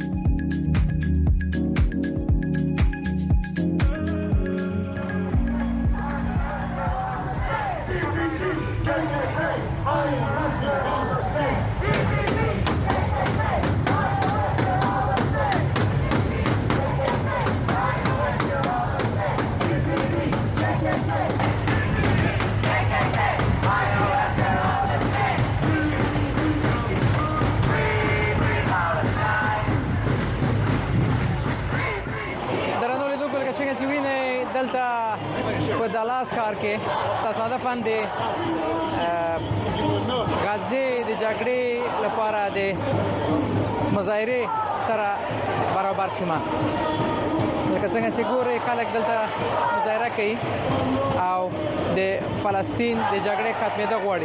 په ډالاس ښار کې تصادفاً د غزې د جګړې لپاره د مظاهره سره برابر شوم. لکه څنګه چې ګوري خلک دلته مظاهره کوي او د فلسطین د جګړې ختمېدو غواړي.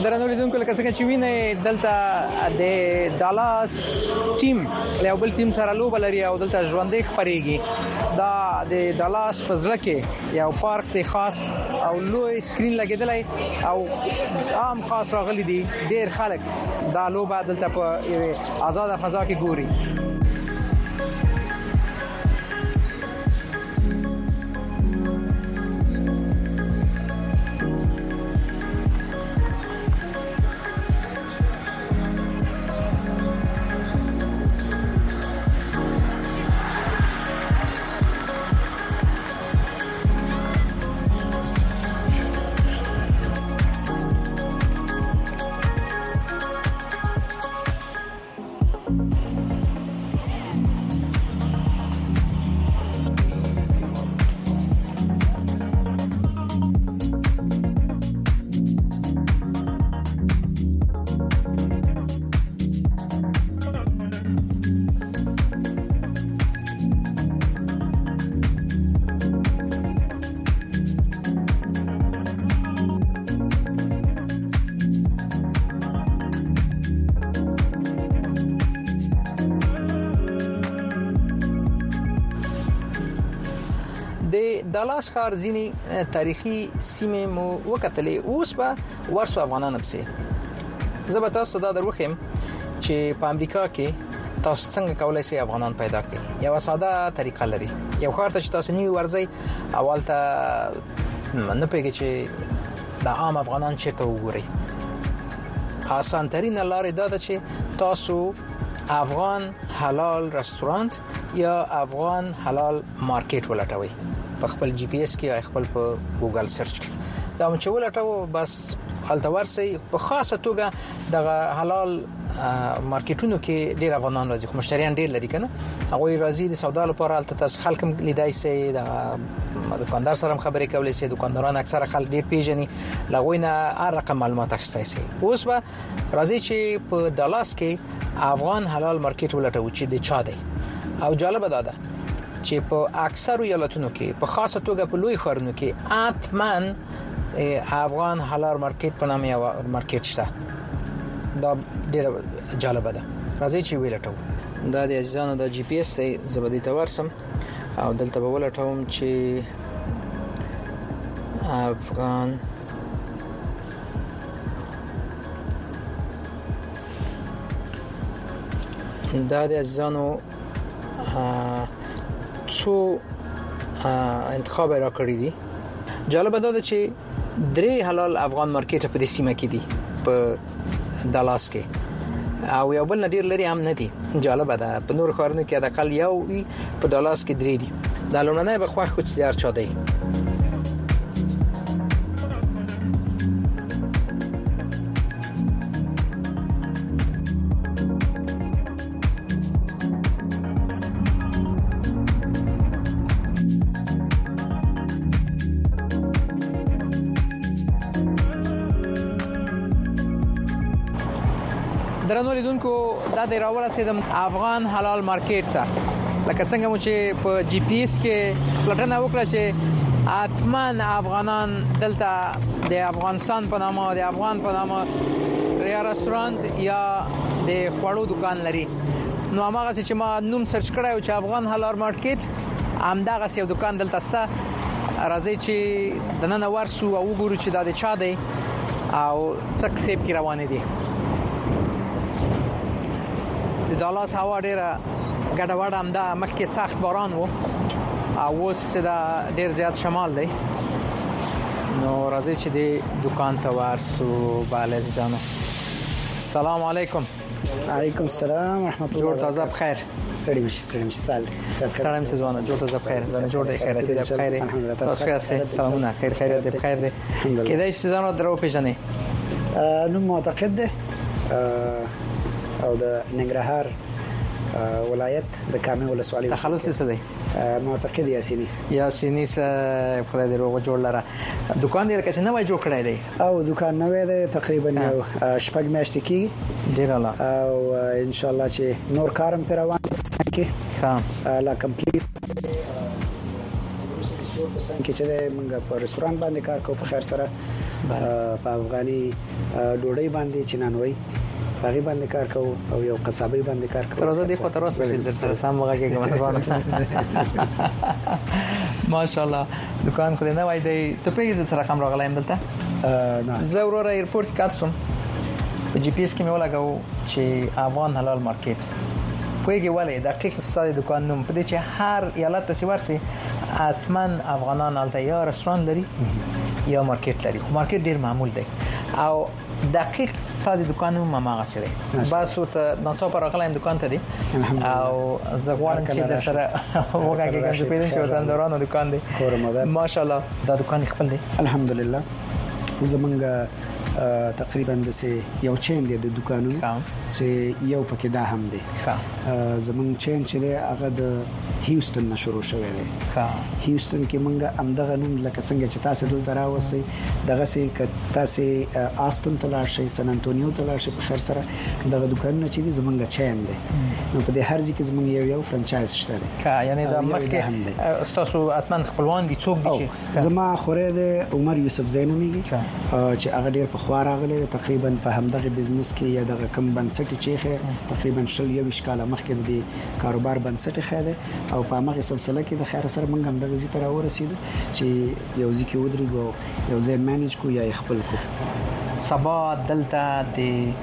درنو لیدونکو لکه څنګه چې وینئ دلته د ډالاس ټیم له بل ټیم سره لوبه لري او دلته ژوندۍ خبريږي دا د ډالاس په ځل کې یو پارک دی خاص او لوی سکرین لګیدلای او عام خاص راغلي دي ډیر خلک دا لوبه دلته په آزاد فضا کې ګوري ډالاس ښار ځینی تاریخي سیمې مو وکتلې اوس به ورسو افغانانو پسې زه به تاسو دا دروخم چې په امریکا کې تاسو څنګه کولای شئ افغانان پیدا کړئ یو ساده طریقه لري یو ښار ته چې تاسو نیو ورځي اول ته نه پیږي چې د عام افغانان چیرته وګورئ آسان ترين لارې دا ده چې تاسو افغان حلال رستورانت یا افغان حلال مارکیټ ولټوي په خپل جی پی ایس کې یا خپل په ګوګل سرچ کې دا چې ولټو بس هلته ورسي په خاصه توګه د حلال مارکیټونو کې ډیر افغانان راځي خو مشتریان ډیر لري کنه هغه راځي د سودا لپاره هلته تاسو خلک لیدای شي د دکاندار سره خبرې کولای شي دکانداران اکثر خلک ډیر پیژني لغوینه هر رقم معلومات اخیستای شي اوس به راځي چې په ډالاس کې افغان حلال مارکیټ ولټو چې د چا دی او جالب ده چې په اکثر ایالتونو کې په خاصه توګه په لوی ښارونو کې اتمن افغان حلال مارکیټ په نامه یو مارکیټ شته دا ډیره جالب ده راځي چې ویلټو دا د عزیزانو د جی پی ایس ته زبدي تورسم او دلته به ولټوم چې افغان دا د عزیزانو څو انتخاب را کړی دي جالب ده چې درې حلال افغان مارکیټ په دې سیمه کې دي په ډالاس کې او یو بل ډیر لري هم نه دي جالب ده په نور ښارونو کې د اقل یو په ډالاس کې درې دي د لومړنۍ به خوښ کوچ دي هر چا دی درنو لیدونکو دا د راوړل سیدم افغان حلال مارکیټ ته لکه څنګه مو چې په جی پی ایس کې پلټنه وکړه چې اتمن افغانان دلته د افغانستان په نامه د افغان په نامه یا رستورانت یا د خوړو دکان لري نو هغه چې ما نوم سرچ کړای چې افغان حلال مارکیټ همدغه یو دکان دلته سته راځي چې د نن ورسو او وګورو چې دا د چا دی او څه کسب کی روانه دي د ډالاس هوا ډیره ګډوډ هم ده مخکې سخت باران وو او اوس دا ډیر زیات شمال دی نو راځي چې د دکان ته ورسو بالا عزیزانو سلام علیکم علیکم السلام ورحمت الله جوړ تازه بخیر سړی مشي سال سلام سزونه جوړ تازه بخیر زنه جوړ دی خیرات دی بخیر تاسو ښه سلامونه خیر دی بخیر دی کله چې زنه درو پیژنې نو معتقد ده او د ننګرهار ولایت د کامې ولسوالۍ تخلص څه دی معتقد یاسینی خدای دې روغ جوړ لره دکان دې لکه نه وای جوړ کړی دی او دکان نوې دی تقریبا یو شپږ میاشتې کې ډیر الله او ان شاء الله چې نور کارم پر روان کې ها لا کمپلیټ کې چې موږ په رستوران باندې کار کوو په خیر سره په افغاني ډوډۍ باندې چنانوي هغه باندې کار کوو او یو قصابي باندې کار کوو. تر اوسه د خو تر اوسه چې سره سم وګه کې ماشاءالله دکان خو نه وای دی ته پیږي سره کوم راغلایم دلته نه زه ورور ایرپورټ کې کاتسم په جی پی اس کې مې ولاګاو چې افغان حلال مارکیټ پویږي ولې دقیق ستاسو دکان نوم په دې چې هر ایالت څخه ورسي اتمن افغانان الته یا رستوران لري یا مارکیټ لري خو مارکیټ ډیر معمول دی او دقیق ستاسو دکان نوم ما غسه دی بس ورته نصاب راغلایم دکان ته دی او زه غواړم چې د سره وګه کې څنګه پیدا شو دندورانو دکان دی ماشاءالله دا دکان خپل دی الحمدلله زمونږ تقریبا د یو چین دی د دکانونو چې یو پکې دا هم دی زمونږ چین چې دی هغه د هیوستن نشورو شوی دی هیوستن کې مونږ امدغه نوم لکه څنګه چې تاسو دلته راوستئ دغه سي تاسو آستن تلار شي سن انټونیو تلار شي په خیر سره دغه دکانونه چې زمونږ چین دی نو په دې هر ځای کې زمونږ یو فرانچایز شته دی یعنی دا مخکې تاسو اتمن خپلوان دي څوک دي چې زما خوره د عمر یوسف زینومیږي چې هغه ډیر په خو راغله تقریبا په همدغه بزنس کې یا دغه کم بنسټ چې تقریبا شل یو اشکاله مخکې د کاروبار بنسټ خاله او په هغه سلسله کې د خیر سره موږ هم دغه زی تر ورسېدو چې یو ځکه ودرېګو یو ځای مانیج کو یا خپل کو سبا دلته د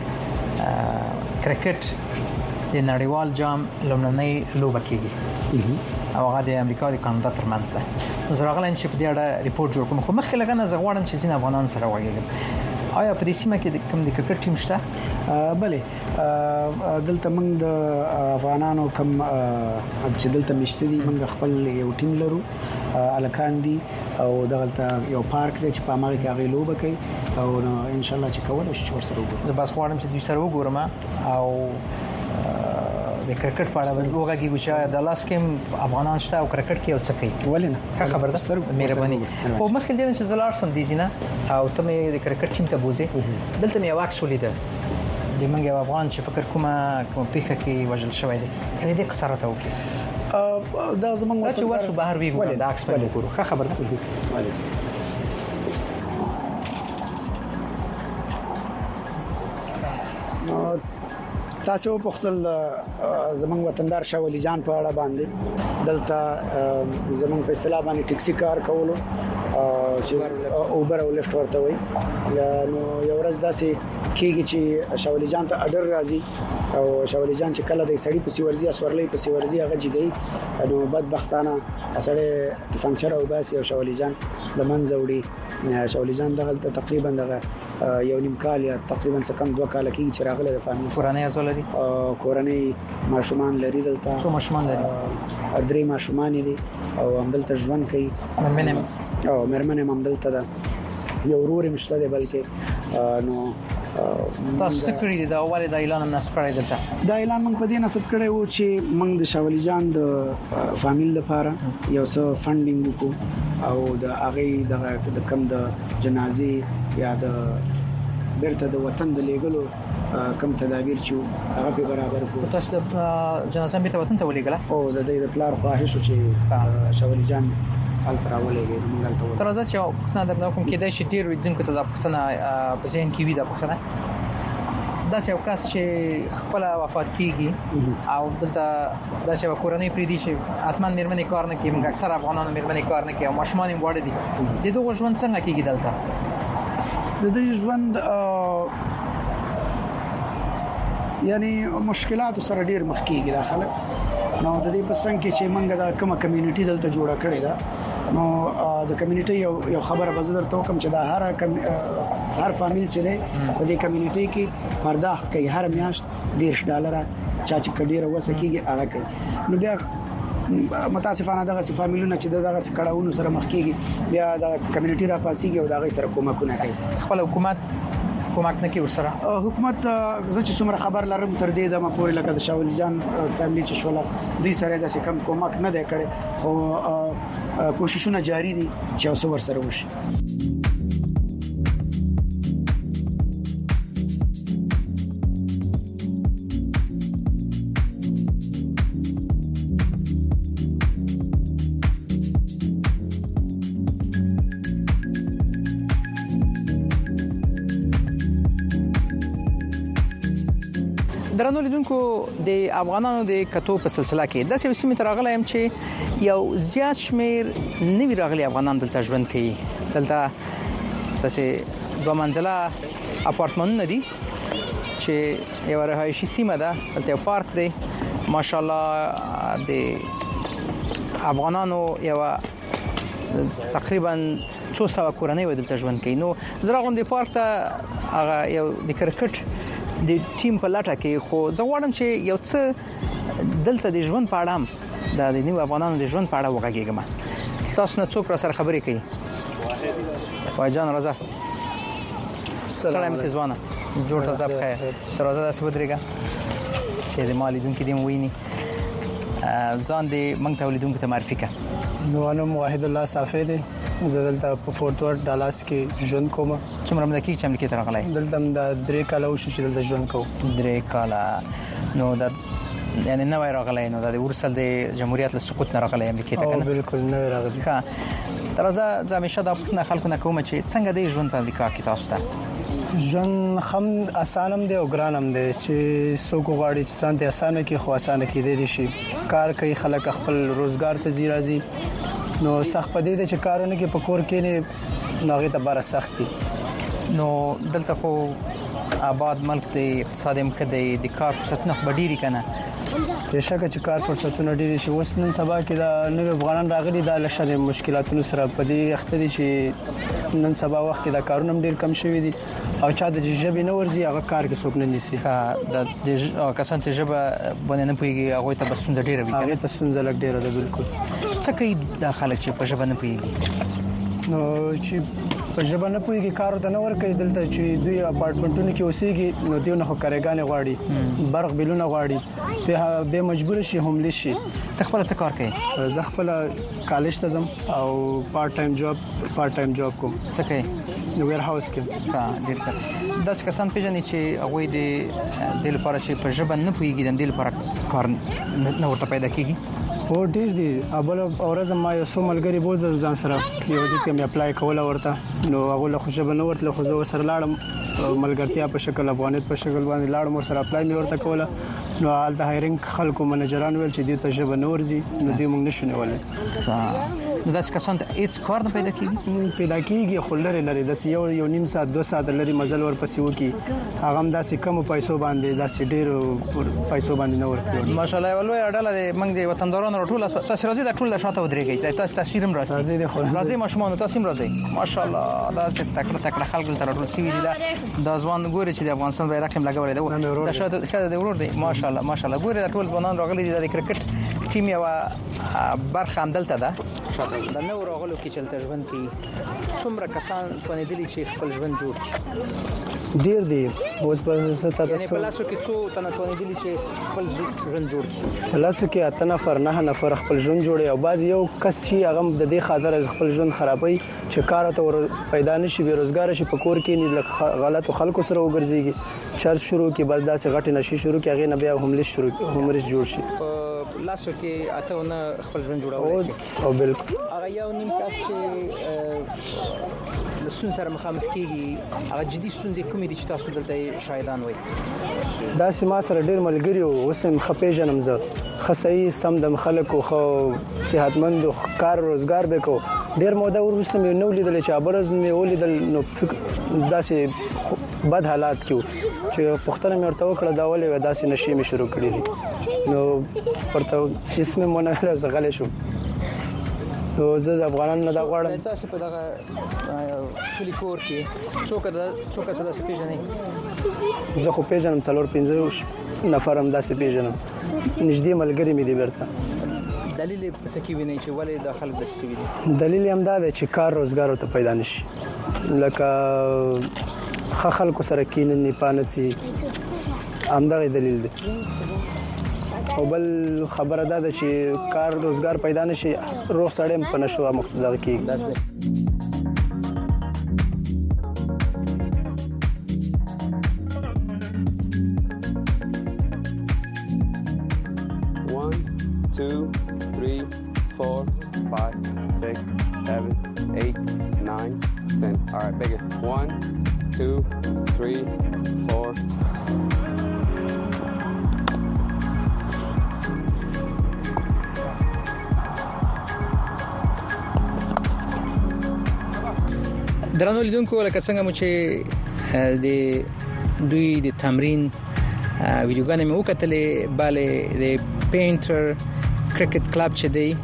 کرکټ د نړیوال جام لومړنۍ لوبه کېږي او هغه د امریکا د کاناډا ترمنځ ده نو زه راغلم چې په دې اړه ریپورت جوړ کوم خو مخکې لګنه زه غواړم چې ځین افغانان سره وګورم آیا په دې سیمه کې کوم د کرکټ ټیم شته بله دلته موږ د افغانانو کوم چې دلته مشته دي موږ خپل یو ټیم لرو الکان دي او دغلته یو پارک دی چې په هغه کې هغه لوبه کوي او ان شاء الله چې کولای شي ورسره وګورم زه بس غواړم چې دوی سره وګورم او د کرکټ په اړه وګورئ چې د لاس کې افغانان شته او کرکټ کې او څه کوي ولنه خبر ده مهرباني او مخکې دې چې زلارسن دي زینا او ته مې د کرکټ ټیم ته بوزي دلته مې واکس ولیده د منګ افغان چې فکر کومه پیخه کې وجل شوی دی کله دې قصرته وکي دا زمونږ چې ورسو بهر ویګو دا عکس په وګورو خبر ده تاسو په خپل زمنګ وطندار شاه ولی جان په اړه باندې دلته زمنګ په اصطلاح باندې ټیکسي کار کولو چې اوبر او لفت ورته وي نو یو ورځ داسې کېږي چې شاه ولی جان ته اډر راځي او شاه ولی جان چې کله د سړی په سیورزي اسورلې په سیورزي هغه جګي نو بدبختانه سړی فنکچر او باسي او شاه ولی جان د منځ وړي شاه ولی جان دغه تقریبا دغه یو نیم کال یا تقریبا څه کم 2 کال کې چې راغله د فامیل کورنۍ ازول لري کورنۍ ماشومان لري دلته څو ماشومان لري درې ماشومان دي او همدلته ژوند کوي مېرمنه هم دلته ده یو ورور مشته دی بلکې نو تاسو څه کړی دی دا اول د اعلان نصب کړی دلته دا اعلان موږ په دې نصب کړی وو چې موږ د شاولی جان د فامیل لپاره یو څه فندینګ وکړو او د هغه د کم د جنازي یا د بیرته د وطن د لیګلو کم تدابیر چې هغه په برابر کو تاسو د جنازه بیرته وطن ته ولېګله او د دې د پلار خواهش چې شاولی جان التراولېږي موږ ته تر ځا چې پښتنه درنه کوم کې د شډیر ودونکو ته د پښتنه په ذهن کې وي د پښتنه دا چې اوکاس چې خپل وفات کیږي او دلته دا چې کورنۍ پری دي چې اتمن مېرمنې کار نه کوي موږ اکثر افغانانو مېرمنې کار نه کوي او ماشومان یې وړ دي د دوه ژوند څنګه کیږي دلته د دې ژوند یعنی مشکلات سره ډیر مخ کیږي داخله نو د دې په څنګه کې چې موږ د کومه کمیونټي دلته جوړه کړې ده نو د کمیونټي یو خبره بزدر ته کوم چې دا هر فامیل چې دی په دې کمیونټي کې پرداخت کوي هر میاشت $10 چا چې کډیره وسه کیږي هغه کوي نو بیا متاسفانه دغه فامیلونه چې دغه کډاونو سره مخ کیږي بیا د کمیونټي را پاسيږي او دغه سره کومکونه کوي خپل حکومت کومک نه کوي ورسره حکومت زه چې څومره خبر لرم تر دې د مپورې لکه د شاولی جان فیملی چې شولا دوی سره د کم کومک نه دی کړي خو کوششونه جاری دي چې اوس ورسره وشي درنو لیدونکو د افغانانو د کتو په سلسله کې د سیمې تر راغلی چې یو زیات شمیر نوی راغلي افغانان دلته ژوند کوي. دلته تاسو دوه منزله اپارتمانونه دي چې یو رهایشي سیمه ده. دلته یو پارک دی. ماشاءالله د افغانانو یو تقریبا 200 کورنۍ ودلته ژوند کوي. نو زه راغلم د پارک ته هغه یو د کرکټ د ټیم په لټه کې، خو زه غواړم چې یو څه دلته د ژوند په اړه د نوو افغانانو د ژوند په اړه وغږیږم. تاسو نه څوک را سره خبرې کوي؟ وای جان راځه. سلام سیزوانه جوړ تاسو بخیر. تر راځه داسې ودرېګه چې د مالیدونکو دې مویني ځان دې موږ ته ولیدونکو ته معرفي کړه. زوانم واحد الله صافی دی. زه دلته په فورت ورډ ډالاس کې ژوند کوم. څومره مده کې چې امریکا ته راغلی؟ دلته د 3 کال وشو چې دلته ژوند کوم. 3 کال. نو دا یعنی نو راغلی، نو د ورسل د جمهوریت له سقوط نه راغلی امریکا ته کنه؟ بالکل نو راغلی. ها ترازه زه همیشه دا پوښتنه خلکو نه کوم چې څنګه د ژوند په امریکا کې تاسو ته؟ ژوند هم اسانم دی او ګرانم دی. چې څوک غواړي چې ځان ته اسانه کې خو اسانه کې دی شي. کار کوي خلک خپل روزګار ته زیرازي. نو سخت پدې ده چې کارونه کې پکور کې نه ناغه ته بار سخت دي. نو دلته خو آباد ملک د اقتصاد مخدې د کار فرصتونه ډېری کنه. بهشکه چې کار فرصتونه ډېری شي. اوس نن سبا کې دا نوې افغانان راغلي د لښه مشکلاتونو سره پدې وخت دي چې نن سبا وخت کې دا کارونه ډېر کم شوي دي او چا د ژبې نه ورزي هغه کار کې څوک نه نیسي. د کسان چې ژبه باندې نه پوهیږي هغه ته بسونه ډېر وي. هغه ته څنګه لګ ډېر ده. بالکل. څه کوي د خلک چې په ژبه نه پوهیږي؟ نو چې په ژبه نه پوهیږي کار ته نه ور کوي. دلته چې دوی اپارټمنټونو کې اوسېږي نو دیو نه کارګانې غواړي، برق بیلونه غواړي، به مجبور شي هوملیس شي. تخپل څه کار کوي؟ زه خپل کالج ته ځم او پارت ټایم جاب کوم. څه کوي؟ نو ویر هاوس کې. ها ډیر ښه. داس کسان پیژنې چې هغه د لپاره چې په ژبه نه پوهیږي د لپاره کار نه ورته پیدا کیږي. او ډیر دي. ابل اورزم ما یو څو ملګری بوده ځان سره یو ځکه مې اپلای کوله ورته. نو هغه له خوشبه نه ورته خو زه سره لاړم ملګرتیا په شکل افغانیت په شکل باندې لاړم ور سره اپلای مې ورته کوله. نو حال د هایرینګ خلکو منیجران ویل چې دې ته ژبه نه ورزي نو دې موږ نشو نیولای. نو داس کسان ته هیڅ کار نه پیدا کیږي خو لري د یو نیم ساعت 2 ساعت لري مزل ور پسې وکي. هغه هم داسې کم پیسو باندې داسې ډېر پیسو باندې نه ورکړي. ماشاءالله ولوي اډاله د موږ د وطندارانو ټول تاسو راځي د ټول د شاته ودرېږي. تاسو تصویر هم راځي ماشومان تاسو هم راځي. ماشاءالله داسې تکړه خلک تر ټول سی وی دي. دا ځوان ګوري چې د افغانستان بیرغ هم لګولې ده. د شاته د ورور دی. ماشاءالله ګوري د ټول ځوانان راغلي دي د کرکټ ټیم یو برخه هم دلته ده. د نو راغلو کې چلته ژوند کوي. څومره کسان پنځدلي چې خپل ژوند جوړ کړي؟ ډیر دي. اوس په ستاسو یعنی په لاسو کې څو تنه پنځدلي چې خپل ژوند جوړ کړي؟ په لاسو کې 8 نفر خپل ژوند جوړي او بعض یو کس چې هغه د دې خاطر خپل ژوند خرابوي چې کار ته پیدا نشي، بیروزګار شي، په کور کې نه غلطو خلکو سره وګرځيږي، چرچ شروع کې بل داسې غټ نشي شروع کې هغه نه بیا هوملیس جوړ شي. لاسو کې اتهونه خپل ژوند جوړول شي. او بالکل هغه یو نیم کس چې لسون سره مخامخ کیږي هغه جدي ستونزې کومې دي چې تاسو دلته شاهدان وي؟ دا سیمه سره ډیر ملګری او وسم خپې جنم زه خصای سم د خلکو خو صحتمند کار روزګار وکاو. ډیر موده ورسته مې نو لیدل چې ابرز مې ولیدل نو داسې بد حالات کې چې پښتنه مې ورته وکړه دا ولې داسې نشي مې شروع کړې دي. نو ورته اسمه مونږ له زغلې شو. نو زه د افغانانو نه دا غواړم تاسو په دغه کلی کور کې څوک څه داسې پیژنې؟ زه خو پیژنم 4-5 نفرم داسې پیژنم. نږدې ملګری مې دی برته. دلیل څه کې ویني چې ولې داخل د سوي دي؟ دلیل هم دا دی چې کار روزګار ته پیدا نشي. لکه خلکو سره کینې پانسي همدغه دلیل دی. او بل خبره ده چې کار روزګار پیدا نشي روغ سړی په نشو مختلف کیږي. 2, 3, 4, 5, 6, 7, 8, 9, 10. All right, bigger. 1, 2, 3, 4. درنو لیدونکو لکه څنګه مو چې د دوی د تمرین ویډیوګانې مې وکتلې bale د پینټر کرکټ کلب چې دی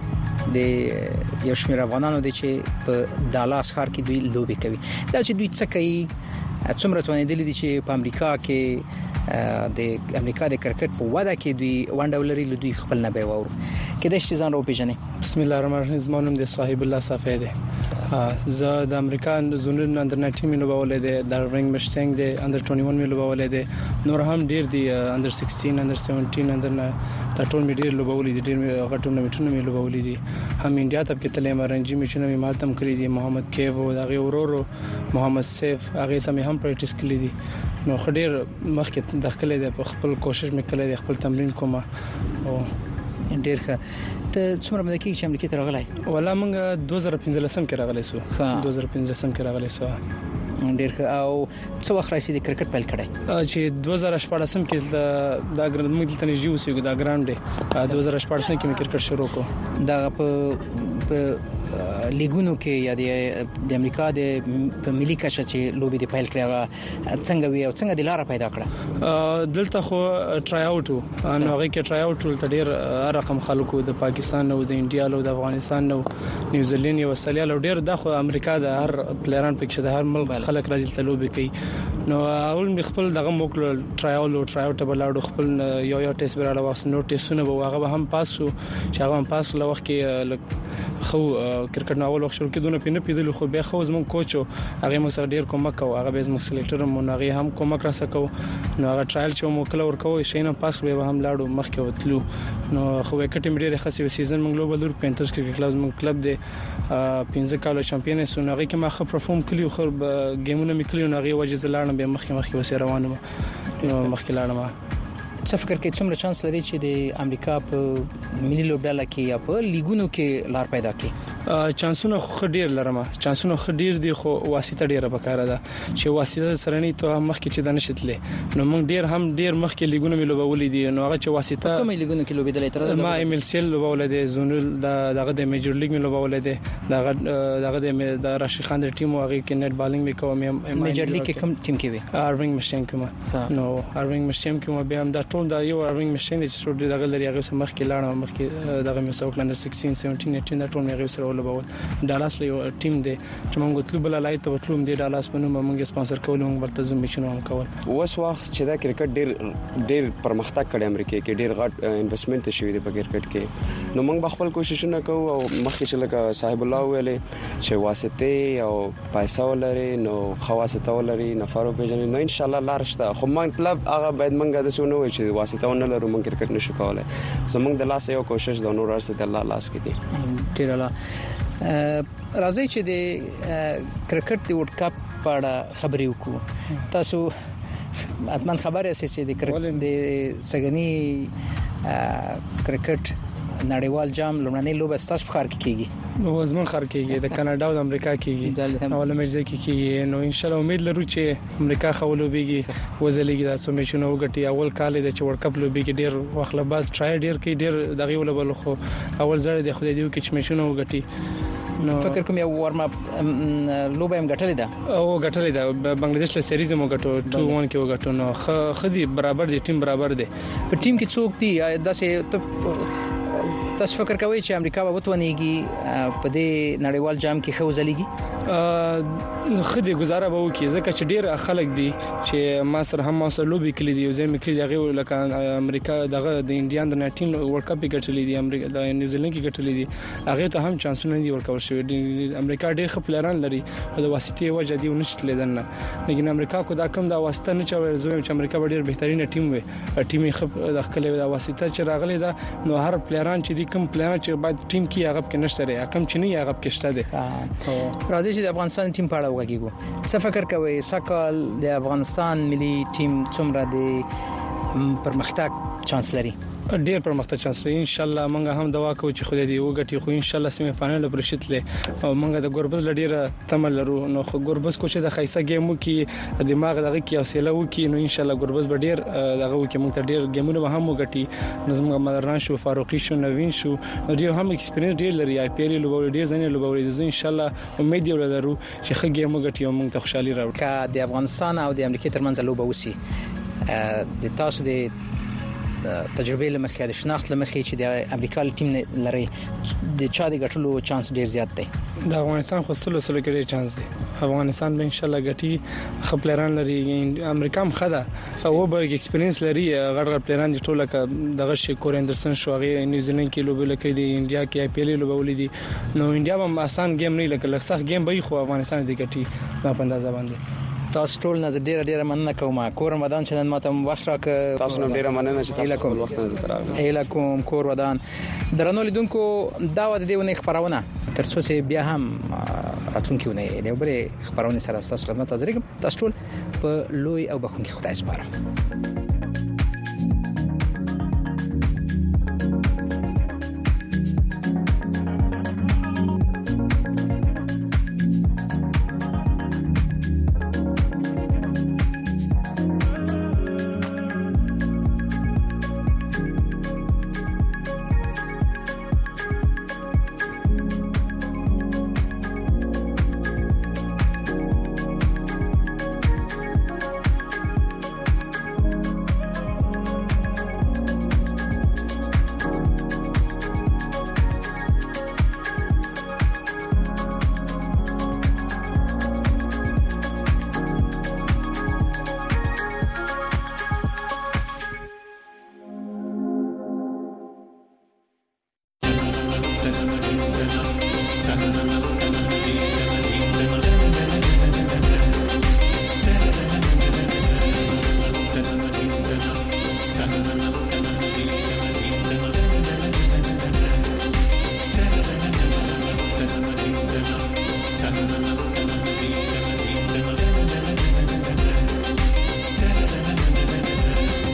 د یو شمېر افغانانو دي چې په دالاس ښار کې دوی لوبي کوي دا چې دوی څه کوي څومره توانېدل دي چې په امریکا کې د امریکا د کرکټ په وده کې دوی ونډه ولري دوی خپل نه به وورو کله چې ځان راو پیژنې بسم الله الرحمن الرحیم زمونږ د صاحب الله صافی دی زه د امریکا زونل اندر 19 ملو بولې دي د رنګ مشتنګ دي اندر 21 ملو بولې دي نور هم ډیر دي اندر 16 اندر 17 اندر دا ټول می ډیر لوبولې دي ډیر غټونه میټونه می لوبولې دي هم انډیا ته کې تلې مرنجي میچونه می مالتم کړی دي محمد کیو دغه ورورو محمد سیف هغه سمې هم پریکټیس کړی دي نو خډیر مخکې داخله دي په خپل کوشش می کړی دي خپل تمرین کوم او ډیر ښه ته څومره مده کې چې امریکا ته راغلی ولا موږ 2015 کې راغلی سو 2015 کې راغلی سو ډیر ښه او څو وخت راځي د کرکټ پیل کړی چې 2014 کې دا ګرند موږ دلته نږدې اوسېږو دا ګراوند دی 2014 کې مې کرکټ شروع کو دا په لیګونو کې یا د امریکا د ملي کچه چې لوبي د پیل کړی څنګه وی او څنګه د لار پیدا کړه دلته خو ټرای اوټ نو هغه کې ټرای اوټ ول ډیر رقم خلکو د پاکستان او د انډیا او د افغانستان او نیوزیلند او استرالیا او ډیر د امریکا د هر پلیران پکې د هر ملک خلک راځي ته لوبي کوي نو اول می خپل دغه موکل ټرای اوټ بلاړو خپل یو ټیسټ براله واسه نو ټیسټونه به هغه هم پاس شو چې هغه هم پاس لوخ کې خو کرکټ نو اول وخت شروع کېدونه پینې پیدل خو به خو زمون کوچ هغه موږ سره ډیر کومک او هغه به زموږ سلیکټر مون هغه هم کومک را سکو نو هغه ټرایل چې مو کله ورکو شي نه پاس به هم لاړو مخکې وتلو نو خو وکټ ډیر خاصه سیزن موږ لوبل پینترز کرکټ کلب موږ کلب دی 15 کال چمپیون سو هغه کې ما خو پرفورم کړی خو ګیمونه میکلی نو هغه وجه زلاړم به مخکې وسه روانم نو مخکې لاړم څه فکر کې څومره چانس لري چې د امریکا په ملي لوبډاله کې یا په لیګونو کې لار پیدا کړي چانسونه خډیر لرم چانسونه خډیر دي خو واسطه ډیره بکاره ده چې واسطه سره نه ته مخکې چې د نشتلې نو موږ ډیر مخکې لیګونو ملو بولې دي نو هغه چې واسطه کوم لیګونو کې لوبېدل تر ما ام ال سی ال لوبولې دي زونل دغه د میجر لیګ ملو بولې دي دغه د راشد خان د ټیم هغه کې نت بالینګ وکوم میجر لیګ کې کوم ټیم کې وي اروینګ مشتنګ کوم نو اروینګ مشتنګ کوم به هم دا ټول دا یو اروینګ مشین چې څو دغه لري هغه سم مخ کې لاړم مخ کې دغه مې سوکلند 16 17 18 دا ټول مې هغه سره ولوبول ډالاس له ټیم دی چې موږ تلو بل لای ته وتلو د ډالاس په نوم موږ سپانسر کول موږ ورته زوم میشنو هم کول اوس وخت چې دا کرکټ ډیر پرمختګ کړي امریکا کې ډیر غټ انویسټمنټ شوی دی په کرکټ کې نو موږ خپل کوششونه کوو او مخ کې چې لکه صاحب الله ویلې چې واسطه او پیسې ولري نو خواسته ولري نفرو پیژنې نو ان شاء الله لار شته خو موږ طلب هغه باید موږ د سونه وي چې واسطه ونه لرو موږ کرکټ نشو کولای زموږ د لاس یو کوشش د نور ارسه د الله لاس کې دی ډیر الله راځي چې د کرکټ د ورلد کپ په اړه خبرې وکړو تاسو اتمن خبره سي چې د کرکټ د سګنی کرکټ نړیوال جام لومړنۍ لوبه ستاسو په خار کې کیږي نو زمون خار کېږي د کاناډا او د امریکا کېږي اول مرزه کېږي نو ان شاء الله امید لرو چې امریکا خولو بیږي وزلېږي د سومیشنو وګټي اول کال د چور کپ لوبېږي ډیر وخت له بعد ټرای ډیر کې ډیر دغه ولبل خو اول ځل د خدای دیو کې سومیشنو وګټي نو فکر کوم یو ورم اپ لوبه هم غټلې ده او غټلې ده بنگلاديش له سیریز مو غټو 2-1 کې وګټو نو خدي برابر دي ټیم برابر دي په ټیم کې څوک دي داسې تاسو فکر کوئ چې امریکا به وتونیږي په دې نړیوال جام کې خو ځلېږي خدي گزاره به وکړي ځکه چې ډیر خلک دي چې ما سره هم ما سره لوبي کړې دي او زه مې کړې دغه لکه امریکا دغه د انډیان د 19 ورلد کپ ګټلې دي امریکا د نیوزیلند کې ګټلې دي هغه ته هم چانسونه دي ورکول شوی دي امریکا ډیر خپلران لري خو د واسطې وجه دی ونشتل دنه لیکن امریکا کو دا کم دا واسطه نه چوي زویم چې امریکا ډیر بهترینه ټیم وي ټیم خپ د خپل د واسطه چې راغلي دا نو هر پلیران چې دي کم پلیران چې باید ټیم کې هغه کې نشته لري کم چې نه هغه کې شته دي راځي چې د افغانستان ټیم په اړه وګورو څه فکر کوي سکهال د افغانستان ملي ټیم څومره دی پرمختګ چانس لري؟ ډیر پرمختګ چانس لري ان شاء الله. موږ هم دعا کوو چې خدای دې وګټي، خو ان شاء الله سیمه فائنل پرشتله او موږ د ګوربز لډیره تمل لرو. نو خو ګوربز کو چې د خیسه گیمو کې دماغ دغه کې حوصله وکي نو ان شاء الله ګوربز به ډیر دغه وکي، موږ ته ډیر گیمونه به هم وګټي. نظم مدران شو، فاروقي شو، نوین شو، نو ډیر هم ایکسپیرینس ډیر لري. آی پی ایل لوبول ډیر ځنه لوبول دي. ان شاء الله امید یو لرو چې ښه گیم وګټي او موږ ته خوشحالي راوړي. که د افغانستان او د امریکا ترمنځ لوبه وسی د تاسو د تجربه لمخې د شناخت لمخې چې د امریکا ټیم لري د چا د ګټلو چانس ډیر زیات دی؟ د افغانستان خو سلو کې ډیر چانس دی. افغانستان به ان شاء الله ګټي، خپلران لري. امریکا هم خدا او برګ ایکسپیرینس لري، غړ پلیران دي ټوله ک دغه شي کور اندرسن شو، هغه نیوزیلند کې لوبل کړی دی، انډیا کې آی پی ایل لوبول دي. نو انډیا هم آسان گیم نه لکه سخت گیم به خو افغانستان دي ګټي ما په اندازه باندې. تاسو ټول نه ډیره مننه کوم. کور ودان چې نن ماته وخت راک، تاسو نه ډیره مننه چې تاسو خپل وخت نه تراوی. الکم کور ودان درنو لیدونکو، دا و د دې ونه خبرونه ترڅو چې بیا هم راتلونکي ونه یې بلې خبرونه سره تاسو خدمت حاضر کوم. تاسو ټول په لوی او بخښونکي خدای سپارم.